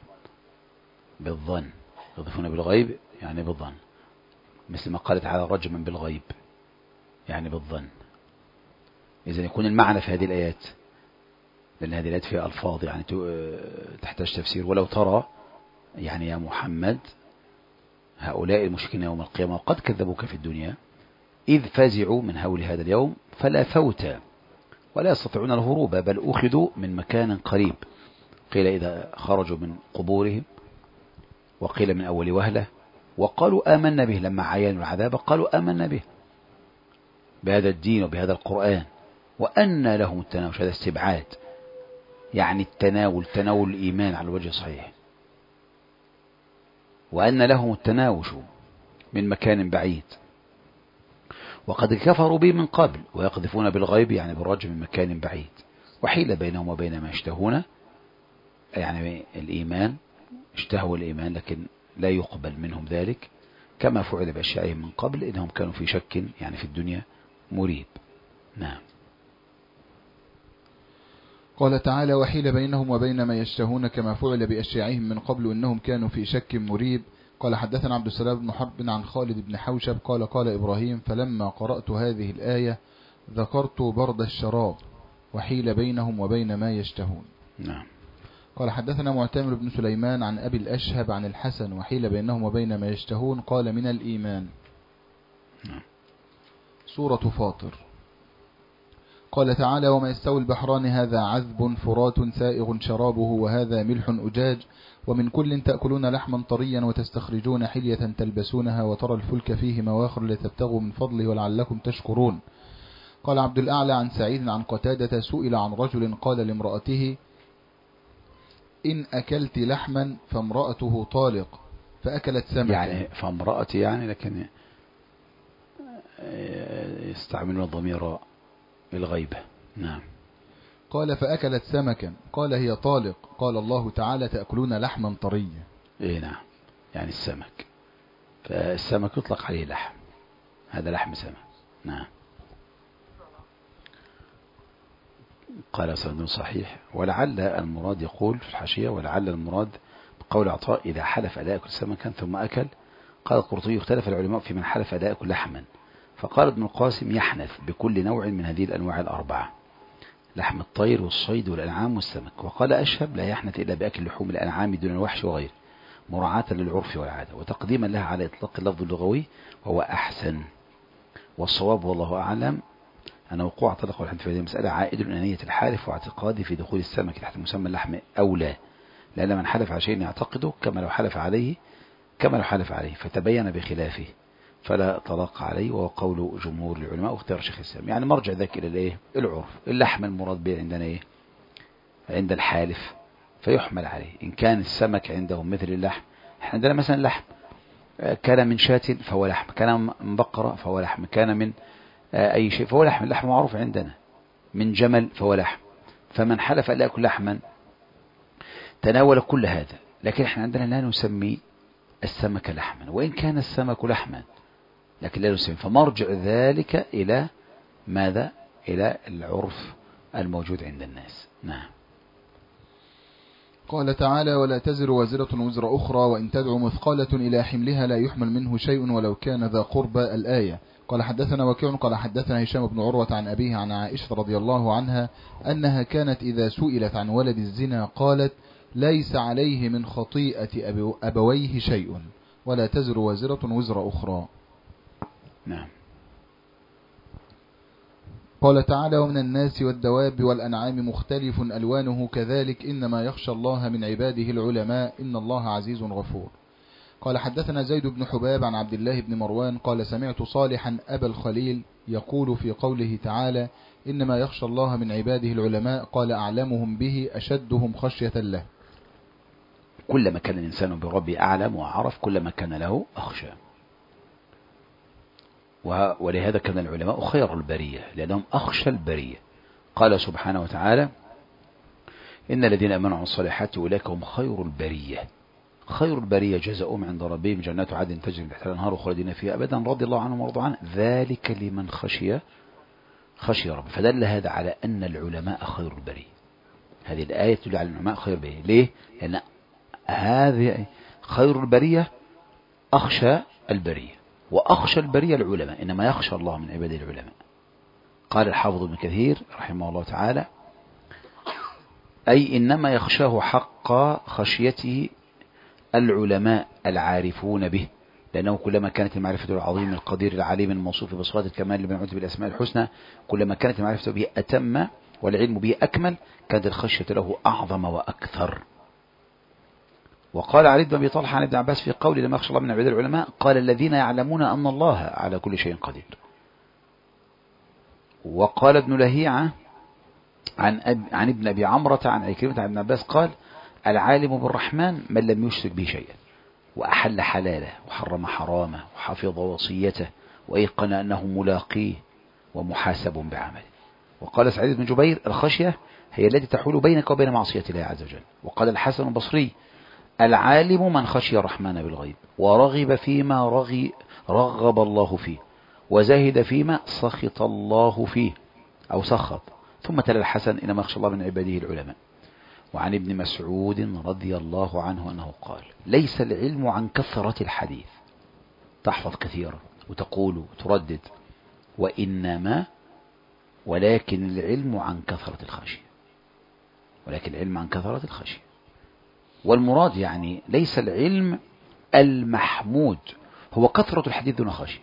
يقذفون بالغيب يعني بالظن مثل ما قال تعالى رجما بالغيب يعني بالظن. إذن يكون المعنى في هذه الآيات لأن هذه الآيات فيها ألفاظ يعني تحتاج تفسير. ولو ترى يعني يا محمد هؤلاء المشركين يوم القيامة وقد كذبوك في الدنيا إذ فزعوا من هول هذا اليوم فلا فوت ولا يستطيعون الهروب بل أخذوا من مكان قريب. قيل إذا خرجوا من قبورهم وقيل من أول وهلة. وقالوا آمنا به لما عاينوا العذاب قالوا آمنا به بهذا الدين وبهذا القرآن وأن لهم التناوش. هذا استبعاد يعني تناول الإيمان على الوجه الصحيح. وأن لهم التناوش من مكان بعيد وقد كفروا به من قبل ويقذفون بالغيب يعني بالرجم من مكان بعيد وحيل بينهم وبين ما يشتهون يعني الإيمان اشتهوا الإيمان لكن لا يقبل منهم ذلك كما فعل بأشياعهم من قبل إنهم كانوا في شك يعني في الدنيا مريب. نعم. قال تعالى وحيل بينهم وبين ما يشتهون كما فعل بأشياعهم من قبل إنهم كانوا في شك مريب. قال حدثنا عبد السلام بن حرب عن خالد بن حوشب قال إبراهيم فلما قرأت هذه الآية ذكرت برد الشراب وحيل بينهم وبين ما يشتهون. نعم. قال حدثنا معتمر بن سليمان عن أبي الأشهب عن الحسن وحيل بينهم وبين ما يشتهون قال من الإيمان. سورة فاطر. قال تعالى وما يستوي البحران هذا عذب فرات سائغ شرابه وهذا ملح أجاج ومن كل تأكلون لحما طريا وتستخرجون حلية تلبسونها وترى الفلك فيه مواخر لتبتغوا من فضله ولعلكم تشكرون. قال عبد الأعلى عن سعيد عن قتادة سئل عن رجل قال لامرأته إن أكلت لحما فامرأته طالق فأكلت سمكا. يعني فامرأتي يعني، لكن يستعملون الضمير الغيبة. نعم. قال فأكلت سمكا قال هي طالق. قال الله تعالى تأكلون لحما طريا. إيه نعم، يعني السمك، فالسمك يطلق عليه لحم، هذا لحم سمك. نعم. قال سند صحيح. ولعل المراد، يقول في الحاشية ولعل المراد بقول عطاء إذا حلف ألا يأكل سمكا ثم أكل. قال القرطبي اختلف العلماء في من حلف ألا يأكل لحما، فقال ابن القاسم يحنث بكل نوع من هذه الأنواع الأربعة، لحم الطير والصيد والأنعام والسمك. وقال أشهب لا يحنث إلا بأكل لحوم الأنعام دون الوحش وغيره، مراعاة للعرف والعادة وتقديما لها على إطلاق اللفظ اللغوي، وهو أحسن. والصواب والله أعلم أن وقوع طلق والحنث في هذه المسألة عائد إلى نية الحالف واعتقاده في دخول السمك تحت مسمى اللحم أولى، لأن من حلف على شيء يعتقده كما لو حلف عليه فتبين بخلافه فلا طلاق عليه، وهو قول جمهور العلماء واختيار شيخ الإسلام. يعني مرجع ذاك إلى الإيه؟ العرف. اللحم المراد به عندنا إيه؟ عند الحالف فيحمل عليه. إن كان السمك عندهم مثل اللحم، احنا عندنا مثلا اللحم كان من شاة فهو لحم، كان من بقرة فهو لحم، كان من أي شيء فهو لحم. اللحم معروف عندنا، من جمل فهو لحم. فمن حلف ألا يأكل لحما تناول كل هذا، لكن احنا عندنا لا نسمي السمك لحما وإن كان السمك لحما، لكن لا نسمي. فمرجع ذلك إلى ماذا؟ إلى العرف الموجود عند الناس. نعم. قال تعالى ولا تزر وازرة وزر أخرى وإن تدعو مثقالة إلى حملها لا يحمل منه شيء ولو كان ذا قربى. الآية. قال حدثنا وكيع قال حدثنا هشام بن عروة عن أبيه عن عائشة رضي الله عنها أنها كانت إذا سئلت عن ولد الزنا قالت ليس عليه من خطيئة أبويه شيء ولا تزر وازرة وزر أخرى. نعم. قال تعالى ومن الناس والدواب والأنعام مختلف ألوانه كذلك إنما يخشى الله من عباده العلماء إن الله عزيز غفور. قال حدثنا زيد بن حباب عن عبد الله بن مروان قال سمعت صالحا أبا الخليل يقول في قوله تعالى إنما يخشى الله من عباده العلماء قال أعلمهم به أشدهم خشية له. كلما كان الإنسان بربه أعلم وعرف كلما كان له أخشى، ولهذا كان العلماء خير البرية لأنهم أخشى البرية. قال سبحانه وتعالى إن الذين آمنوا وعملوا الصالحات أولئك هم خير البرية. خير البرية جزاؤهم عند ربهم جنات عدن تجري من تحتها الأنهار خالدين فيها أبدا رضي الله عنهم ورضوا عنه ذلك لمن خشي ربه. فدل هذا على أن العلماء خير البرية. هذه الآية تدل على العلماء خير البرية. ليه؟ لأن هذه خير البرية أخشى البرية، وأخشى البرية العلماء، إنما يخشى الله من عباده العلماء. قال الحافظ ابن كثير رحمه الله تعالى أي إنما يخشاه حق خشيته العلماء العارفون به، لأنه كلما كانت المعرفة العظيم القدير العليم الموصوف بصفات الكمال المنعوت بالأسماء الحسنى كلما كانت المعرفة به أتم والعلم به أكمل كانت الخشية له أعظم وأكثر. وقال علي بن أبي طلحة عن ابن عباس في قول لما يخشى الله من عباد العلماء قال الذين يعلمون أن الله على كل شيء قدير. وقال ابن لهيعة عن ابن أبي عمرة عن عكرمة عن ابن عباس قال العالم بالرحمن من لم يشرك به شيئا وأحل حلاله وحرم حرامه وحفظ وصيته وأيقن أنه ملاقيه ومحاسب بعمله. وقال سعيد بن جبير الخشية هي التي تحول بينك وبين معصية الله عز وجل. وقال الحسن البصري العالم من خشي الرحمن بالغيب ورغب فيما رغب الله فيه وزهد فيما سخط الله فيه أو سخط. ثم تلا الحسن إنما يخشى الله من عباده العلماء. وعن ابن مسعود رضي الله عنه أنه قال ليس العلم عن كثرة الحديث تحفظ كثيرا وتقول وتردد ولكن العلم عن كثرة الخشية. والمراد يعني ليس العلم المحمود هو كثرة الحديث دون خشية،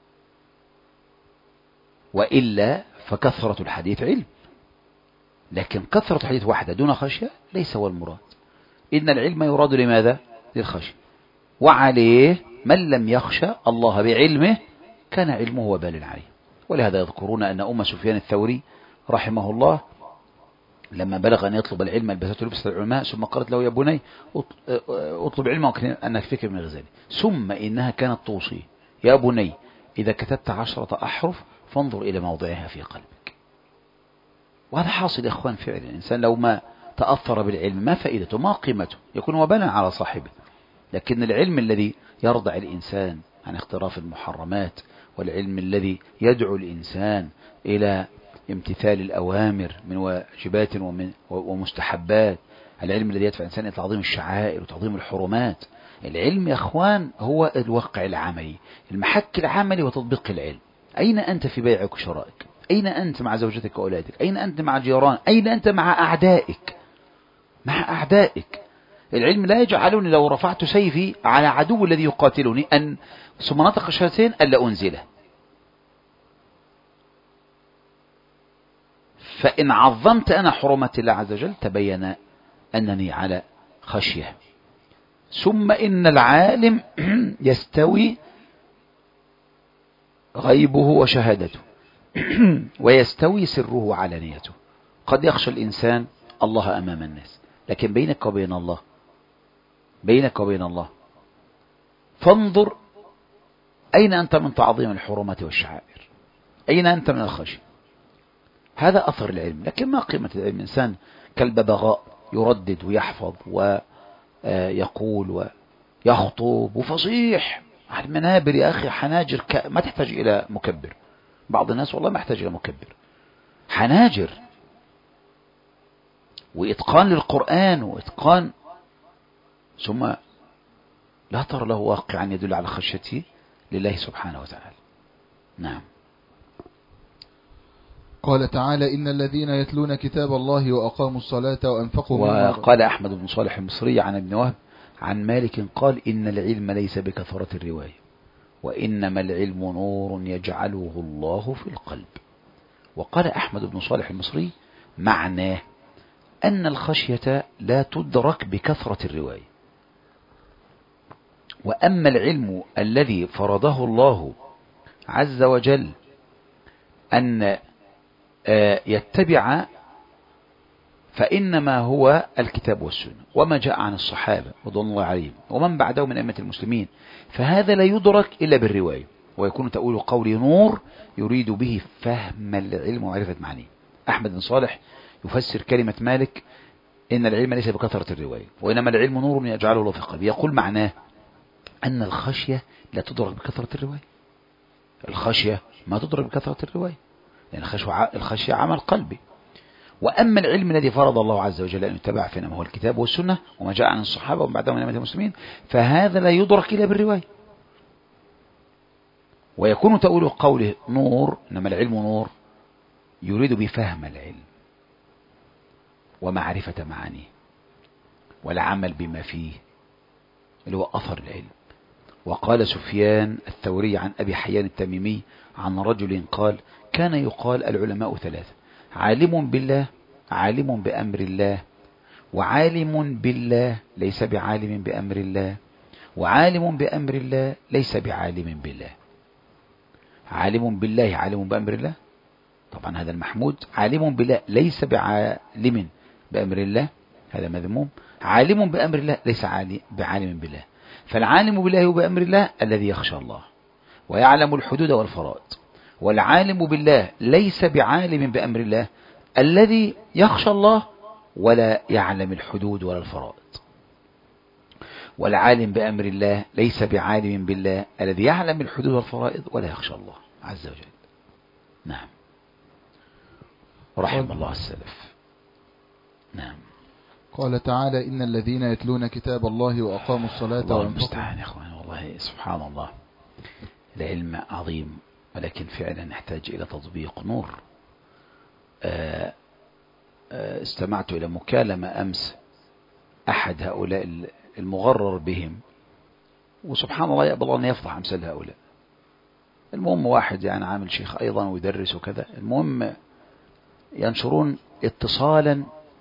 وإلا فكثرة الحديث علم، لكن كثرة الحديث وحده دون خشية ليس هو المراد. إن العلم يراد لماذا؟ للخشية، وعليه من لم يخشى الله بعلمه كان علمه وبال عليه. ولهذا يذكرون أن أم سفيان الثوري رحمه الله لما بلغ أن يطلب العلم البسته لبسة العلماء ثم قالت له يا بني اطلب علما أنك فكر من الغزالي، ثم إنها كانت توصي يا بني إذا كتبت 10 أحرف فانظر إلى موضعها في قلبك. وهذا حاصل يا إخوان فعلا. الإنسان لو ما تأثر بالعلم ما فائدته ما قيمته، يكون وبالا على صاحبه. لكن العلم الذي يرضع الإنسان عن اقتراف المحرمات، والعلم الذي يدعو الإنسان إلى امتثال الأوامر من واجبات ومستحبات، العلم الذي يدفع الإنسان إلى تعظيم الشعائر وتعظيم الحرمات. العلم يا أخوان هو الواقع العملي، المحك العملي وتطبيق العلم. أين أنت في بيعك وشرائك؟ أين أنت مع زوجتك وأولادك؟ أين أنت مع جيران؟ أين أنت مع أعدائك؟ مع أعدائك. العلم لا يجعلني لو رفعت سيفي على عدو الذي يقاتلني أن ثم نطق الشهادتين ألا أنزله. فإن عظمت أنا حرمات الله عز وجل تبين أنني على خشية. ثم إن العالم يستوي غيبه وشهادته ويستوي سره وعلانيته. قد يخشى الإنسان الله أمام الناس، لكن بينك وبين الله، بينك وبين الله فانظر أين أنت من تعظيم الحرمات والشعائر، أين أنت من الخشية. هذا أثر العلم. لكن ما قيمة العلم؟ إنسان كالببغاء يردد ويحفظ ويقول ويخطب وفصيح على المنابر. يا أخي حناجر ما تحتاج إلى مكبر. بعض الناس والله ما يحتاج إلى مكبر، حناجر وإتقان للقرآن وإتقان، ثم لا ترى له واقعا يدل على خشيته لله سبحانه وتعالى. نعم. قال تعالى إن الذين يتلون كتاب الله وأقاموا الصلاة وأنفقوا مما وقال أحمد بن صالح المصري عن ابن وهب عن مالك قال إن العلم ليس بكثرة الرواية، وإنما العلم نور يجعله الله في القلب. وقال أحمد بن صالح المصري معناه أن الخشية لا تدرك بكثرة الرواية، وأما العلم الذي فرضه الله عز وجل أن يتبع فإنما هو الكتاب والسنة وما جاء عن الصحابة رضوان الله عليهم ومن بعدهم من أئمة المسلمين، فهذا لا يدرك إلا بالرواية. ويكون تأويل قول نور يريد به فهم العلم ومعرفة معانيه. أحمد بن صالح يفسر كلمة مالك إن العلم ليس بكثرة الرواية وإنما العلم نور يجعله الله في القلب، يقول معناه أن الخشية لا تدرك بكثرة الرواية. الخشية ما تدرك بكثرة الرواية، لأن الخشية عمل قلبي. وأما العلم الذي فرض الله عز وجل أن يتبع فإنما هو الكتاب والسنة وما جاء عن الصحابة ومن بعدهم من أئمة المسلمين، فهذا لا يدرك إلا بالرواية. ويكون تأويل قوله نور إنما العلم نور يريد بفهم العلم ومعرفة معانيه والعمل بما فيه اللي هو أثر العلم. وقال سفيان الثوري عن أبي حيان التميمي عن رجل قال كان يقال العلماء 3: عالم بالله، عالم بأمر الله، وعالم بالله ليس بعالم بأمر الله، وعالم بأمر الله ليس بعالم بالله. عالم بالله عالم بأمر الله، طبعا هذا المحمود. عالم بالله ليس بعالم بأمر الله، هذا مذموم. عالم بأمر الله ليس بعالم بالله. فالعالم بالله وبأمر الله الذي يخشى الله ويعلم الحدود والفرائض، والعالم بالله ليس بعالم بأمر الله الذي يخشى الله ولا يعلم الحدود ولا الفرائض. والعالم بأمر الله ليس بعالم بالله الذي يعلم الحدود والفرائض ولا يخشى الله عز وجل. نعم. رحم الله السلف. نعم. قال تعالى إن الذين يتلون كتاب الله وأقاموا الصلاة الله المستعان يا أخوان. والله سبحان الله، العلم عظيم ولكن فعلا نحتاج إلى تطبيق نور. استمعت إلى مكالمة أمس أحد هؤلاء المغرر بهم، وسبحان الله يقبل أن يفضح أمثال هؤلاء. المهم واحد يعني عامل شيخ أيضا ويدرس وكذا، المهم ينشرون اتصالا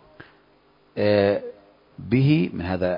به من هذا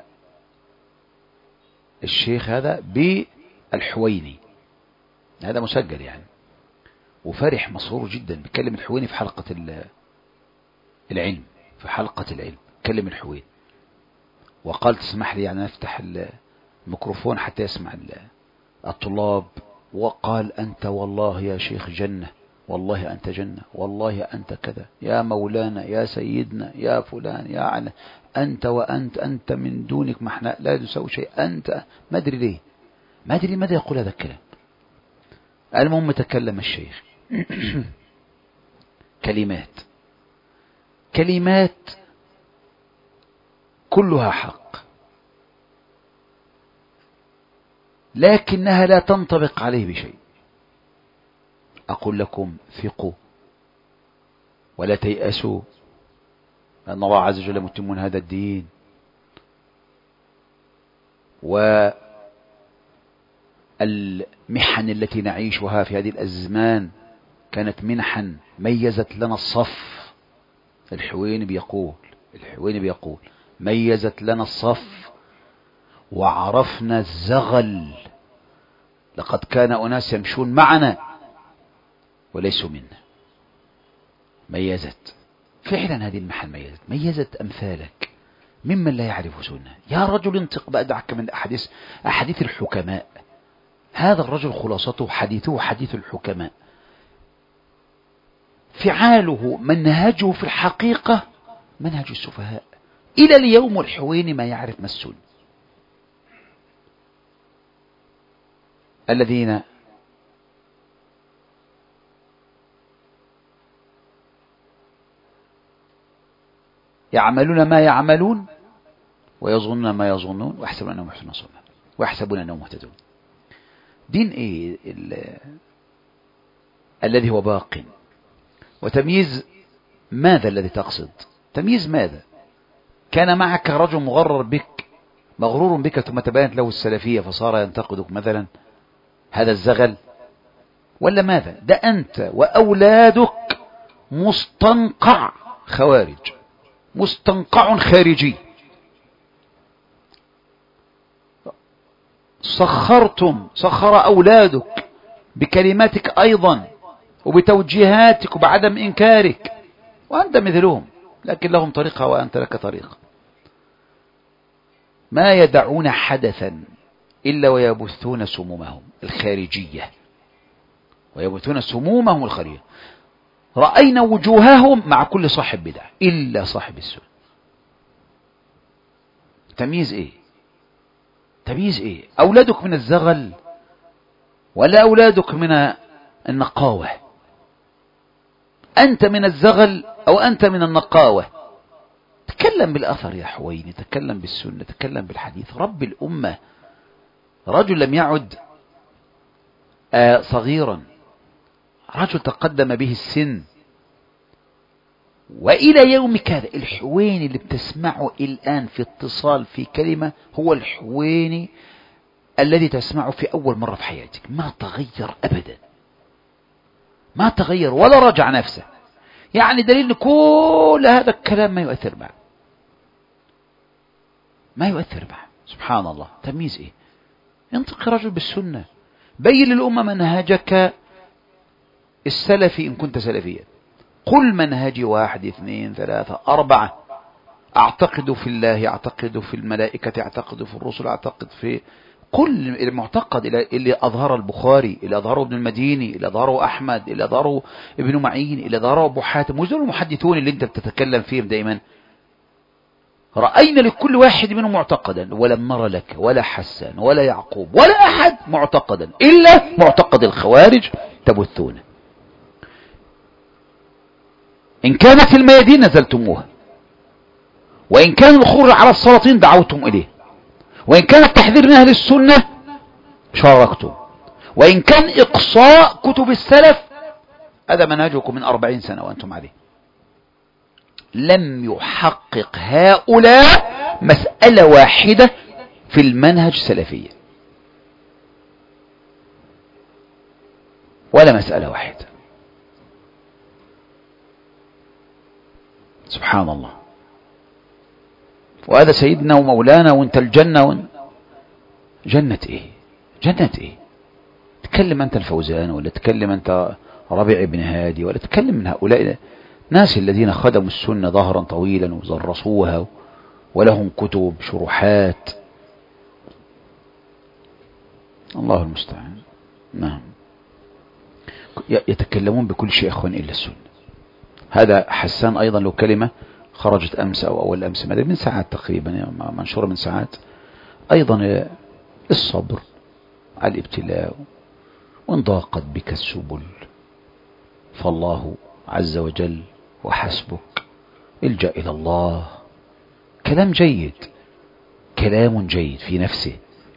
الشيخ هذا بالحويني، هذا مسجل يعني، وفرح مسرور جدا بيكلم الحويني في حلقة العلم، في حلقة العلم كلم الحويني وقال تسمح لي يعني نفتح الميكروفون حتى يسمع الطلاب، وقال أنت والله يا شيخ جنة، والله أنت جنة، والله أنت كذا، يا مولانا يا سيدنا يا فلان يا على أنت أنت من دونك ما احنا لا نسوي شيء، أنت ما أدري ليه، ما أدري ماذا يقول هذا الكلام. المهم تكلم الشيخ كلمات كلها حق، لكنها لا تنطبق عليه بشيء. أقول لكم ثقوا ولا تيأسوا، لأن الله عز وجل متم هذا الدين، والمحن التي نعيشها في هذه الأزمان كانت منحا ميزت لنا الصف. الحويني بيقول ميزت لنا الصف وعرفنا الزغل، لقد كان أناس يمشون معنا وليسوا منا. ميزت فعلا هذه المحن، ميزت أمثالك ممن لا يعرف سنة. يا رجل انطق بقى، دعك من أحاديث الحكماء. هذا الرجل خلاصته حديثه حديث الحكماء، فعاله منهجه في الحقيقة منهج السفهاء. إلى اليوم الحويني ما يعرف ما السنة. الذين يعملون ما يعملون ويظنون ما يظنون ويحسبون أنهم محسنون صنعا ويحسبون أنهم مهتدون. دين إيه الذي هو باق؟ وتمييز ماذا الذي تقصد؟ تمييز ماذا؟ كان معك رجل مغرور بك ثم تبينت له السلفية فصار ينتقدك مثلا، هذا الزغل ولا ماذا؟ ده أنت وأولادك مستنقع خوارج، مستنقع خارجي. سخر أولادك بكلماتك أيضا وبتوجيهاتك وبعدم إنكارك، وأنت مثلهم، لكن لهم طريقة وأنت لك طريقة. ما يدعون حدثا إلا ويبثون سمومهم الخارجية، رأينا وجوههم مع كل صاحب بدع إلا صاحب السنة. تمييز إيه؟ أولادك من الزغل ولا أولادك من النقاوة؟ أنت من الزغل أو أنت من النقاوة؟ تكلم بالأثر يا حويني، تكلم بالسنة، تكلم بالحديث. رب الأمة رجل لم يعد صغيرا، رجل تقدم به السن، وإلى يومك هذا الحويني اللي بتسمعه الآن في اتصال في كلمة هو الحويني الذي تسمعه في أول مرة في حياتك. ما تغير أبدا، ما تغير ولا رجع نفسه. يعني دليل كل هذا الكلام ما يؤثر معه، سبحان الله. تمييز إيه؟ انطق رجل بالسنة، بين للأمة منهجك السلفي إن كنت سلفيا. قل منهجي 1 2 3 4، أعتقد في الله، أعتقد في الملائكة، أعتقد في الرسل، أعتقد في كل المعتقد اللي أظهر البخاري، اللي أظهره ابن المديني، اللي أظهره أحمد، اللي أظهره ابن معين، اللي أظهره أبو حاتم، وزول المحدثون اللي أنت بتتكلم فيهم دائما. رأينا لكل واحد منهم معتقدا، ولم نرى لك ولا حسان ولا يعقوب ولا أحد معتقدا إلا معتقد الخوارج تبثونه. إن كانت الميادين نزلتموها، وإن كان الخروج على السلاطين دعوتم إليه، وإن كان التحذير من أهل السنة شاركتم، وإن كان إقصاء كتب السلف هذا منهجكم من 40 سنة وأنتم عليه. لم يحقق هؤلاء مسألة واحدة في المنهج السلفي، ولا مسألة واحدة. سبحان الله. وهذا سيدنا ومولانا، وانت الجنة جنة ايه؟ جنة ايه؟ تكلم انت الفوزان، ولا تكلم انت ربيع بن هادي، ولا تكلم من هؤلاء الناس الذين خدموا السنة ظهرا طويلا وزرسوها ولهم كتب شروحات. الله المستعان. نعم. يتكلمون بكل شيء اخوان الا السنة. هذا حسان ايضا له كلمة خرجت امس او اول امس، من ساعات تقريبا، منشورة من ساعات، ايضا الصبر على الابتلاء، وان ضاقت بك السبل فالله عز وجل وحسبك، الجأ الى الله. كلام جيد، كلام جيد في نفسه،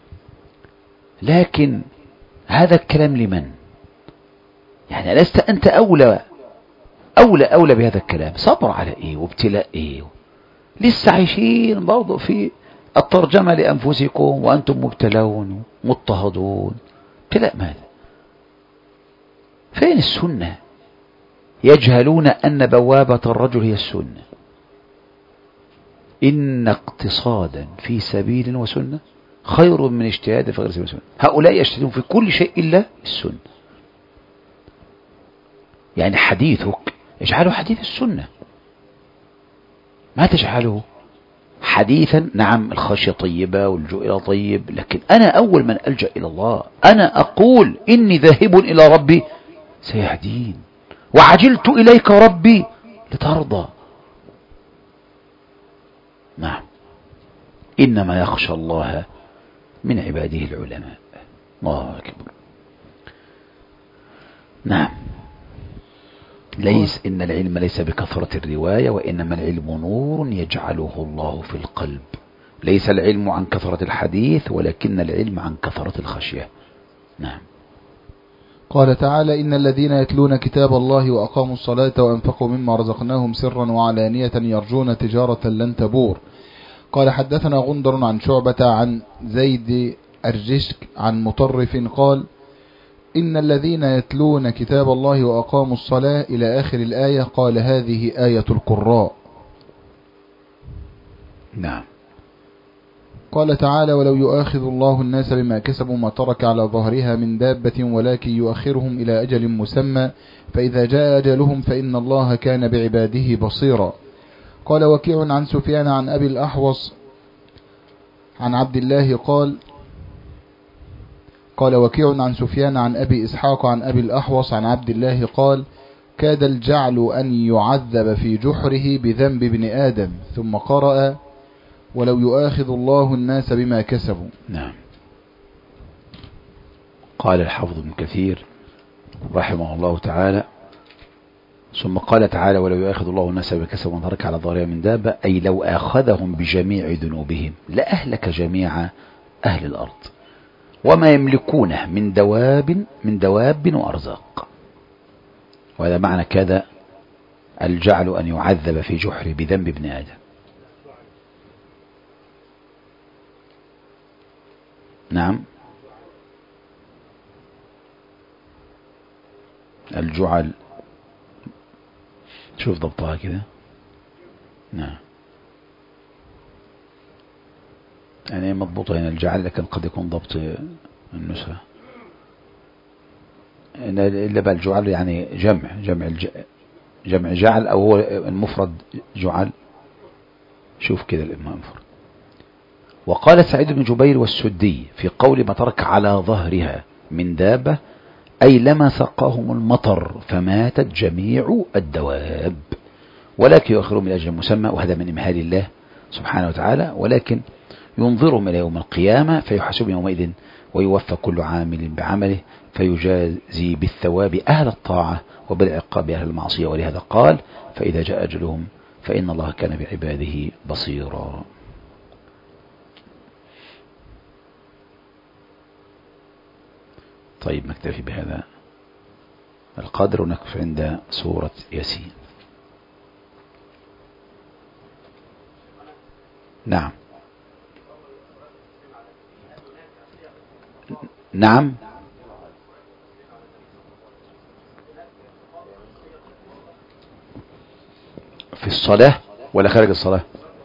لكن هذا الكلام لمن؟ يعني لست أنت أولى بهذا الكلام؟ صبر على إيه وابتلاء إيه؟ لسه عايشين برضو في الترجمة لأنفسكم وأنتم مبتلون مضطهدون. ابتلاء ماذا؟ فين السنة؟ يجهلون أن بوابة الرجل هي السنة. إن اقتصادا في سبيل وسنة خير من اجتهاد في غير سبيل وسنة. هؤلاء يجتهدون في كل شيء إلا السنة. يعني حديثك اجعله حديث السنة، ما تجعله حديثا. نعم الخشية طيبة واللجوء إلى طيب، لكن أنا أول من ألجأ إلى الله. أنا أقول إني ذاهب إلى ربي سيهدين، وعجلت إليك ربي لترضى. نعم. إنما يخشى الله من عباده العلماء. الله أكبر. نعم. إن العلم ليس بكثرة الرواية، وإنما العلم نور يجعله الله في القلب. ليس العلم عن كثرة الحديث، ولكن العلم عن كثرة الخشية. نعم. قال تعالى: إن الذين يتلون كتاب الله وأقاموا الصلاة وأنفقوا مما رزقناهم سرا وعلانية يرجون تجارة لن تبور. قال: حدثنا غندر عن شعبة عن زيد أرجشك عن مطرف قال: إن الذين يتلون كتاب الله وأقاموا الصلاة إلى آخر الآية. قال: هذه آية القراء. نعم. قال تعالى: ولو يؤاخذ الله الناس بما كسبوا ما ترك على ظهرها من دابة، ولكن يؤخرهم إلى أجل مسمى، فإذا جاء أجلهم فإن الله كان بعباده بصيرا. قال وكيع عن سفيان عن أبي الأحوص عن عبد الله قال وكيع عن سفيان عن أبي إسحاق عن أبي الأحوص عن عبد الله قال: كاد الجعل أن يعذب في جحره بذنب ابن آدم، ثم قرأ: ولو يؤاخذ الله الناس بما كسبوا. نعم. قال الحافظ ابن كثير رحمه الله تعالى: ثم قال تعالى: ولو يؤاخذ الله الناس بما كسبوا ما ترك على ظهرها من دابة، أي لو آخذهم بجميع ذنوبهم لأهلك جميع أهل الأرض وما يملكونه من دواب وأرزاق. وهذا معنى كذا الجعل أن يعذب في جحر بذنب ابن آدم. نعم. الجعل شوف ضبطها كده. نعم. يعني مضبوطة هنا الجعل، لكن قد يكون ضبط النسخة. إلا بقى الجعل يعني جمع جعل، أو هو المفرد جعل. شوف كده الإمام المفرد. وقال سعيد بن جبير والسدي في قول ما ترك على ظهرها من دابة، أي لما سقاهم المطر فماتت جميع الدواب، ولكن يؤخرهم من أجل مسمى. وهذا من إمهال الله سبحانه وتعالى، ولكن ينظرهم إلى يوم القيامة فيحاسبهم يومئذ ويوفى كل عامل بعمله، فيجازي بالثواب أهل الطاعة وبالعقاب أهل المعصية. ولهذا قال: فإذا جاء أجلهم فإن الله كان بعباده بصيرا. طيب نكتفي بهذا القدر ونقف عند سورة ياسين. نعم. نعم. في الصلاة ولا خارج الصلاة؟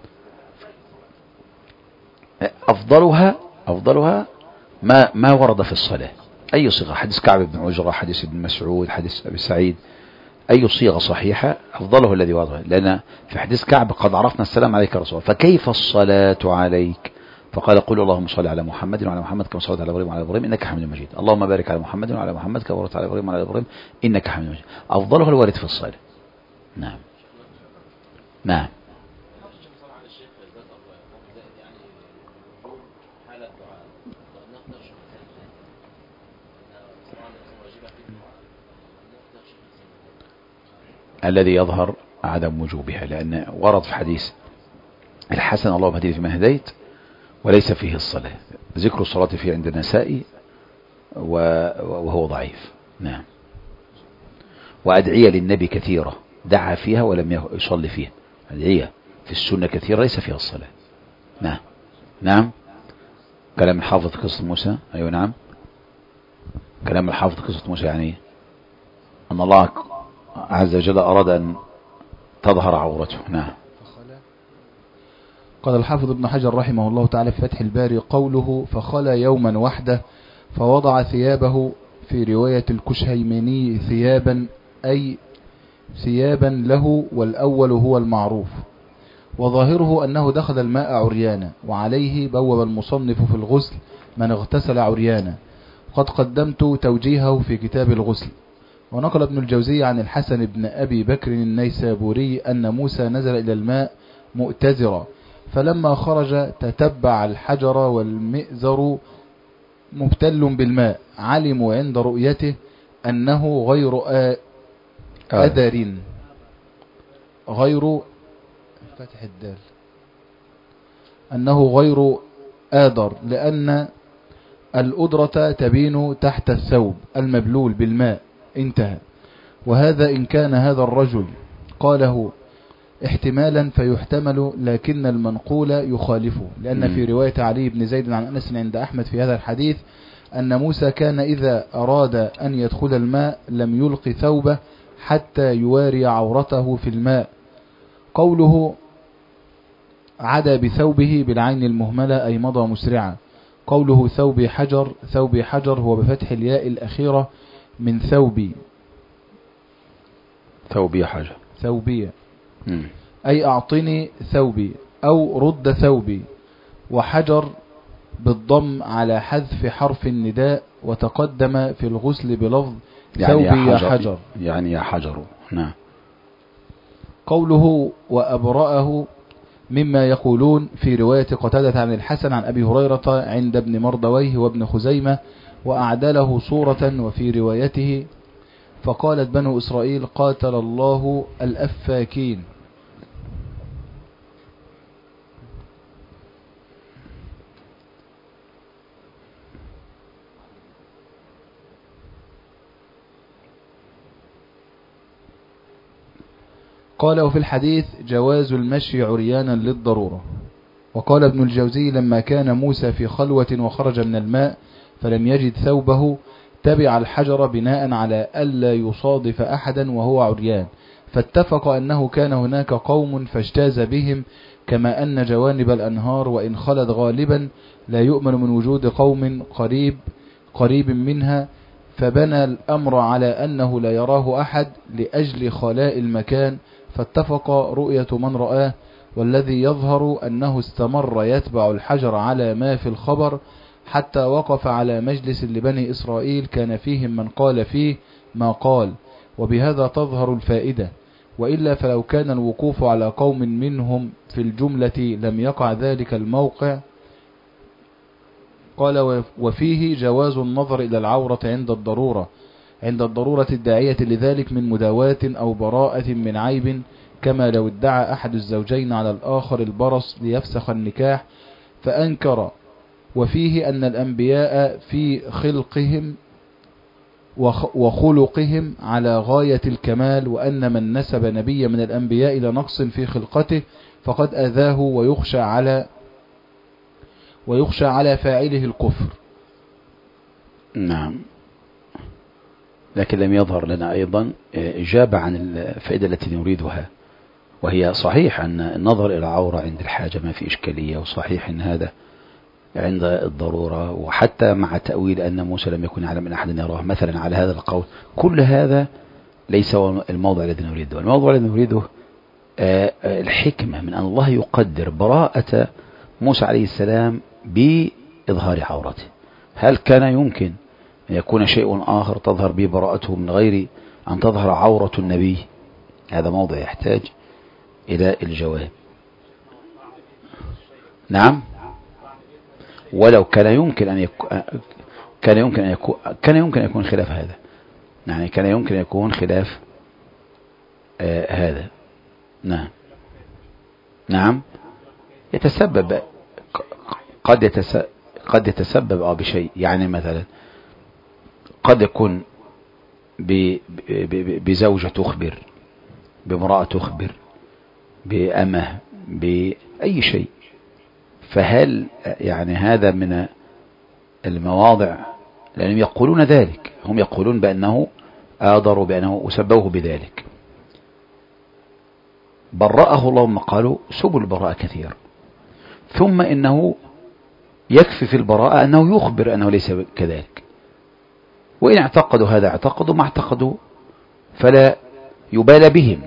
أفضلها ما ورد في الصلاة، أي صيغة، حديث كعب بن عجرة، حديث ابن مسعود، حديث أبي سعيد، أي صيغة صحيحة أفضله الذي ورد. لأن في حديث كعب قد عرفنا السلام عليك يا رسول الله، فكيف الصلاة عليك؟ فقال قل اللهم صل على محمد وعلى محمد كما صليت على إبراهيم وعلى إبراهيم إنك حميد مجيد، اللهم بارك على محمد وعلى محمد كما باركت على إبراهيم وعلى إبراهيم إنك حميد مجيد. أفضله الوارد في الصلاة. نعم نعم. الذي يظهر عدم وجوبها، لأن ورد في حديث الحسن اللهم اهدني فيمن هديت وليس فيه الصلاة، ذكر الصلاة فيه عند النسائي وهو ضعيف. نعم. وأدعية للنبي كثيرة دعا فيها ولم يصلي فيها، أدعية في السنة كثيرة ليس فيها الصلاة. نعم نعم. كلام الحافظ قصة موسى، أيوة نعم. كلام الحافظ قصة موسى يعني أن الله عز وجل أراد أن تظهر عورته. نعم. قال الحافظ ابن حجر رحمه الله تعالى في فتح الباري قوله فخلى يوما وحده فوضع ثيابه، في رواية الكشهيمني ثيابا أي ثيابا له، والأول هو المعروف، وظاهره أنه دخل الماء عريانا، وعليه بوب المصنف في الغسل من اغتسل عريانا، قد قدمت توجيهه في كتاب الغسل. ونقل ابن الجوزي عن الحسن بن أبي بكر النيسابوري أن موسى نزل إلى الماء مؤتزرا، فلما خرج تتبع الحجر والمئزر مبتل بالماء، علموا عند رؤيته أنه غير أدر، غير فتح الدال، أنه غير آدر، لأن الأدرة تبين تحت الثوب المبلول بالماء. انتهى. وهذا إن كان هذا الرجل قاله احتمالا فيحتمل، لكن المنقول يخالفه، لأن في رواية علي بن زيد عن أنس عند أحمد في هذا الحديث أن موسى كان إذا أراد أن يدخل الماء لم يلق ثوبه حتى يواري عورته في الماء. قوله عدا بثوبه بالعين المهملة أي مضى مسرعا. قوله ثوبي حجر، ثوبي حجر هو بفتح الياء الأخيرة من ثوبي، ثوبي حجر، ثوبي أي أعطني ثوبي أو رد ثوبي، وحجر بالضم على حذف حرف النداء، وتقدم في الغسل بلفظ ثوبي يا حجر، يعني يا حجر. نعم. قوله وأبرأه مما يقولون، في رواية قتادة عن الحسن عن أبي هريرة عند ابن مردويه وابن خزيمة، وأعدله صورة. وفي روايته فقالت بنو إسرائيل قاتل الله الأفاكين. قال وفي الحديث جواز المشي عريانا للضرورة. وقال ابن الجوزي لما كان موسى في خلوة وخرج من الماء فلم يجد ثوبه تبع الحجر بناء على ألا يصادف أحدا وهو عريان، فاتفق أنه كان هناك قوم فاجتاز بهم، كما أن جوانب الأنهار وإن خلت غالبا لا يؤمن من وجود قوم قريب منها، فبنى الأمر على أنه لا يراه أحد لأجل خلاء المكان، فاتفق رؤية من رآه. والذي يظهر أنه استمر يتبع الحجر على ما في الخبر حتى وقف على مجلس لبني إسرائيل كان فيهم من قال فيه ما قال، وبهذا تظهر الفائدة. وإلا فلو كان الوقوف على قوم منهم في الجملة لم يقع ذلك الموقع. قال وفيه جواز النظر إلى العورة عند الضرورة الداعية لذلك من مداواة أو براءة من عيب، كما لو ادعى أحد الزوجين على الآخر البرص ليفسخ النكاح فأنكر. وفيه أن الأنبياء في خلقهم وخلقهم على غاية الكمال، وأن من نسب نبي من الأنبياء إلى نقص في خلقته فقد أذاه ويخشى على فاعله الكفر. نعم، لكن لم يظهر لنا أيضا إجابة عن الفائدة التي نريدها، وهي صحيح أن النظر إلى العورة عند الحاجة ما في إشكالية، وصحيح أن هذا عند الضرورة، وحتى مع تأويل أن موسى لم يكن يعلم أن أحد يراه مثلا على هذا القول، كل هذا ليس هو الموضوع الذي نريده. الموضوع الذي نريده الحكمة من أن الله يقدر براءة موسى عليه السلام بإظهار عورته. هل كان يمكن أن يكون شيء آخر تظهر به براءته من غير أن تظهر عورة النبي؟ هذا موضع يحتاج إلى الجواب. نعم، ولو كان يمكن أن يكون كان يمكن أن يكون خلاف هذا، يعني كان يمكن أن يكون خلاف هذا. نعم نعم، يتسبب قد يتسبب بشيء، يعني مثلا قد يكون بزوجة تخبر، بامرأة تخبر، بأمه، بأي شيء. فهل يعني هذا من المواضع؟ لأنهم يقولون ذلك، هم يقولون بأنه آضروا، بأنه أسبوه بذلك. برأه الله، ما قالوا سبل البراءة كثير، ثم إنه يكفي في البراءة أنه يخبر أنه ليس كذلك. وإن اعتقدوا هذا اعتقدوا، ما اعتقدوا فلا يبال بهم،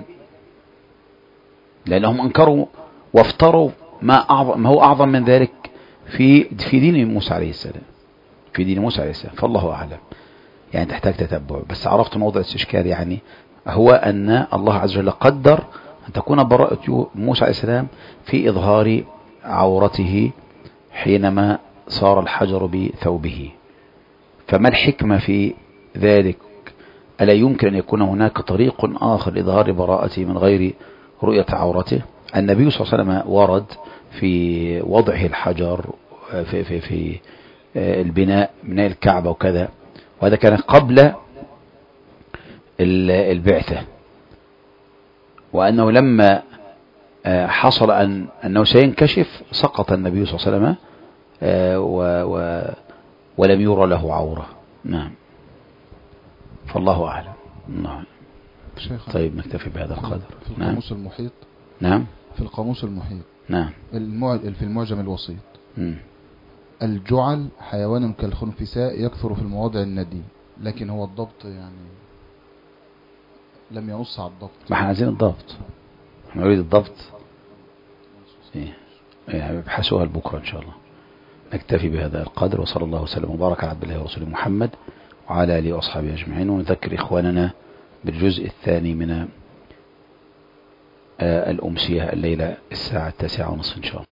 لأنهم أنكروا وافتروا ما هو أعظم من ذلك في دين موسى عليه السلام، في دين موسى عليه السلام. فالله أعلم، يعني تحتاج تتبع. بس عرفت موضوع الاستشكال، يعني هو أن الله عز وجل قدر أن تكون براءة موسى عليه السلام في إظهار عورته حينما صار الحجر بثوبه. فما الحكمة في ذلك؟ ألا يمكن أن يكون هناك طريق آخر لإظهار براءته من غير رؤية عورته؟ النبي صلى الله عليه وسلم ورد في وضعه الحجر في البناء، بناء الكعبة وكذا، وهذا كان قبل البعثة، وأنه لما حصل أنه سينكشف سقط النبي صلى الله عليه وسلم ولم يرى له عورة. نعم، فالله أعلم. نعم. طيب نكتفي بهذا القدر. في القاموس المحيط. نعم، في القاموس المحيط. نعم، في المعجم الوسيط. الجعل حيوان كالخنفساء يكثر في المواضع الندي، لكن هو الضبط يعني لم ينص على الضبط. ما احنا عايزين الضبط، احنا نريد الضبط. يعني ابحثوها بكرة إن شاء الله. نكتفي بهذا القدر، وصلى الله وسلم وبارك على عبد الله ورسوله محمد وعلى آله وأصحابه أجمعين. ونذكر إخواننا بالجزء الثاني من الأمسية الليلة الساعة 9:30 إن شاء الله.